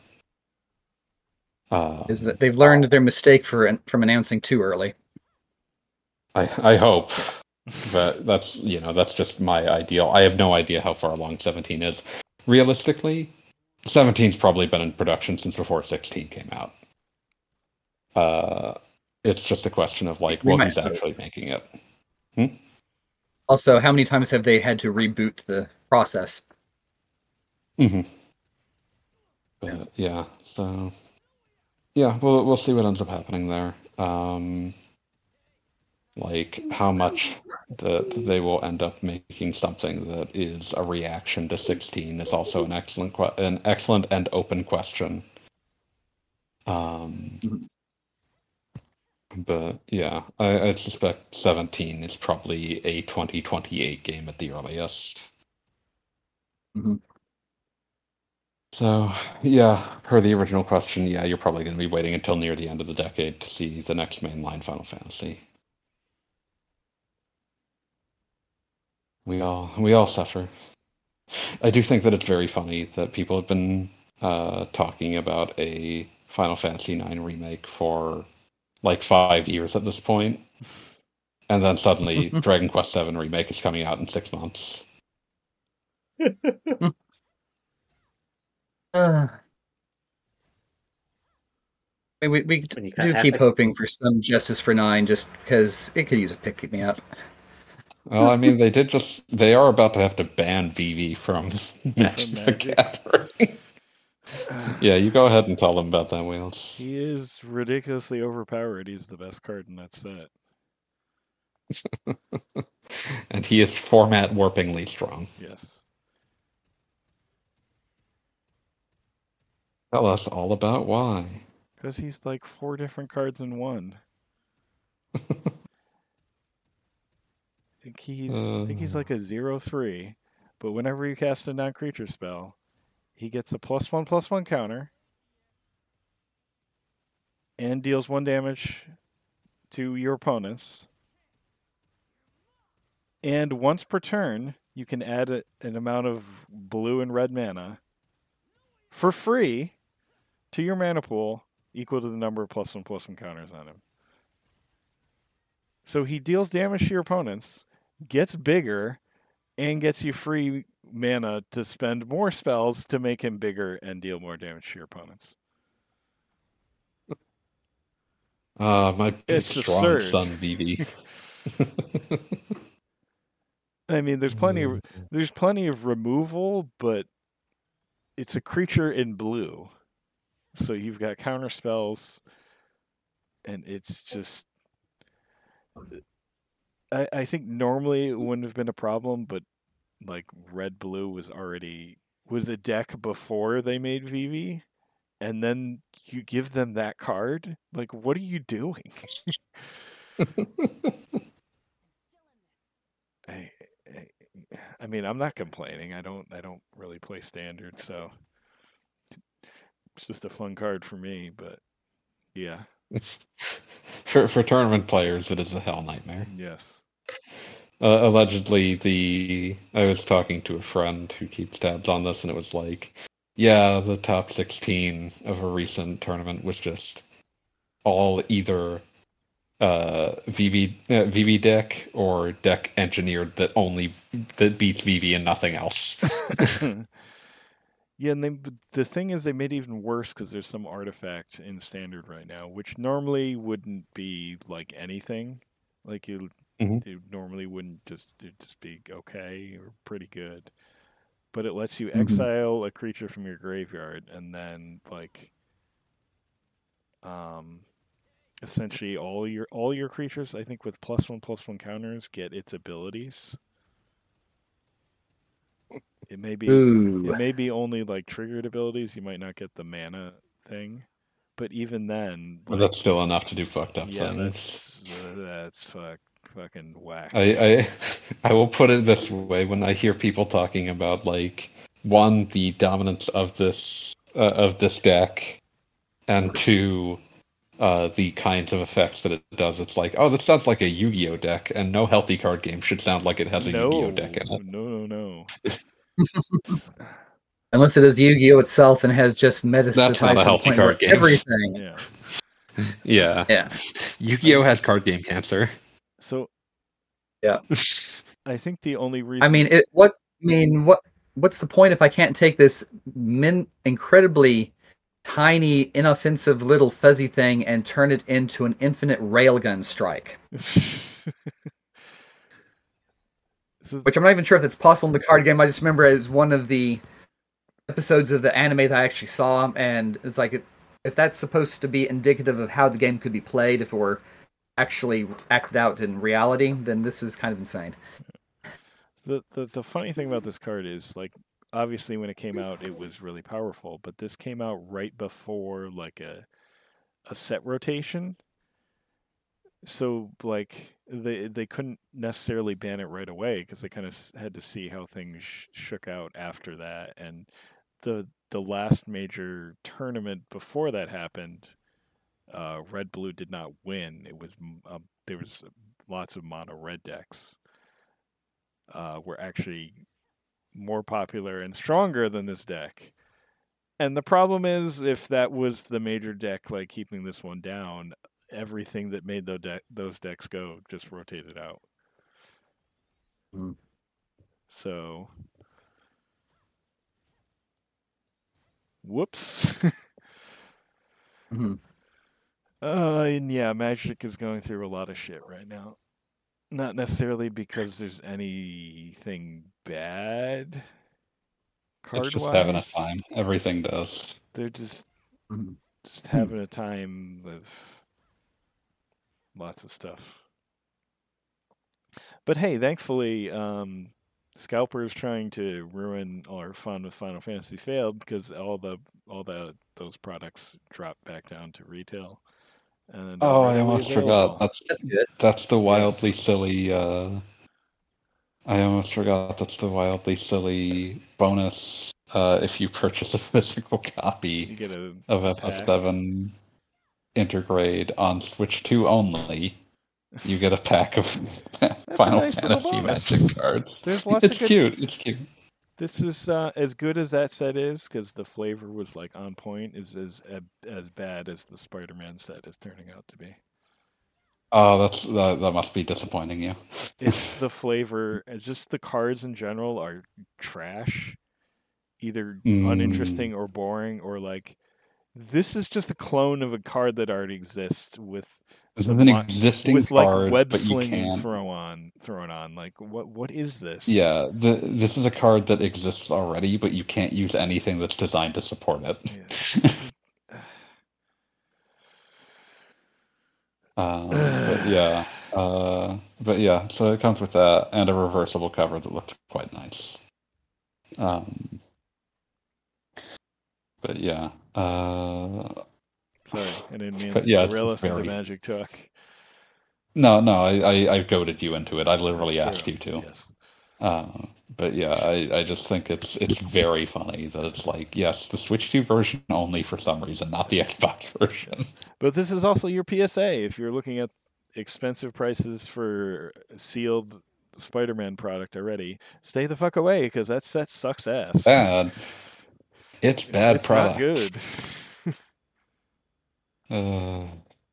Speaker 2: Uh,
Speaker 6: Is that they've learned their mistake for from announcing too early.
Speaker 2: I, I hope. But that's you know that's just my ideal. I have no idea how far along seventeen is. Realistically, seventeen's probably been in production since before sixteen came out. Uh, it's just a question of like,
Speaker 6: We
Speaker 2: well,
Speaker 6: might
Speaker 2: who's
Speaker 6: have-
Speaker 2: actually making it? Hmm?
Speaker 6: Also, how many times have they had to reboot the process?
Speaker 2: Mm-hmm. But yeah, so yeah, we'll we'll see what ends up happening there. Um, like how much that they will end up making something that is a reaction to sixteen is also an excellent que- an excellent and open question. Um,
Speaker 6: Mhm.
Speaker 2: but yeah, I, I suspect seventeen is probably a twenty twenty-eight game at the earliest.
Speaker 6: Mhm.
Speaker 2: So yeah, per the original question, yeah, you're probably going to be waiting until near the end of the decade to see the next mainline Final Fantasy. We all we all suffer. I do think that it's very funny that people have been uh, talking about a Final Fantasy nine remake for like five years at this point, and then suddenly Dragon Quest seven remake is coming out in six months.
Speaker 6: Uh, we we, we
Speaker 3: When you
Speaker 6: do
Speaker 3: got
Speaker 6: keep
Speaker 3: Epic.
Speaker 6: hoping for some justice for nine, just because it could use a pick me up.
Speaker 2: Well, I mean, they did just they are about to have to ban Vivi from Magic the
Speaker 1: Magic.
Speaker 2: Gathering. Yeah, you go ahead and tell them about that, Wheels.
Speaker 1: He is ridiculously overpowered. He's the best card in that set.
Speaker 2: And he is format warpingly strong.
Speaker 1: Yes.
Speaker 2: Tell us all about why.
Speaker 1: Because he's like four different cards in one. I think he's I think he's like a zero three, but whenever you cast a non-creature spell, he gets a plus one plus one counter and deals one damage to your opponents. And once per turn, you can add a, an amount of blue and red mana for free to your mana pool equal to the number of plus one plus one counters on him. So he deals damage to your opponents, gets bigger, and gets you free mana to spend more spells to make him bigger and deal more damage to your opponents.
Speaker 2: Uh, my big
Speaker 1: It's
Speaker 2: strong
Speaker 1: absurd.
Speaker 2: son Vivi.
Speaker 1: I mean, there's plenty of there's plenty of removal, but it's a creature in blue, so you've got counter spells, and it's just. I, I think normally it wouldn't have been a problem, but like red blue was already was a deck before they made Vivi, and then you give them that card. Like, what are you doing? I, I, I mean, I'm not complaining. I don't I don't really play standard, so it's just a fun card for me. But yeah,
Speaker 2: for for tournament players, it is a hell nightmare.
Speaker 1: yes.
Speaker 2: Uh, allegedly, the I was talking to a friend who keeps tabs on this, and it was like, yeah, the top sixteen of a recent tournament was just all either uh, Vivi uh, Vivi deck or deck engineered that only that beats Vivi and nothing else.
Speaker 1: Yeah, and they, the thing is, they made it even worse because there's some artifact in standard right now, which normally wouldn't be like anything. Like you,
Speaker 2: Mhm.
Speaker 1: it normally wouldn't just it'd just be okay or pretty good, but it lets you
Speaker 6: Mhm.
Speaker 1: exile a creature from your graveyard, and then like, um, essentially all your all your creatures, I think with plus one plus one counters, get its abilities. It may be
Speaker 6: Ooh.
Speaker 1: it may be only like triggered abilities. You might not get the mana thing, but even then,
Speaker 2: But
Speaker 1: like,
Speaker 2: that's still enough to do fucked up
Speaker 1: yeah,
Speaker 2: things.
Speaker 1: that's uh, that's fuck, fucking whack.
Speaker 2: I, I I will put it this way: when I hear people talking about like one, the dominance of this uh, of this deck, and two, uh, the kinds of effects that it does, it's like, oh, this sounds like a Yu-Gi-Oh deck, and no healthy card game should sound like it has a
Speaker 1: no,
Speaker 2: Yu-Gi-Oh deck in it.
Speaker 1: no, no, no.
Speaker 6: Unless it is Yu-Gi-Oh itself and has just
Speaker 2: That's not
Speaker 6: metastasized
Speaker 2: a
Speaker 6: to the
Speaker 2: healthy
Speaker 6: point
Speaker 2: card
Speaker 6: where
Speaker 2: game.
Speaker 6: everything.
Speaker 1: Yeah.
Speaker 2: Yeah,
Speaker 6: Yeah.
Speaker 2: Yu-Gi-Oh has card game cancer.
Speaker 1: So I think the only reason
Speaker 6: I mean, it. What I mean, what what's the point if I can't take this min incredibly tiny, inoffensive little fuzzy thing and turn it into an infinite railgun strike?
Speaker 1: So-
Speaker 6: Which I'm not even sure if that's possible in the card game. I just remember as one of the episodes of the anime that I actually saw, and it's like if that's supposed to be indicative of how the game could be played if it were actually acted out in reality, then this is kind of insane.
Speaker 1: The, the the funny thing about this card is like obviously when it came out it was really powerful, but this came out right before like a a set rotation. So like they they couldn't necessarily ban it right away because they kind of had to see how things sh- shook out after that. And the the last major tournament before that happened, uh, Red Blue did not win. It was um, there was lots of mono red decks. Uh, were actually more popular and stronger than this deck. And the problem is, if that was the major deck, like keeping this one down, everything that made those, de- those decks go just rotated out.
Speaker 6: Mm.
Speaker 1: So, whoops.
Speaker 6: Mm-hmm.
Speaker 1: uh, and yeah, Magic is going through a lot of shit right now. Not necessarily because there's anything bad.
Speaker 2: It's just
Speaker 1: Card-wise.
Speaker 2: having a time. Everything does.
Speaker 1: They're just
Speaker 6: Mm-hmm.
Speaker 1: just having a time with lots of stuff. But hey, thankfully, um, Scalper's trying to ruin all our fun with Final Fantasy failed because all the all the those products dropped back down to retail. And
Speaker 2: Oh, I
Speaker 1: readily
Speaker 2: almost
Speaker 1: available.
Speaker 2: forgot. That's
Speaker 6: That's good.
Speaker 2: that's the wildly
Speaker 1: Yes.
Speaker 2: silly. Uh, I almost forgot. That's the wildly silly bonus. Uh, if you purchase a physical
Speaker 1: You
Speaker 2: copy
Speaker 1: get a
Speaker 2: of
Speaker 1: a
Speaker 2: F F
Speaker 1: pack.
Speaker 2: seven Intergrade on Switch two only, you get a pack of Final
Speaker 1: nice little
Speaker 2: Fantasy
Speaker 1: bonus.
Speaker 2: Magic cards.
Speaker 1: There's lots
Speaker 2: It's
Speaker 1: of good.
Speaker 2: cute. It's cute.
Speaker 1: This is uh, as good as that set is because the flavor was like on point. Is as as bad as the Spider-Man set is turning out to be.
Speaker 2: Oh, that's that, that must be disappointing you.
Speaker 1: It's the flavor, and just the cards in general are trash, either
Speaker 2: Mm.
Speaker 1: uninteresting or boring, or like this is just a clone of a card that already exists with
Speaker 2: This is
Speaker 1: some
Speaker 2: an
Speaker 1: li-
Speaker 2: existing
Speaker 1: with like
Speaker 2: card,
Speaker 1: web
Speaker 2: but you
Speaker 1: slinging
Speaker 2: can't.
Speaker 1: throw on thrown on. Like what what is this?
Speaker 2: Yeah, the, this is a card that exists already, but you can't use anything that's designed to support it.
Speaker 1: Yes.
Speaker 2: Um, but yeah, uh, but yeah, so it comes with that and a reversible cover that looks quite nice. Um, but yeah, uh,
Speaker 1: Sorry, I didn't mean
Speaker 2: But
Speaker 1: to
Speaker 2: yeah, it's
Speaker 1: derail us into
Speaker 2: very-
Speaker 1: Magic talk.
Speaker 2: no, no, I, I, I goaded you into it. I literally
Speaker 1: That's
Speaker 2: asked
Speaker 1: true.
Speaker 2: you to.
Speaker 1: Yes.
Speaker 2: Uh, but yeah, I, I just think it's it's very funny that it's like, yes, the Switch two version only for some reason, not the Xbox version.
Speaker 1: Yes. But this is also your P S A. If you're looking at expensive prices for sealed Spider-Man product already, stay the fuck away because that set sucks ass.
Speaker 2: Bad. It's bad
Speaker 1: it's
Speaker 2: product.
Speaker 1: not good.
Speaker 2: Uh,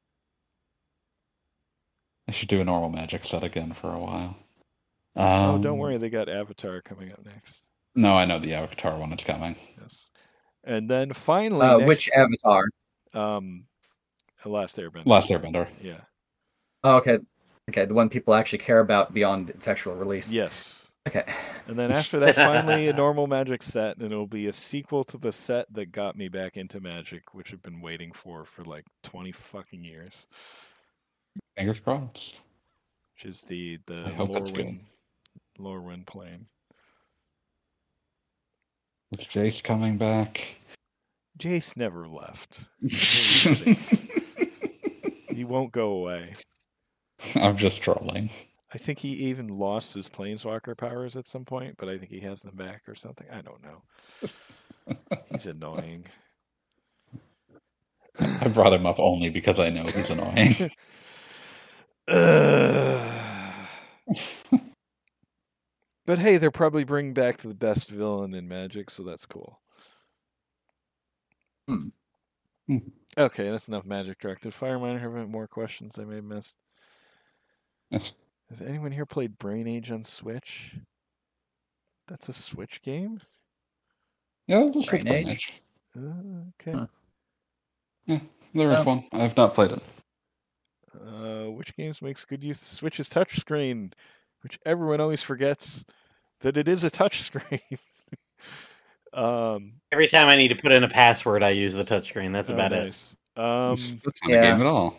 Speaker 2: I should do a normal Magic set again for a while. Um,
Speaker 1: oh, don't worry, they got Avatar coming up next.
Speaker 2: No, I know the Avatar one is coming.
Speaker 1: Yes. And then finally,
Speaker 6: Uh,
Speaker 1: next,
Speaker 6: which Avatar?
Speaker 1: um, Last Airbender.
Speaker 2: Last Airbender.
Speaker 1: Yeah.
Speaker 6: Oh, okay. Okay, the one people actually care about beyond its actual release.
Speaker 1: Yes.
Speaker 6: Okay.
Speaker 1: And then after that, finally, a normal Magic set, and it'll be a sequel to the set that got me back into Magic, which I've been waiting for for like twenty fucking years,
Speaker 2: Fingers crossed.
Speaker 1: which is the the
Speaker 2: I hope that's good.
Speaker 1: Lorwyn Lorwyn plane.
Speaker 2: Is Jace coming back?
Speaker 1: Jace never left. He won't go away.
Speaker 2: I'm just trolling.
Speaker 1: I think he even lost his planeswalker powers at some point, but I think he has them back or something. I don't know. He's annoying.
Speaker 2: I brought him up only because I know he's annoying.
Speaker 1: But hey, they're probably bringing back the best villain in Magic, so that's cool.
Speaker 6: Hmm.
Speaker 2: Hmm.
Speaker 1: Okay, that's enough Magic Talk. Did Fireminer have any more questions I may have missed? Has anyone here played Brain Age on Switch? That's a Switch game?
Speaker 2: Yeah, we'll switch
Speaker 6: Brain
Speaker 2: Brain
Speaker 6: Age?
Speaker 2: Age.
Speaker 1: Uh, okay.
Speaker 6: Huh.
Speaker 2: Yeah, there is
Speaker 6: Um,
Speaker 2: one. I have not played it.
Speaker 1: Uh, which games makes good use of Switch's touchscreen? Which everyone always forgets that it is a touchscreen. um,
Speaker 3: Every time I need to put in a password, I use the touchscreen. That's
Speaker 1: oh,
Speaker 3: about
Speaker 1: nice. Um,
Speaker 2: That's not
Speaker 6: yeah.
Speaker 2: a game at all.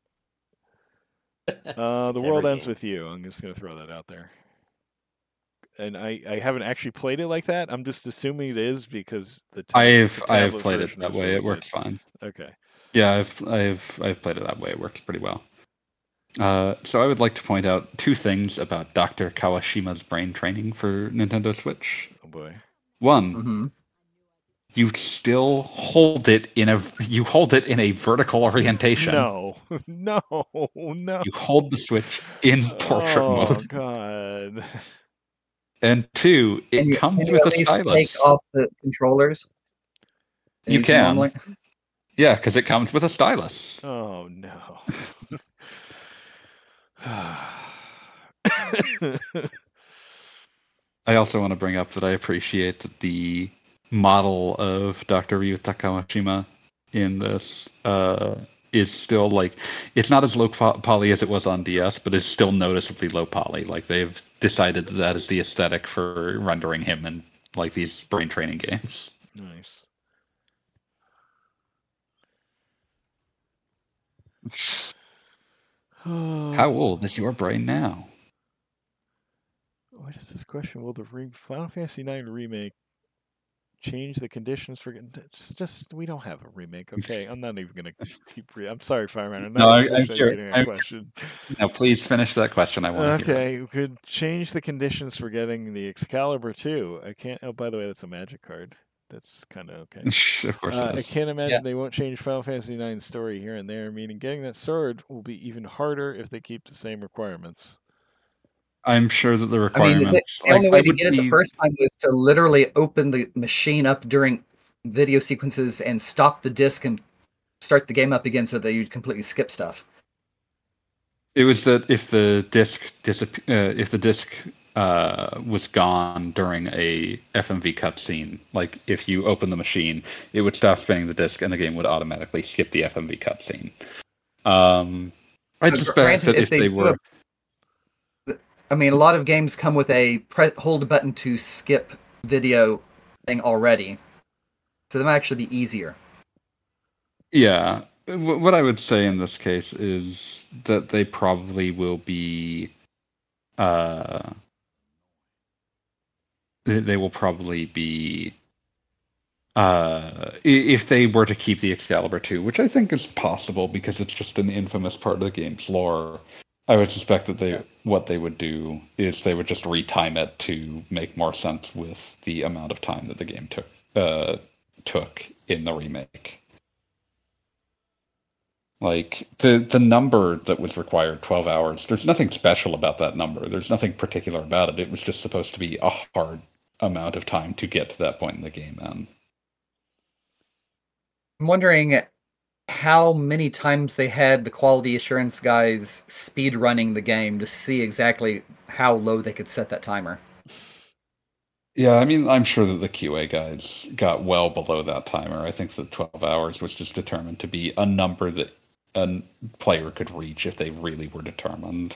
Speaker 1: uh, the
Speaker 3: It's
Speaker 1: world
Speaker 3: every
Speaker 1: ends
Speaker 3: game.
Speaker 1: with you. I'm just gonna throw that out there. And I, I haven't actually played it like that. I'm just assuming it is because the ta-
Speaker 2: I've
Speaker 1: the
Speaker 2: I've
Speaker 1: tablet
Speaker 2: played it
Speaker 1: version
Speaker 2: that
Speaker 1: is
Speaker 2: way.
Speaker 1: really
Speaker 2: It works
Speaker 1: good.
Speaker 2: fine.
Speaker 1: Okay.
Speaker 2: Yeah, I've I've I've played it that way. It works pretty well. Uh, so I would like to point out two things about Doctor Kawashima's brain training for Nintendo Switch.
Speaker 1: Oh boy.
Speaker 2: One,
Speaker 6: hmm
Speaker 2: you still hold it in a you hold it in a vertical orientation.
Speaker 1: No, no, no.
Speaker 2: You hold the Switch in portrait
Speaker 1: oh
Speaker 2: mode.
Speaker 1: God.
Speaker 2: And two, it
Speaker 6: Can you,
Speaker 2: comes
Speaker 6: can you
Speaker 2: with
Speaker 6: at
Speaker 2: a
Speaker 6: least
Speaker 2: stylus.
Speaker 6: take off the controllers? and
Speaker 2: You
Speaker 6: use them
Speaker 2: can.
Speaker 6: normally?
Speaker 2: Yeah, because it comes with a stylus.
Speaker 1: Oh no.
Speaker 2: I also want to bring up that I appreciate that the model of Doctor Ryuta Kawashima in this uh, is still like it's not as low po- poly as it was on D S, but is still noticeably low poly. Like they've decided that that is the aesthetic for rendering him in like these brain training games.
Speaker 1: Nice.
Speaker 2: How old is your brain now?
Speaker 1: What is this question? Will the re- Final Fantasy nine remake change the conditions for? It's just we don't have a remake. Okay, I'm not even gonna keep. Re- I'm sorry, Fireman. I'm not
Speaker 2: No, I-
Speaker 1: even
Speaker 2: I'm
Speaker 1: finished
Speaker 2: sure-
Speaker 1: reading that
Speaker 2: I'm-
Speaker 1: question.
Speaker 2: Now, please finish that question. I want to hear.
Speaker 1: Okay, we could change the conditions for getting the Excalibur two. I can't. Oh, by the way, that's a magic card. That's kind of okay.
Speaker 2: It. Of course,
Speaker 1: Uh,
Speaker 2: it
Speaker 1: I
Speaker 2: is.
Speaker 1: can't imagine
Speaker 6: Yeah.
Speaker 1: they won't change Final Fantasy nine's story here and there, meaning getting that sword will be even harder if they keep the same requirements.
Speaker 2: I'm sure that the
Speaker 6: I mean,
Speaker 2: requirements.
Speaker 6: the, the only
Speaker 2: like,
Speaker 6: way
Speaker 2: I
Speaker 6: to
Speaker 2: would
Speaker 6: get it the
Speaker 2: be-
Speaker 6: first time was to literally open the machine up during video sequences and stop the disc and start the game up again so that you'd completely skip stuff.
Speaker 2: It was that if the disc disap- uh, if the disc uh, was gone during a F M V cutscene, like if you open the machine, it would stop spinning the disc and the game would automatically skip the F M V cutscene. Um, I
Speaker 6: But
Speaker 2: suspect
Speaker 6: granted,
Speaker 2: that
Speaker 6: if
Speaker 2: if
Speaker 6: they
Speaker 2: they
Speaker 6: do
Speaker 2: were,
Speaker 6: I mean, a lot of games come with a pre- hold button to skip video thing already, so that might actually be easier.
Speaker 2: yeah, w- what I would say in this case is that they probably will be, uh, they they will probably be. Uh, i- if they were to keep the Excalibur two, which I think is possible because it's just an infamous part of the game's lore, I would suspect that they what they would do is they would just retime it to make more sense with the amount of time that the game took uh, took in the remake. Like the the number that was required, twelve hours. There's nothing special about that number. There's nothing particular about it. It was just supposed to be a hard amount of time to get to that point in the game. And
Speaker 6: I'm wondering how many times they had the quality assurance guys speed running the game to see exactly how low they could set that timer.
Speaker 2: yeah, I mean, I'm sure that the Q A guys got well below that timer. I think that twelve hours was just determined to be a number that a player could reach if they really were determined.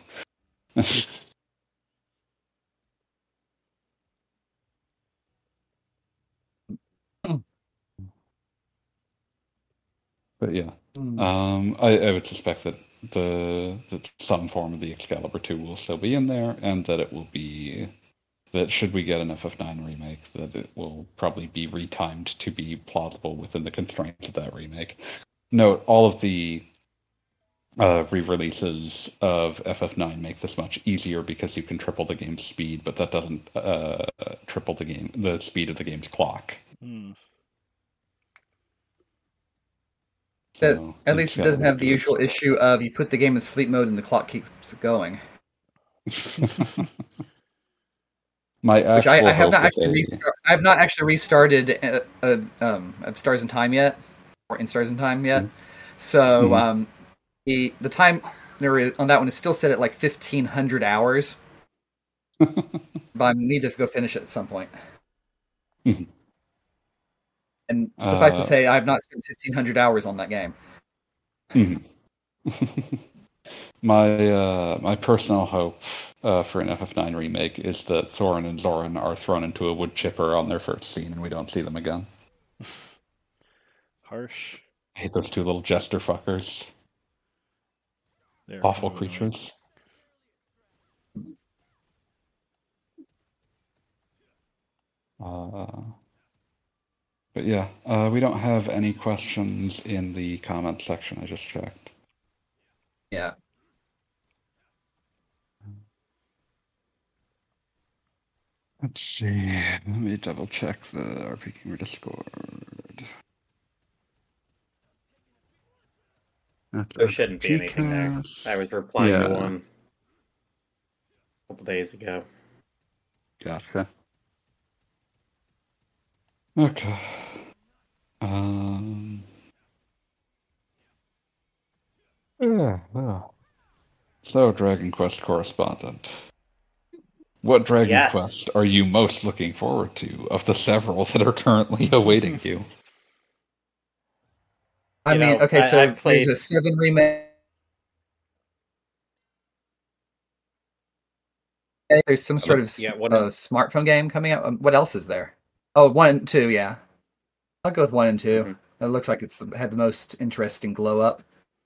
Speaker 2: But yeah, um, I, I would suspect that the that some form of the Excalibur two will still be in there, and that it will be that should we get an F F nine remake, that it will probably be retimed to be plausible within the constraints of that remake. Note, all of the uh, re-releases of F F nine make this much easier because you can triple the game's speed, but that doesn't uh, triple the game the speed of the game's clock.
Speaker 1: Hmm.
Speaker 6: That,
Speaker 2: So,
Speaker 6: at least it doesn't have the usual
Speaker 2: Excalibur
Speaker 6: issue of you put the game in sleep mode and the clock keeps going.
Speaker 2: My
Speaker 6: Which I,
Speaker 2: actual
Speaker 6: I have
Speaker 2: hope
Speaker 6: not
Speaker 2: with
Speaker 6: actually
Speaker 2: a-
Speaker 6: restart, I have not actually restarted uh, uh, um, of Stars in Time yet, or in Stars in Time yet. So
Speaker 2: Mhm.
Speaker 6: um, the the time there is, on that one is still set at like fifteen hundred hours. But I need to go finish it at some point.
Speaker 2: Mhm.
Speaker 6: And suffice
Speaker 2: Uh,
Speaker 6: to say, I've not spent fifteen hundred hours on that game.
Speaker 2: Mhm. my uh, my personal hope uh, for an F F nine remake is that Thorin and Zoran are thrown into a wood chipper on their first scene and we don't see them again.
Speaker 1: Harsh.
Speaker 2: I hate those two little jester fuckers.
Speaker 1: They're
Speaker 2: Awful
Speaker 1: kind of annoying.
Speaker 2: creatures. Uh, but yeah, uh, we don't have any questions in the comment section. I just checked.
Speaker 6: Yeah.
Speaker 2: Let's see. Let me double check the R P Gamer Discord.
Speaker 3: There shouldn't be anything there. I was replying
Speaker 2: Yeah.
Speaker 3: to one a couple days ago.
Speaker 2: Gotcha. Okay. Um. Yeah. yeah. So, Dragon Quest correspondent, what Dragon
Speaker 3: Yes.
Speaker 2: Quest are you most looking forward to of the several that are currently awaiting you?
Speaker 6: I
Speaker 3: You
Speaker 6: mean,
Speaker 3: know,
Speaker 6: okay,
Speaker 3: I-
Speaker 6: so
Speaker 3: I've played-
Speaker 6: there's a seven remake. There's some sort of
Speaker 3: Yeah, one
Speaker 6: uh,
Speaker 3: and-
Speaker 6: smartphone game coming out. Um, What else is there? Oh, one and two, yeah. I'll go with one and two.
Speaker 3: Mhm.
Speaker 6: It looks like it's had the most interesting glow up.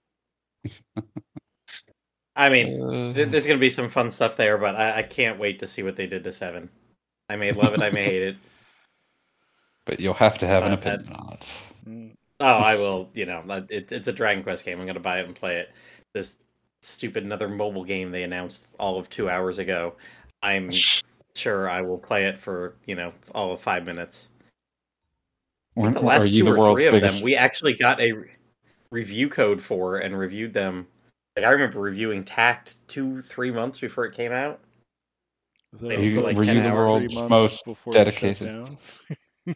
Speaker 3: I mean,
Speaker 2: Uh,
Speaker 3: th- there's going to be some fun stuff there, but I-, I can't wait to see what they did to seven. I may love it, I may hate it.
Speaker 2: but you'll have to have an
Speaker 3: But that-
Speaker 2: opinion on it.
Speaker 1: Mm,
Speaker 3: Oh, I will. You know, it, it's a Dragon Quest game. I'm going to buy it and play it. This stupid another mobile game they announced all of two hours ago. I'm sure I will play it for you know all of five minutes. I think the
Speaker 2: Are
Speaker 3: last
Speaker 2: you
Speaker 3: two
Speaker 2: the
Speaker 3: or
Speaker 2: world's
Speaker 3: three of
Speaker 2: biggest?
Speaker 3: them, we actually got a re- review code for and reviewed them. Like I remember reviewing Tact two, three months before it came out.
Speaker 1: I thought
Speaker 3: Maybe
Speaker 1: it was
Speaker 3: for,
Speaker 1: like
Speaker 3: like, ten
Speaker 1: three
Speaker 3: hours.
Speaker 1: months
Speaker 2: Most
Speaker 1: before it shut
Speaker 2: dedicated.
Speaker 1: down. I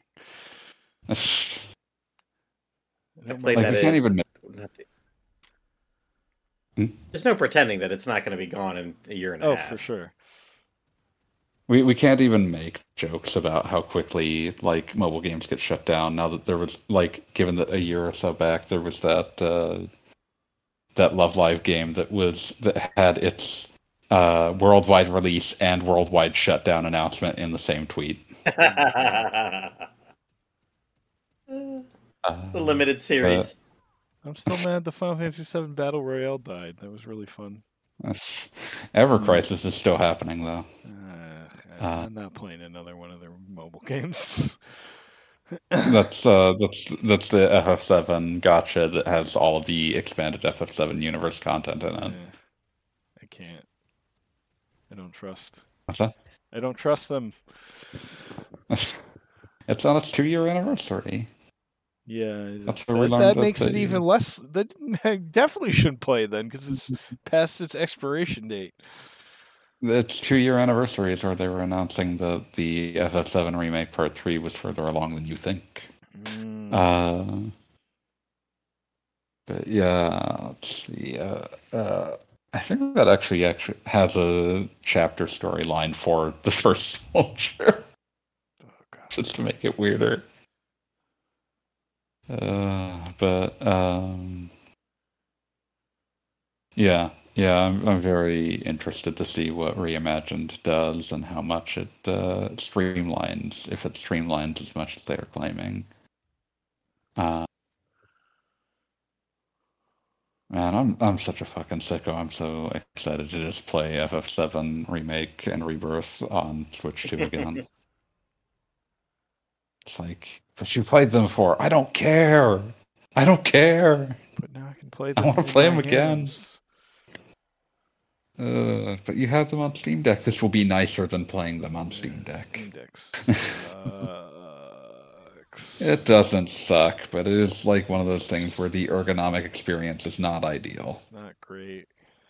Speaker 3: I
Speaker 1: don't
Speaker 3: played
Speaker 2: Like,
Speaker 1: remember-
Speaker 3: that
Speaker 2: we can't
Speaker 3: in-
Speaker 2: even.
Speaker 3: not the-
Speaker 2: Hmm?
Speaker 3: There's no pretending that it's not going to be gone in a year and a
Speaker 1: Oh,
Speaker 3: half.
Speaker 1: for sure.
Speaker 2: We we can't even make jokes about how quickly like mobile games get shut down now that there was like given that a year or so back there was that uh, that Love Live game that was that had its uh, worldwide release and worldwide shutdown announcement in the same tweet.
Speaker 3: the
Speaker 2: Uh,
Speaker 3: limited series.
Speaker 1: I'm still mad the Final Fantasy seven Battle Royale died. That was really fun.
Speaker 2: Ever Crisis is still happening though.
Speaker 1: Uh,
Speaker 2: Uh,
Speaker 1: I'm not playing another one of their mobile games.
Speaker 2: That's uh that's that's the F F seven gotcha that has all of the expanded F F seven universe content in it.
Speaker 1: Yeah. I can't. I don't trust.
Speaker 2: What's that?
Speaker 1: I don't trust them.
Speaker 2: It's on its two year anniversary.
Speaker 1: Yeah,
Speaker 2: That's
Speaker 1: that,
Speaker 2: where we learned
Speaker 1: that
Speaker 2: that
Speaker 1: makes it
Speaker 2: they-
Speaker 1: even less. That I definitely shouldn't play it then because it's past its expiration date.
Speaker 2: Its two year anniversary is where they were announcing that the F F seven remake part three was further along than you think.
Speaker 1: Mm.
Speaker 2: Uh, but yeah, let's see. Uh, uh, I think that actually actually has a chapter storyline for the first soldier,
Speaker 1: Oh, God.
Speaker 2: just to make it weirder. Uh, but um, yeah, yeah, I'm I'm very interested to see what Reimagined does and how much it uh, streamlines, if it streamlines as much as they are claiming. Uh, man, I'm I'm such a fucking sicko. I'm so excited to just play F F seven Remake and Rebirth on Switch two again. It's like, but you played them before. I don't care. I don't care.
Speaker 1: But now I can play
Speaker 2: I
Speaker 1: them.
Speaker 2: wanna
Speaker 1: in
Speaker 2: play
Speaker 1: my
Speaker 2: 'em again.
Speaker 1: hands.
Speaker 2: Uh, but you have them on Steam Deck. This will be nicer than playing them on Steam
Speaker 1: Yeah,
Speaker 2: Deck.
Speaker 1: Steam Deck sucks.
Speaker 2: It doesn't suck, but it is like one of those things where the ergonomic experience is not ideal.
Speaker 1: It's not great.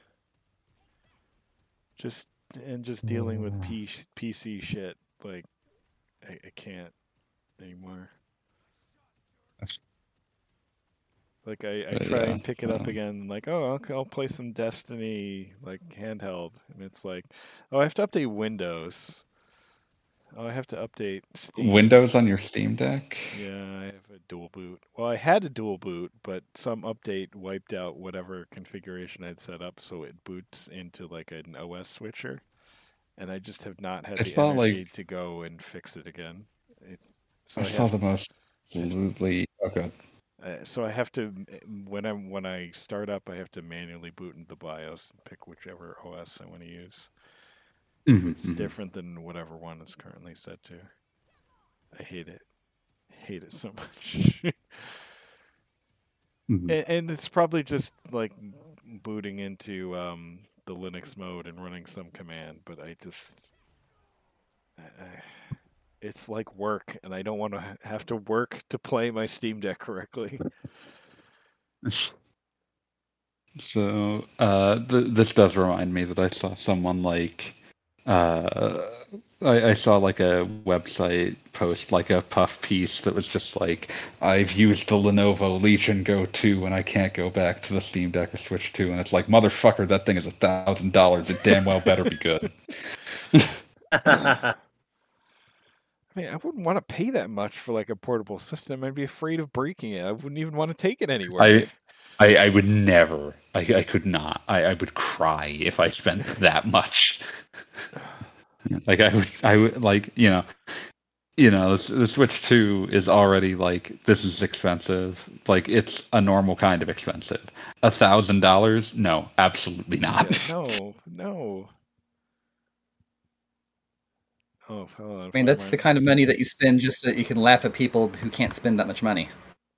Speaker 1: Just and just dealing with P- PC shit, like I, I can't anymore. Like I, I
Speaker 2: Uh,
Speaker 1: try
Speaker 2: yeah,
Speaker 1: and pick it up
Speaker 2: uh,
Speaker 1: again, like, oh, I'll, I'll play some Destiny, like handheld, and it's like, oh, I have to update Windows. Oh, I have to update Steam.
Speaker 2: Windows on your Steam Deck.
Speaker 1: Yeah, I have a dual boot. Well, I had a dual boot, but some update wiped out whatever configuration I'd set up, so it boots into like an O S switcher, and I just have not had
Speaker 2: I
Speaker 1: the
Speaker 2: saw
Speaker 1: energy
Speaker 2: like
Speaker 1: to go and fix it again. It's so
Speaker 2: I
Speaker 1: I
Speaker 2: saw
Speaker 1: have
Speaker 2: the most absolutely. Oh god.
Speaker 1: uh, so I have to when I when I start up, I have to manually boot into the BIOS and pick whichever O S I want to use. If
Speaker 2: Mhm,
Speaker 1: it's
Speaker 2: mhm.
Speaker 1: different than whatever one it's currently set to. I hate it. Hate it so much.
Speaker 2: Mhm.
Speaker 1: and, and it's probably just like booting into um, the Linux mode and running some command, but I just I, I- it's like work, and I don't want to have to work to play my Steam Deck correctly.
Speaker 2: So uh, th- this does remind me that I saw someone like uh, I, I saw like a website post like a puff piece that was just like I've used the Lenovo Legion Go two and I can't go back to the Steam Deck or Switch two, and it's like motherfucker, that thing is a thousand dollars. It damn well better be good.
Speaker 1: I mean, I wouldn't want to pay that much for like a portable system. I'd be afraid of breaking it. I wouldn't even want to take it anywhere.
Speaker 2: I,
Speaker 1: It-
Speaker 2: I I would never. I I could not. I, I would cry if I spent that much. Like I would I would like you know you know the, the Switch two is already like this is expensive. Like it's a normal kind of expensive. A thousand dollars? No, absolutely
Speaker 1: yeah,
Speaker 2: not.
Speaker 1: no, no. Oh, hold on,
Speaker 6: I mean, that's the
Speaker 1: Fireman.
Speaker 6: kind of money that you spend just so that you can laugh at people who can't spend that much money.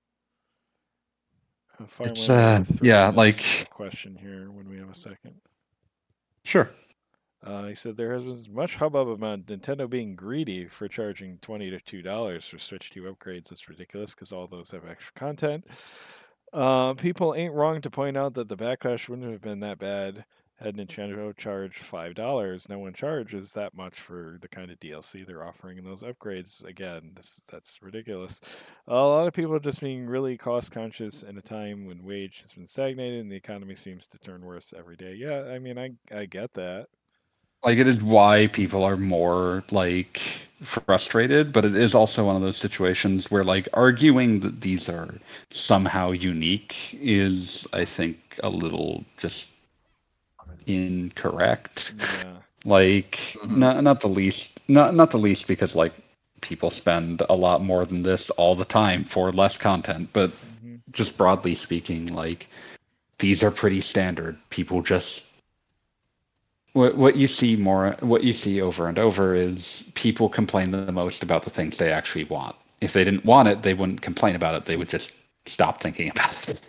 Speaker 1: Uh,
Speaker 2: It's
Speaker 1: Fireman
Speaker 2: uh
Speaker 1: will throw
Speaker 2: yeah
Speaker 1: in a,
Speaker 2: like
Speaker 1: s- a question here when we have a second.
Speaker 2: sure.
Speaker 1: Uh, he said there has been much hubbub about Nintendo being greedy for charging twenty to two dollars for Switch two upgrades. It's ridiculous because all those have extra content. Uh, people ain't wrong to point out that the backlash wouldn't have been that bad had Nintendo charged five dollars. No one charges that much for the kind of D L C they're offering in those upgrades. Again, this that's ridiculous. A lot of people are just being really cost conscious in a time when wage has been stagnated and the economy seems to turn worse every day. Yeah, I mean, I I get that.
Speaker 2: Like it is why people are more like frustrated, but it is also one of those situations where like arguing that these are somehow unique is, I think, a little just incorrect.
Speaker 1: Yeah.
Speaker 2: Like
Speaker 6: Mhm.
Speaker 2: not not the least not not the least because like people spend a lot more than this all the time for less content, but
Speaker 1: hmm
Speaker 2: just broadly speaking, like these are pretty standard. People just what what you see more what you see over and over is people complain the most about the things they actually want. If they didn't want it, they wouldn't complain about it. They would just stop thinking about it.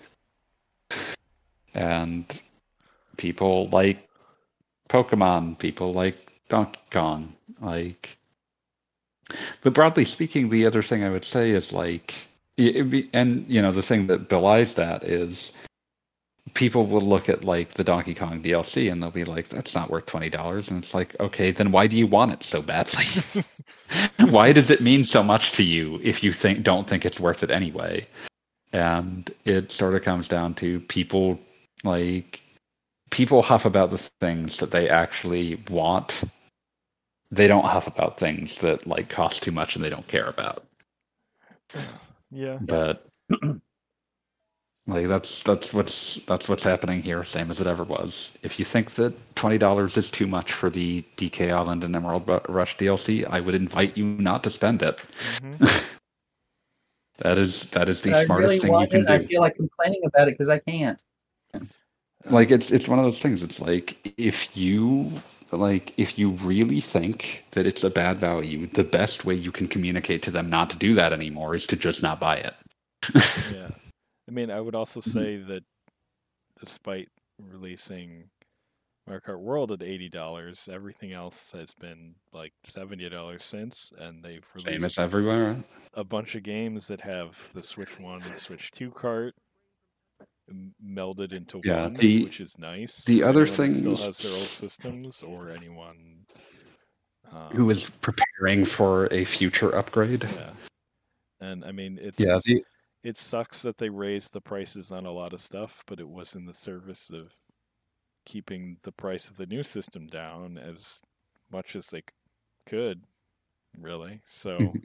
Speaker 2: And people like Pokemon, people like Donkey Kong, like. But broadly speaking, the other thing I would say is like, it'd be, and you know, the thing that belies that is people will look at like the Donkey Kong D L C and they'll be like, "That's not worth twenty dollars," and it's like, okay, then why do you want it so badly? Why does it mean so much to you if you think don't think it's worth it anyway? And it sort of comes down to people like people huff about the things that they actually want. They don't huff about things that like cost too much and they don't care about.
Speaker 1: Yeah.
Speaker 2: But like that's that's what's that's what's happening here, same as it ever was. If you think that twenty dollars is too much for the D K Island and Emerald Rush D L C, I would invite you not to spend it.
Speaker 1: hmm
Speaker 2: That is that is the
Speaker 6: But I
Speaker 2: smartest
Speaker 6: really
Speaker 2: thing you
Speaker 6: want
Speaker 2: can
Speaker 6: it.
Speaker 2: do.
Speaker 6: I feel like complaining about it because I can't.
Speaker 2: Like it's it's one of those things. It's like if you like if you really think that it's a bad value, the best way you can communicate to them not to do that anymore is to just not buy it.
Speaker 1: Yeah. I mean, I would also say that despite releasing Mario Kart World at eighty dollars, everything else has been like seventy dollars since, and they've
Speaker 2: Same
Speaker 1: released
Speaker 2: as everywhere.
Speaker 1: a bunch of games that have the Switch One and Switch Two cart m- melded into
Speaker 2: Yeah,
Speaker 1: one,
Speaker 2: the
Speaker 1: which is nice.
Speaker 2: the
Speaker 1: for
Speaker 2: other
Speaker 1: anyone that still
Speaker 2: things
Speaker 1: has their old systems or anyone um,
Speaker 2: who is preparing for a future upgrade.
Speaker 1: yeah. And I mean, it's
Speaker 2: Yeah, the
Speaker 1: it sucks that they raised the prices on a lot of stuff, but it was in the service of keeping the price of the new system down as much as they could, really. So,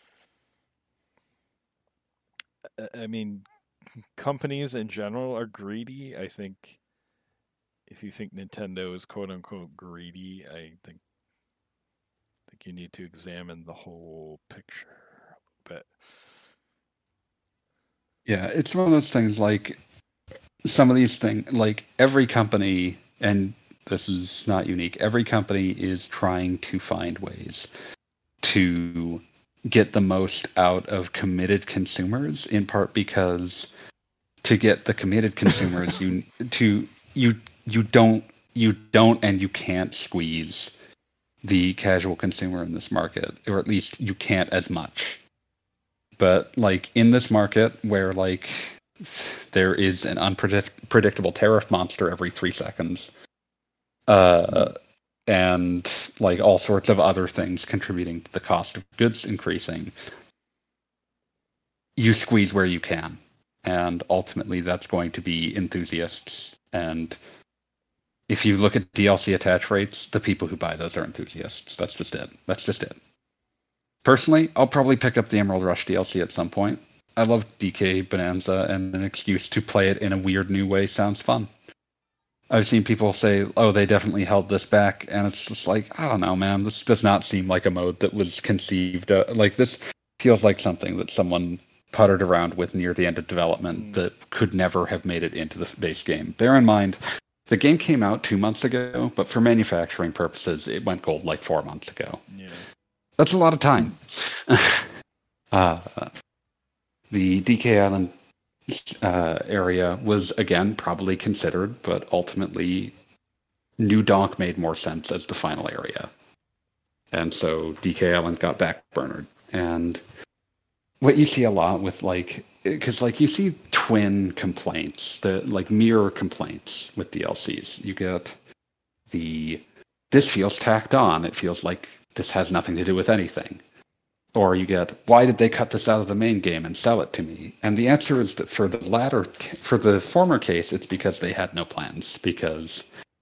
Speaker 1: I mean, companies in general are greedy. I think if you think Nintendo is quote unquote greedy, I think I think you need to examine the whole picture a bit.
Speaker 2: Yeah, it's one of those things like some of these things, like every company, and this is not unique, every company is trying to find ways to get the most out of committed consumers, in part because to get the committed consumers, you to you you don't you don't and you can't squeeze the casual consumer in this market, or at least you can't as much. But like in this market where like there is an unpredictable tariff monster every three seconds, uh, and like all sorts of other things contributing to the cost of goods increasing, you squeeze where you can. And ultimately that's going to be enthusiasts. And if you look at D L C attach rates, the people who buy those are enthusiasts. That's just it. That's just it. Personally, I'll probably pick up the Emerald Rush D L C at some point. I love D K Bonanza, and an excuse to play it in a weird new way sounds fun. I've seen people say, oh, they definitely held this back, and it's just like, I don't know, man. This does not seem like a mode that was conceived. Uh, like, this feels like something that someone puttered around with near the end of development mm. that could never have made it into the base game. Bear in mind, the game came out two months ago, but for manufacturing purposes, it went gold like four months ago.
Speaker 1: Yeah.
Speaker 2: That's a lot of time. uh, the D K Island uh, area was, again, probably considered, but ultimately New Donk made more sense as the final area. And so D K Island got backburnered. And what you see a lot with, like, because, like, you see twin complaints, the like, mirror complaints with D L Cs. You get the, this feels tacked on. It feels like this has nothing to do with anything. Or you get, why did they cut this out of the main game and sell it to me? And the answer is that for the latter, for the former case, it's because they had no plans, because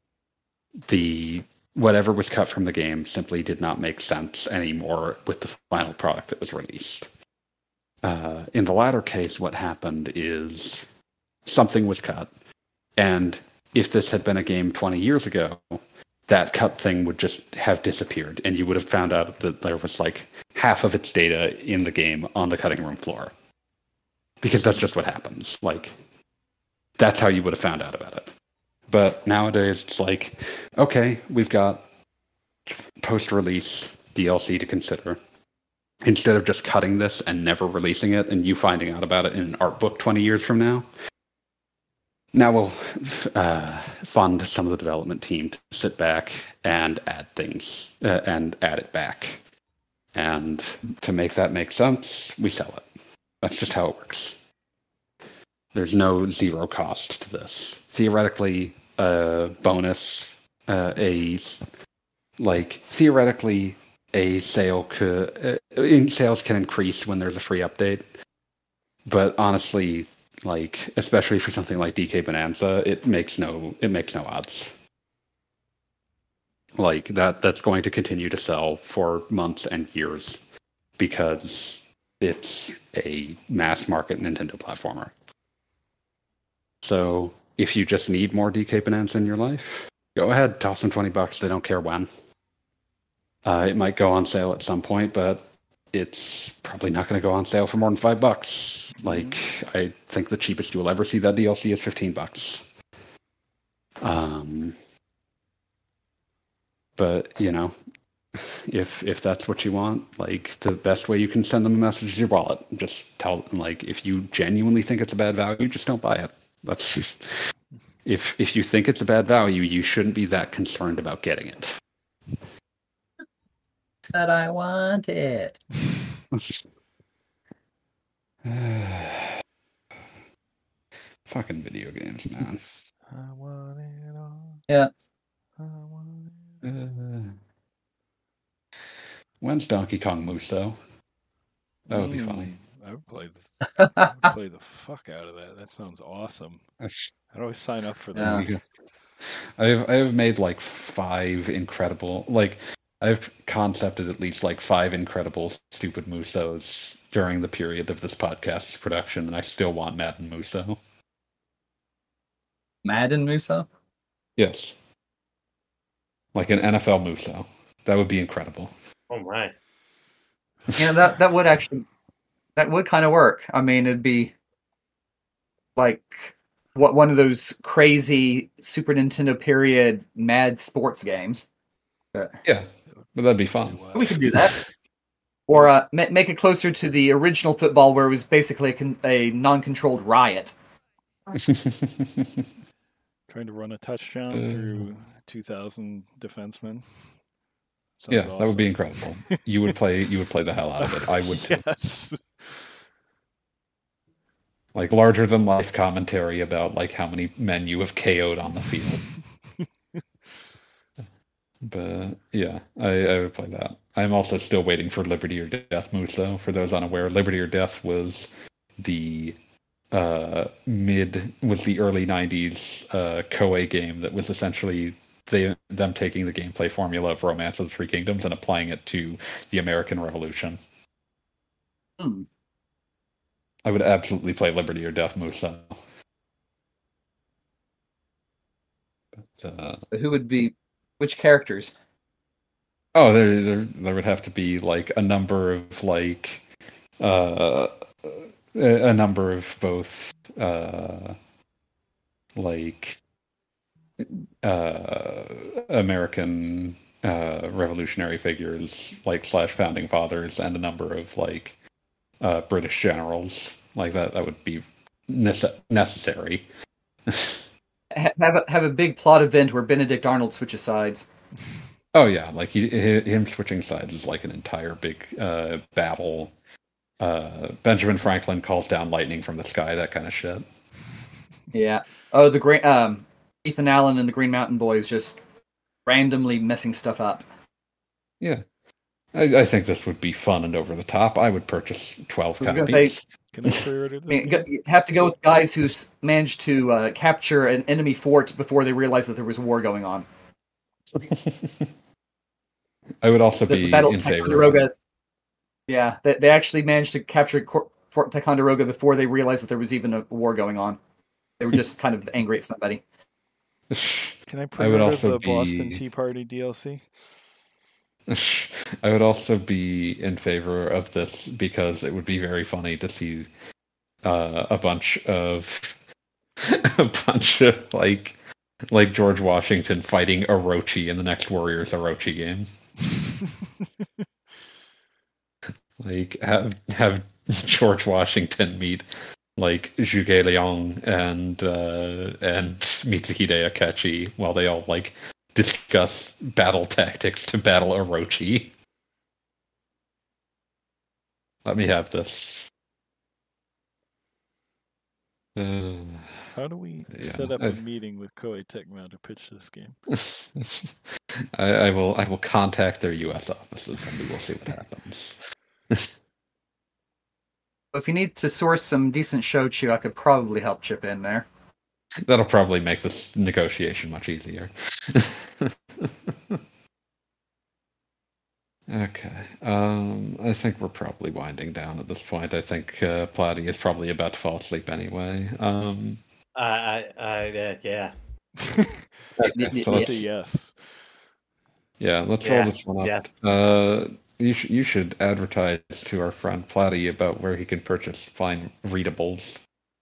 Speaker 2: the whatever was cut from the game simply did not make sense anymore with the final product that was released. Uh, in the latter case, what happened is something was cut, and if this had been a game twenty years ago, that cut thing would just have disappeared, and you would have found out that there was like half of its data in the game on the cutting room floor. Because that's just what happens. Like, that's how you would have found out about it. But nowadays, it's like, okay, we've got post-release D L C to consider. Instead of just cutting this and never releasing it, and you finding out about it in an art book twenty years from now, now we'll uh, fund some of the development team to sit back and add things uh, and add it back. And to make that make sense, we sell it. That's just how it works. There's no zero cost to this. Theoretically, a bonus, uh, a like theoretically a sale could uh, in sales can increase when there's a free update. But honestly, like, especially for something like D K Bonanza, it makes no it makes no odds. Like, that that's going to continue to sell for months and years because it's a mass market Nintendo platformer. So if you just need more D K Bonanza in your life, go ahead, toss them twenty bucks. They don't care when. Uh, it might go on sale at some point, but it's probably not going to go on sale for more than five bucks. Like, I think the cheapest you will ever see that D L C is fifteen bucks. Um, but you know, if if that's what you want, like, the best way you can send them a message is your wallet. Just tell them, like, if you genuinely think it's a bad value, just don't buy it. That's just, if if you think it's a bad value, you shouldn't be that concerned about getting it.
Speaker 6: But I want it.
Speaker 2: Fucking video games, man.
Speaker 1: I want it all.
Speaker 6: Yeah.
Speaker 1: I want it.
Speaker 2: Uh, when's Donkey Kong Moose, though? That would be
Speaker 1: Mm,
Speaker 2: funny.
Speaker 1: I would play the, I would play the fuck out of that. That sounds awesome. How do I sign up for that?
Speaker 6: Yeah.
Speaker 2: I've I've made like five incredible like I've concepted at least like five incredible stupid Musos during the period of this podcast's production, and I still want Madden Muso.
Speaker 6: Madden Muso?
Speaker 2: Yes. Like an N F L Muso. That would be incredible.
Speaker 3: Oh my.
Speaker 6: Yeah, that that would actually that would kind of work. I mean, it'd be like what one of those crazy Super Nintendo period mad sports games. But
Speaker 2: Yeah, but that'd be fun.
Speaker 6: we could do that. Or uh, ma- make it closer to the original football, where it was basically a, con- a non-controlled riot.
Speaker 1: Trying to run a touchdown
Speaker 2: Uh.
Speaker 1: through two thousand defensemen. Sounds
Speaker 2: Yeah, that would
Speaker 1: awesome.
Speaker 2: be incredible. You would play you would play the hell out of it. I would too.
Speaker 1: Yes.
Speaker 2: Like larger than life commentary about like how many men you have K O'd on the field. But yeah, I, I would play that. I'm also still waiting for Liberty or Death Muso. For those unaware, Liberty or Death was the uh, mid was the early nineties uh, Koei game that was essentially they them taking the gameplay formula of Romance of the Three Kingdoms and applying it to the American Revolution.
Speaker 6: Hmm.
Speaker 2: I would absolutely play Liberty or Death Muso. But, uh,
Speaker 6: Who would be which characters?
Speaker 2: Oh, there, there, there would have to be like a number of like, uh, a number of both, uh, like, uh, American uh, revolutionary figures, like slash founding fathers, and a number of like, uh, British generals. Like that, that would be nece- necessary.
Speaker 6: Ha- Have a, have a big plot event where Benedict Arnold switches sides.
Speaker 2: Oh yeah, like he, he, him switching sides is like an entire big uh, battle. Uh, Benjamin Franklin calls down lightning from the sky, that kind of shit.
Speaker 6: Yeah. Oh, the green um, Ethan Allen and the Green Mountain Boys just randomly messing stuff up.
Speaker 2: Yeah, I, I think this would be fun and over the top. I would purchase twelve
Speaker 6: I was gonna
Speaker 2: copies.
Speaker 6: say-
Speaker 1: Can I pre-order this?
Speaker 6: I mean,
Speaker 1: game?
Speaker 6: go- you have to go with guys who s- managed to uh, capture an enemy fort before they realized that there was a war going on.
Speaker 2: I would also
Speaker 6: The,
Speaker 2: be
Speaker 6: the Battle
Speaker 2: in
Speaker 6: of
Speaker 2: favor.
Speaker 6: Ticonderoga. Yeah, they, they actually managed to capture Cor- Fort Ticonderoga before they realized that there was even a war going on. They were just kind of angry at somebody.
Speaker 1: Can I
Speaker 2: I
Speaker 1: pre-order
Speaker 2: would also
Speaker 1: the Boston
Speaker 2: be-
Speaker 1: Tea Party D L C?
Speaker 2: I would also be in favor of this because it would be very funny to see uh, a bunch of a bunch of like like George Washington fighting Orochi in the next Warriors Orochi game. Like have have George Washington meet like Zhuge Liang and uh, and Mitsuhide Akechi while they all like discuss battle tactics to battle Orochi. Let me have this. Uh,
Speaker 1: How do we
Speaker 2: Yeah,
Speaker 1: set up a
Speaker 2: I've-
Speaker 1: meeting with Koei Tecmo to pitch this game?
Speaker 2: I, I will I will contact their U S offices and we will see what happens.
Speaker 6: If you need to source some decent shochu, I could probably help chip in there.
Speaker 2: That'll probably make this negotiation much easier. Okay. Um, I think we're probably winding down at this point. I think uh, Platy is probably about to fall asleep anyway. Um,
Speaker 3: I, I, I uh, yeah.
Speaker 2: okay, so
Speaker 1: With
Speaker 2: let's,
Speaker 1: a yes.
Speaker 2: yeah, let's
Speaker 3: Yeah,
Speaker 2: roll this one up. Uh, you, sh- you should advertise to our friend Platy about where he can purchase fine readables.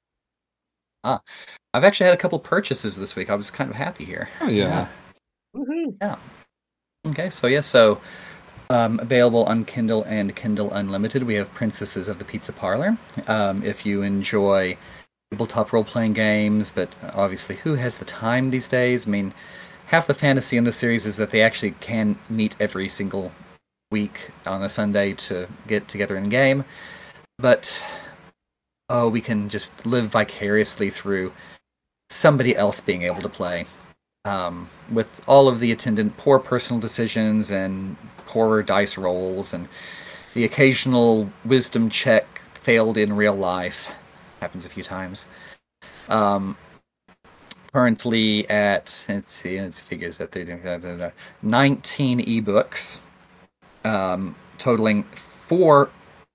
Speaker 6: I've actually had a couple purchases this week. I was kind of happy here.
Speaker 2: Oh, yeah.
Speaker 3: Woohoo.
Speaker 6: Okay, so yeah, so um, available on Kindle and Kindle Unlimited. We have Princesses of the Pizza Parlor. Um, if you enjoy tabletop role-playing games, but obviously who has the time these days? I mean, half the fantasy in the series is that they actually can meet every single week on a Sunday to get together in game. But, oh, we can just live vicariously through somebody else being able to play. Um, with all of the attendant poor personal decisions and poor dice rolls and the occasional wisdom check failed in real life. Happens a few times. Um, currently at, let's see, it figures that they're nineteen ebooks, um, totaling four,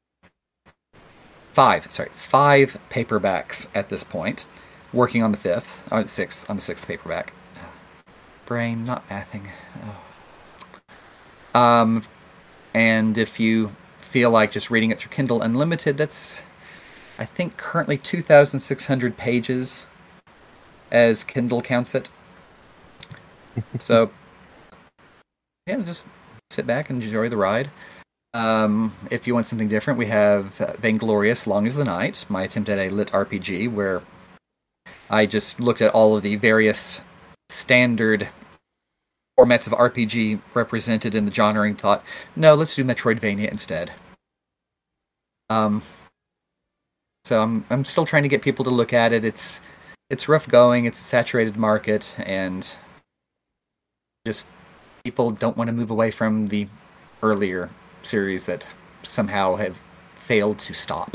Speaker 6: five, sorry, five paperbacks at this point. Working on the fifth, on the sixth, on the sixth paperback. Brain, not mathing. Oh. Um, and if you feel like just reading it through Kindle Unlimited, that's, I think, currently two thousand six hundred pages, as Kindle counts it. So, yeah, just sit back and enjoy the ride. Um, if you want something different, we have uh, Vainglorious Long as the Night, my attempt at a lit R P G, where I just looked at all of the various standard formats of R P G represented in the genre and thought, no, let's do Metroidvania instead. Um, so I'm I'm still trying to get people to look at it. It's it's rough going. It's a saturated market, and just people don't want to move away from the earlier series that somehow have failed to stop.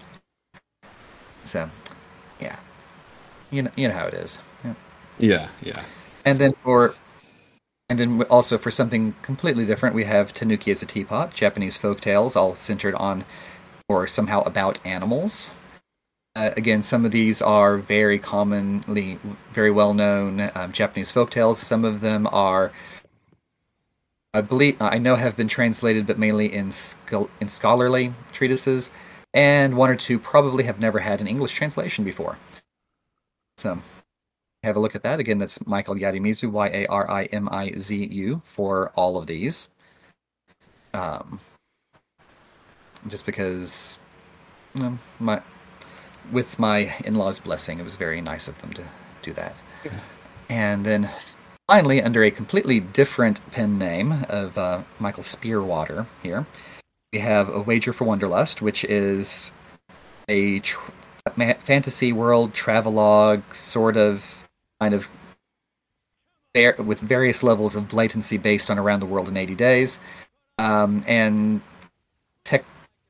Speaker 6: So, yeah, you know you know how it is. Yeah,
Speaker 2: yeah. yeah.
Speaker 6: And then for And then also for something completely different, we have Tanuki as a Teapot, Japanese folk tales, all centered on or somehow about animals. Uh, again, some of these are very commonly, very well-known um, Japanese folk tales. Some of them are, I believe, I know have been translated, but mainly in scho- in scholarly treatises, and one or two probably have never had an English translation before. So, have a look at that. Again, that's Michael Yarimizu, Y A R I M I Z U, for all of these. Um, just because, you know, my with my in-laws' blessing, it was very nice of them to do that. Yeah. And then finally, under a completely different pen name of uh, Michael Spearwater here, we have A Wager for Wonderlust, which is a tr- fantasy world travelogue, sort of, kind of, there with various levels of blatancy based on Around the World in eighty days, um, and tech.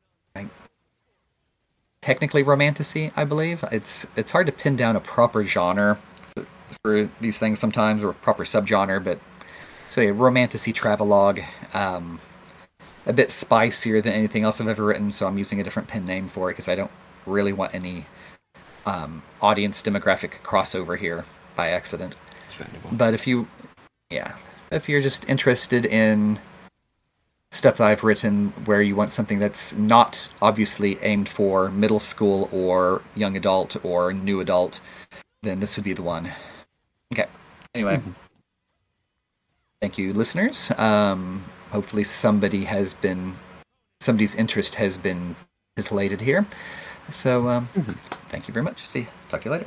Speaker 6: Technically romantasy, I believe. It's it's hard to pin down a proper genre for, for these things sometimes, or a proper subgenre, but so yeah, romantasy travelogue, um, a bit spicier than anything else I've ever written, so I'm using a different pen name for it because I don't really want any um, audience demographic crossover here by accident. But if you, yeah, if you're just interested in stuff that I've written where you want something that's not obviously aimed for middle school or young adult or new adult, then this would be the one. Okay. Anyway. Mm-hmm. Thank you, listeners. Um, hopefully somebody has been, somebody's interest has been titillated here. So, um, mm-hmm. Thank you very much. See you. Talk to you later.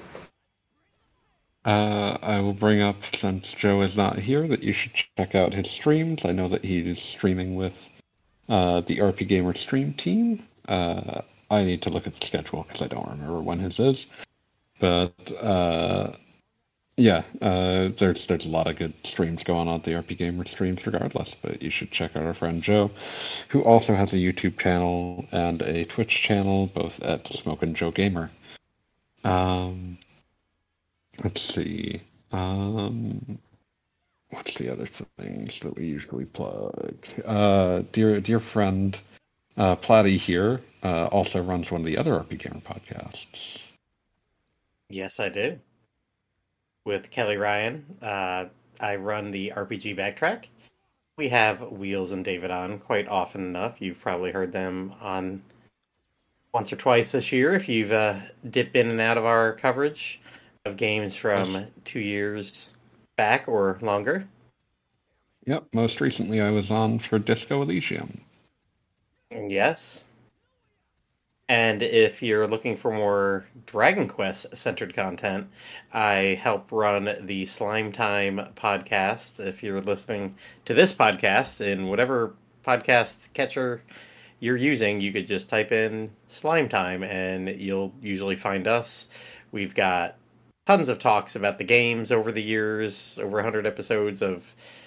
Speaker 2: Uh, I will bring up, since Joe is not here, that you should check out his streams. I know that he is streaming with uh, the R P Gamer stream team. Uh, I need to look at the schedule because I don't remember when his is. But uh, yeah, uh, there's there's a lot of good streams going on at the R P Gamer streams regardless. But you should check out our friend Joe, who also has a YouTube channel and a Twitch channel, both at Smokin' Joe Gamer. Um... Let's see. Um, what's the other things that we usually plug? Uh, dear dear friend uh, Platty here uh, also runs one of the other R P Gamer podcasts.
Speaker 3: Yes, I do. With Kelly Ryan, uh, I run the R P G Backtrack. We have Wheels and David on quite often enough. You've probably heard them on once or twice this year if you've uh, dipped in and out of our coverage of games from two years back or longer.
Speaker 2: Yep, most recently I was on for Disco Elysium.
Speaker 3: Yes. And if you're looking for more Dragon Quest-centered content, I help run the Slime Time podcast. If you're listening to this podcast in whatever podcast catcher you're using, you could just type in Slime Time and you'll usually find us. We've got tons of talks about the games over the years, over one hundred episodes of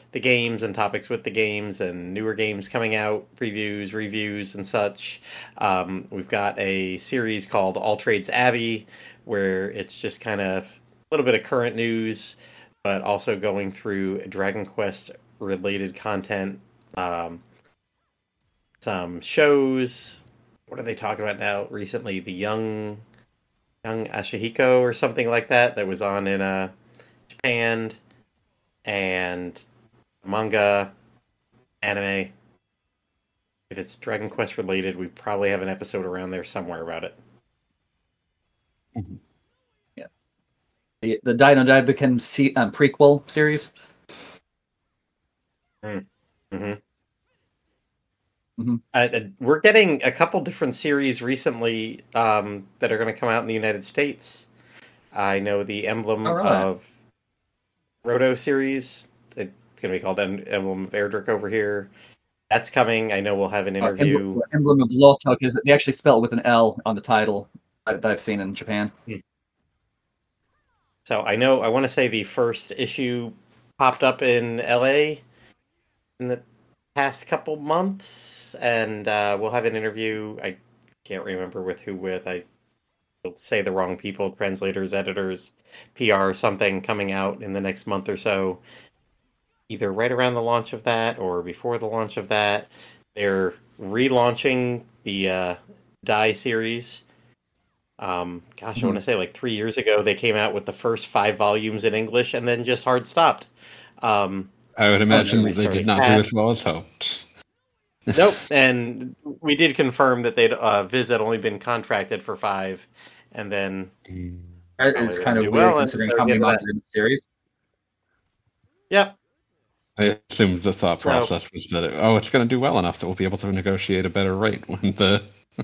Speaker 3: the games and topics with the games and newer games coming out, previews, reviews, and such. Um, we've got a series called All Trades Abbey, where it's just kind of a little bit of current news, but also going through Dragon Quest related content, um, some shows. What are they talking about now? Recently, the young, young Ashihiko or something like that that was on in uh, Japan, and manga, anime. If it's Dragon Quest related, we probably have an episode around there somewhere about it.
Speaker 6: Yeah, the, the Dino Daibuken se- um, prequel series.
Speaker 3: Mm. Mm-hmm.
Speaker 6: Mm-hmm.
Speaker 3: Uh, uh, we're getting a couple different series recently um, that are going to come out in the United States. I know the Emblem
Speaker 6: All right.
Speaker 3: of Roto series. It's going to be called em- Emblem of Erdrick over here. That's coming. I know we'll have an
Speaker 6: Uh,
Speaker 3: interview.
Speaker 6: Emblem, Emblem of Lotok is they actually spell it with an L on the title that I've seen in Japan.
Speaker 3: So I know, I want to say the first issue popped up in L A in the past couple months, and uh, we'll have an interview. I can't remember with who with. I will say the wrong people, translators, editors, P R, something coming out in the next month or so. Either right around the launch of that or before the launch of that. They're relaunching the uh, Die series. Um, gosh, I want to say like three years ago, they came out with the first five volumes in English and then just hard stopped. Um,
Speaker 2: I would imagine
Speaker 3: they're
Speaker 2: that they did
Speaker 3: restarting
Speaker 2: not
Speaker 3: that.
Speaker 2: do as well as hoped.
Speaker 3: Nope. And we did confirm that they'd uh, Viz had only been contracted for five, and then
Speaker 6: That
Speaker 3: Probably
Speaker 6: is
Speaker 3: gonna
Speaker 6: kind of
Speaker 3: do
Speaker 6: weird
Speaker 3: well, and
Speaker 6: considering
Speaker 3: so
Speaker 6: how many
Speaker 3: give
Speaker 6: manga
Speaker 3: that-
Speaker 6: in the series.
Speaker 3: yep.
Speaker 2: I assumed the thought
Speaker 3: So-
Speaker 2: process was that it, oh, it's going to do well enough that we'll be able to negotiate a better rate when the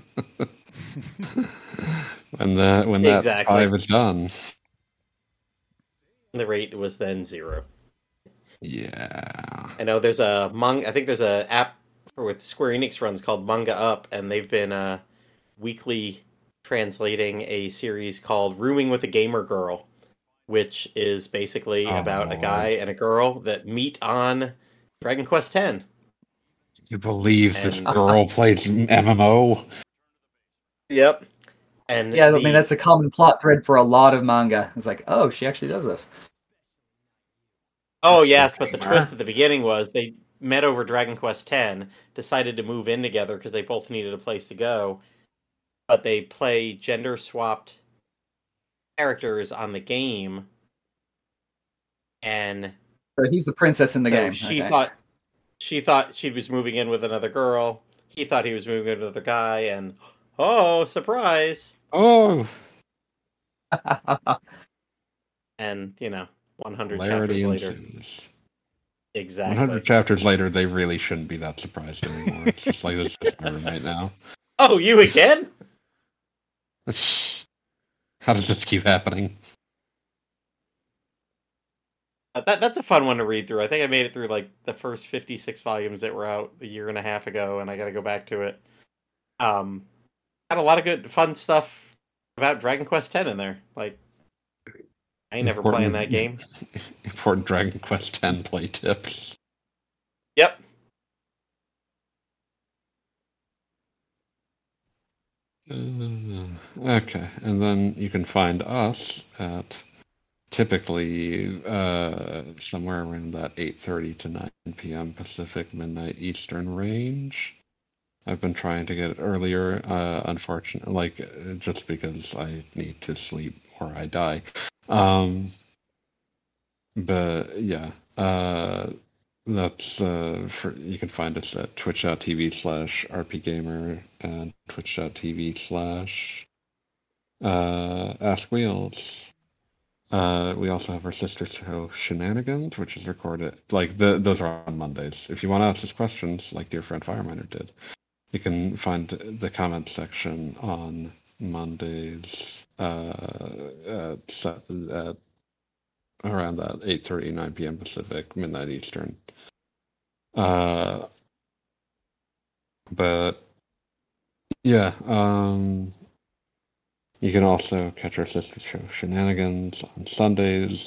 Speaker 2: when the when that
Speaker 3: Exactly.
Speaker 2: five is done.
Speaker 3: The rate was then zero.
Speaker 2: Yeah.
Speaker 3: I know there's a manga. I think there's a app for, with Square Enix runs called Manga Up, and they've been uh, weekly translating a series called Rooming with a Gamer Girl, which is basically
Speaker 2: Oh.
Speaker 3: about a guy and a girl that meet on Dragon Quest X.
Speaker 2: You believe this
Speaker 3: And-
Speaker 2: girl plays M M O?
Speaker 3: Yep. And
Speaker 6: Yeah, I
Speaker 3: the-
Speaker 6: mean that's a common plot thread for a lot of manga. It's like, oh, she actually does this.
Speaker 3: Oh yes, but the
Speaker 2: Okay.
Speaker 3: twist at the beginning was they met over Dragon Quest X, decided to move in together because they both needed a place to go, but they play gender swapped characters on the game, and
Speaker 6: So he's the princess in the
Speaker 3: so
Speaker 6: game.
Speaker 3: she
Speaker 6: okay.
Speaker 3: thought she thought she was moving in with another girl. He thought he was moving in with another guy, and oh, surprise!
Speaker 2: Oh,
Speaker 3: And you know, one hundred
Speaker 2: hilarity
Speaker 3: chapters later,
Speaker 2: ensues.
Speaker 3: exactly.
Speaker 2: one hundred chapters later, they really shouldn't be that surprised anymore. It's just like, this is my roommate now.
Speaker 3: Oh, you again?
Speaker 2: How does this keep happening?
Speaker 3: Uh, That that's a fun one to read through. I think I made it through like the first fifty-six volumes that were out a year and a half ago, and I got to go back to it. Um, had a lot of good, fun stuff about Dragon Quest X in there. Like, I ain't never playing that game.
Speaker 2: Important Dragon Quest X play tips.
Speaker 3: Yep.
Speaker 2: Uh, okay, and then you can find us at typically uh, somewhere around that eight thirty to nine p.m. Pacific, midnight Eastern range. I've been trying to get it earlier, uh, unfortunately, like uh, just because I need to sleep or I die. Um, but yeah, uh, that's uh, for you can find us at twitch.tv slash rpgamer and twitch.tv slash uh, Ask Wheels. Uh, we also have our sister show Shenanigans, which is recorded like the those are on Mondays. If you want to ask us questions, like dear friend Fireminer did, you can find the comment section on Mondays uh, at, se- at around that eight thirty, nine p.m. Pacific, midnight Eastern. Uh, but yeah, um, you can also catch our sister show Shenanigans on Sundays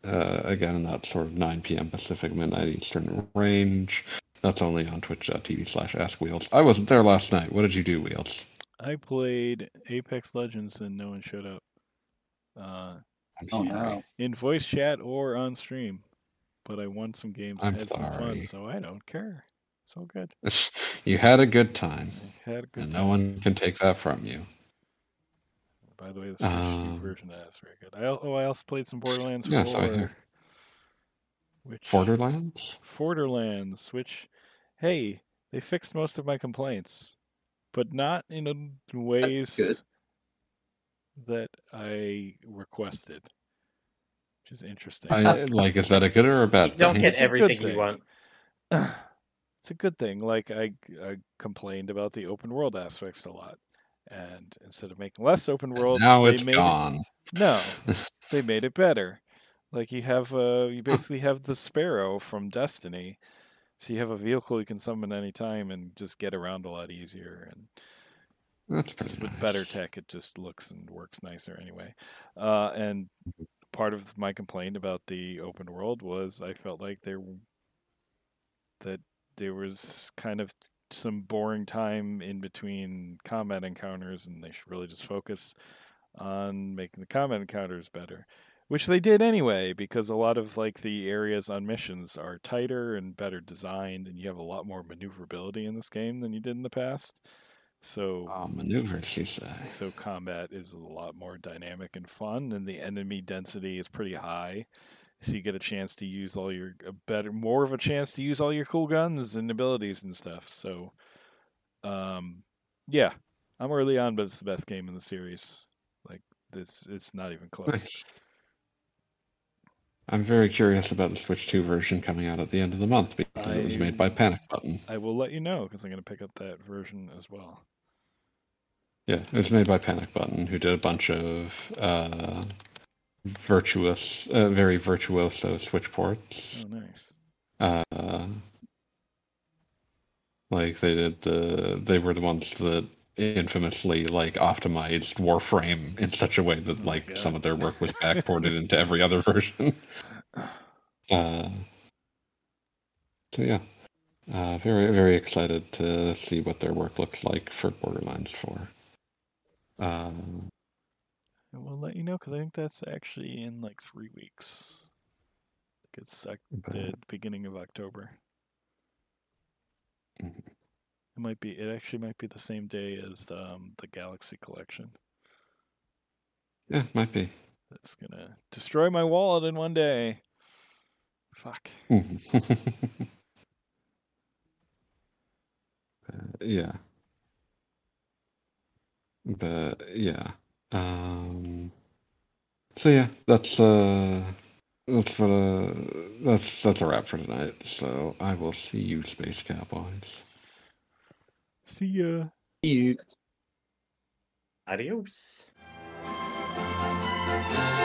Speaker 2: uh, again in that sort of nine p.m. Pacific, midnight Eastern range. That's only on twitch.tv slash AskWheels. I wasn't there last night. What did you do, Wheels?
Speaker 1: I played Apex Legends and no one showed up. Uh,
Speaker 2: I'm
Speaker 6: Oh
Speaker 2: sorry.
Speaker 6: no.
Speaker 1: in voice chat or on stream. But I won some games and
Speaker 2: I'm
Speaker 1: had some fun,
Speaker 2: sorry.
Speaker 1: so I don't care. It's all good.
Speaker 2: You had a good time,
Speaker 1: I had a good
Speaker 2: and
Speaker 1: time.
Speaker 2: no one can take that from you.
Speaker 1: By the way, the Switch
Speaker 2: Um,
Speaker 1: two version of that is very good. I, al- oh, I also played some Borderlands
Speaker 2: Yes, I
Speaker 1: four.
Speaker 2: hear.
Speaker 1: Which
Speaker 2: Borderlands?
Speaker 1: Borderlands, which, hey, they fixed most of my complaints, but not in a, ways
Speaker 6: good.
Speaker 1: that I requested, which is interesting.
Speaker 2: I, like, is that a good or a bad
Speaker 3: You don't
Speaker 2: thing?
Speaker 3: get
Speaker 1: It's a good
Speaker 3: everything you
Speaker 1: thing.
Speaker 3: want.
Speaker 1: It's a good thing. Like I, I complained about the open world aspects a lot, and instead of making less open world,
Speaker 2: Now
Speaker 1: they
Speaker 2: it's
Speaker 1: made
Speaker 2: gone.
Speaker 1: it no, they made it better. Like you have, uh, you basically have the Sparrow from Destiny, so you have a vehicle you can summon any time and just get around a lot easier. And
Speaker 2: That's
Speaker 1: just
Speaker 2: pretty
Speaker 1: with
Speaker 2: nice.
Speaker 1: better tech, it just looks and works nicer anyway. Uh, and part of my complaint about the open world was I felt like there that there was kind of some boring time in between combat encounters, and they should really just focus on making the combat encounters better, which they did anyway, because a lot of like the areas on missions are tighter and better designed, and you have a lot more maneuverability in this game than you did in the past. So
Speaker 2: Oh, maneuvers, you say.
Speaker 1: so combat is a lot more dynamic and fun, and the enemy density is pretty high. So you get a chance to use all your a better, more of a chance to use all your cool guns and abilities and stuff. So, um, yeah, I'm early on, but it's the best game in the series. Like this, it's not even close.
Speaker 2: Nice. I'm very curious about the Switch two version coming out at the end of the month because it was
Speaker 1: I-
Speaker 2: made by Panic Button.
Speaker 1: I will let you know because I'm going to pick up that version as well.
Speaker 2: Yeah, it was made by Panic Button, who did a bunch of uh, virtuous, uh, very virtuoso Switch ports.
Speaker 1: Oh, nice.
Speaker 2: Uh, like they did the, they were the ones that infamously like optimized Warframe in such a way that
Speaker 1: Oh my
Speaker 2: like
Speaker 1: God.
Speaker 2: some of their work was backported into every other version. Uh, so yeah, uh, very very excited to see what their work looks like for Borderlands four. Um,
Speaker 1: I will let you know because I think that's actually in like three weeks. I think it's sec- the beginning of October.
Speaker 2: Mhm.
Speaker 1: It might be. It actually might be the same day as um, the Galaxy Collection.
Speaker 2: yeah, might be.
Speaker 1: That's gonna destroy my wallet in one day. Fuck.
Speaker 2: uh, yeah. But yeah. Um, so yeah, that's uh that's what uh that's that's a wrap for tonight. So I will see you, Space Cowboys.
Speaker 1: See ya.
Speaker 6: You
Speaker 3: Adios.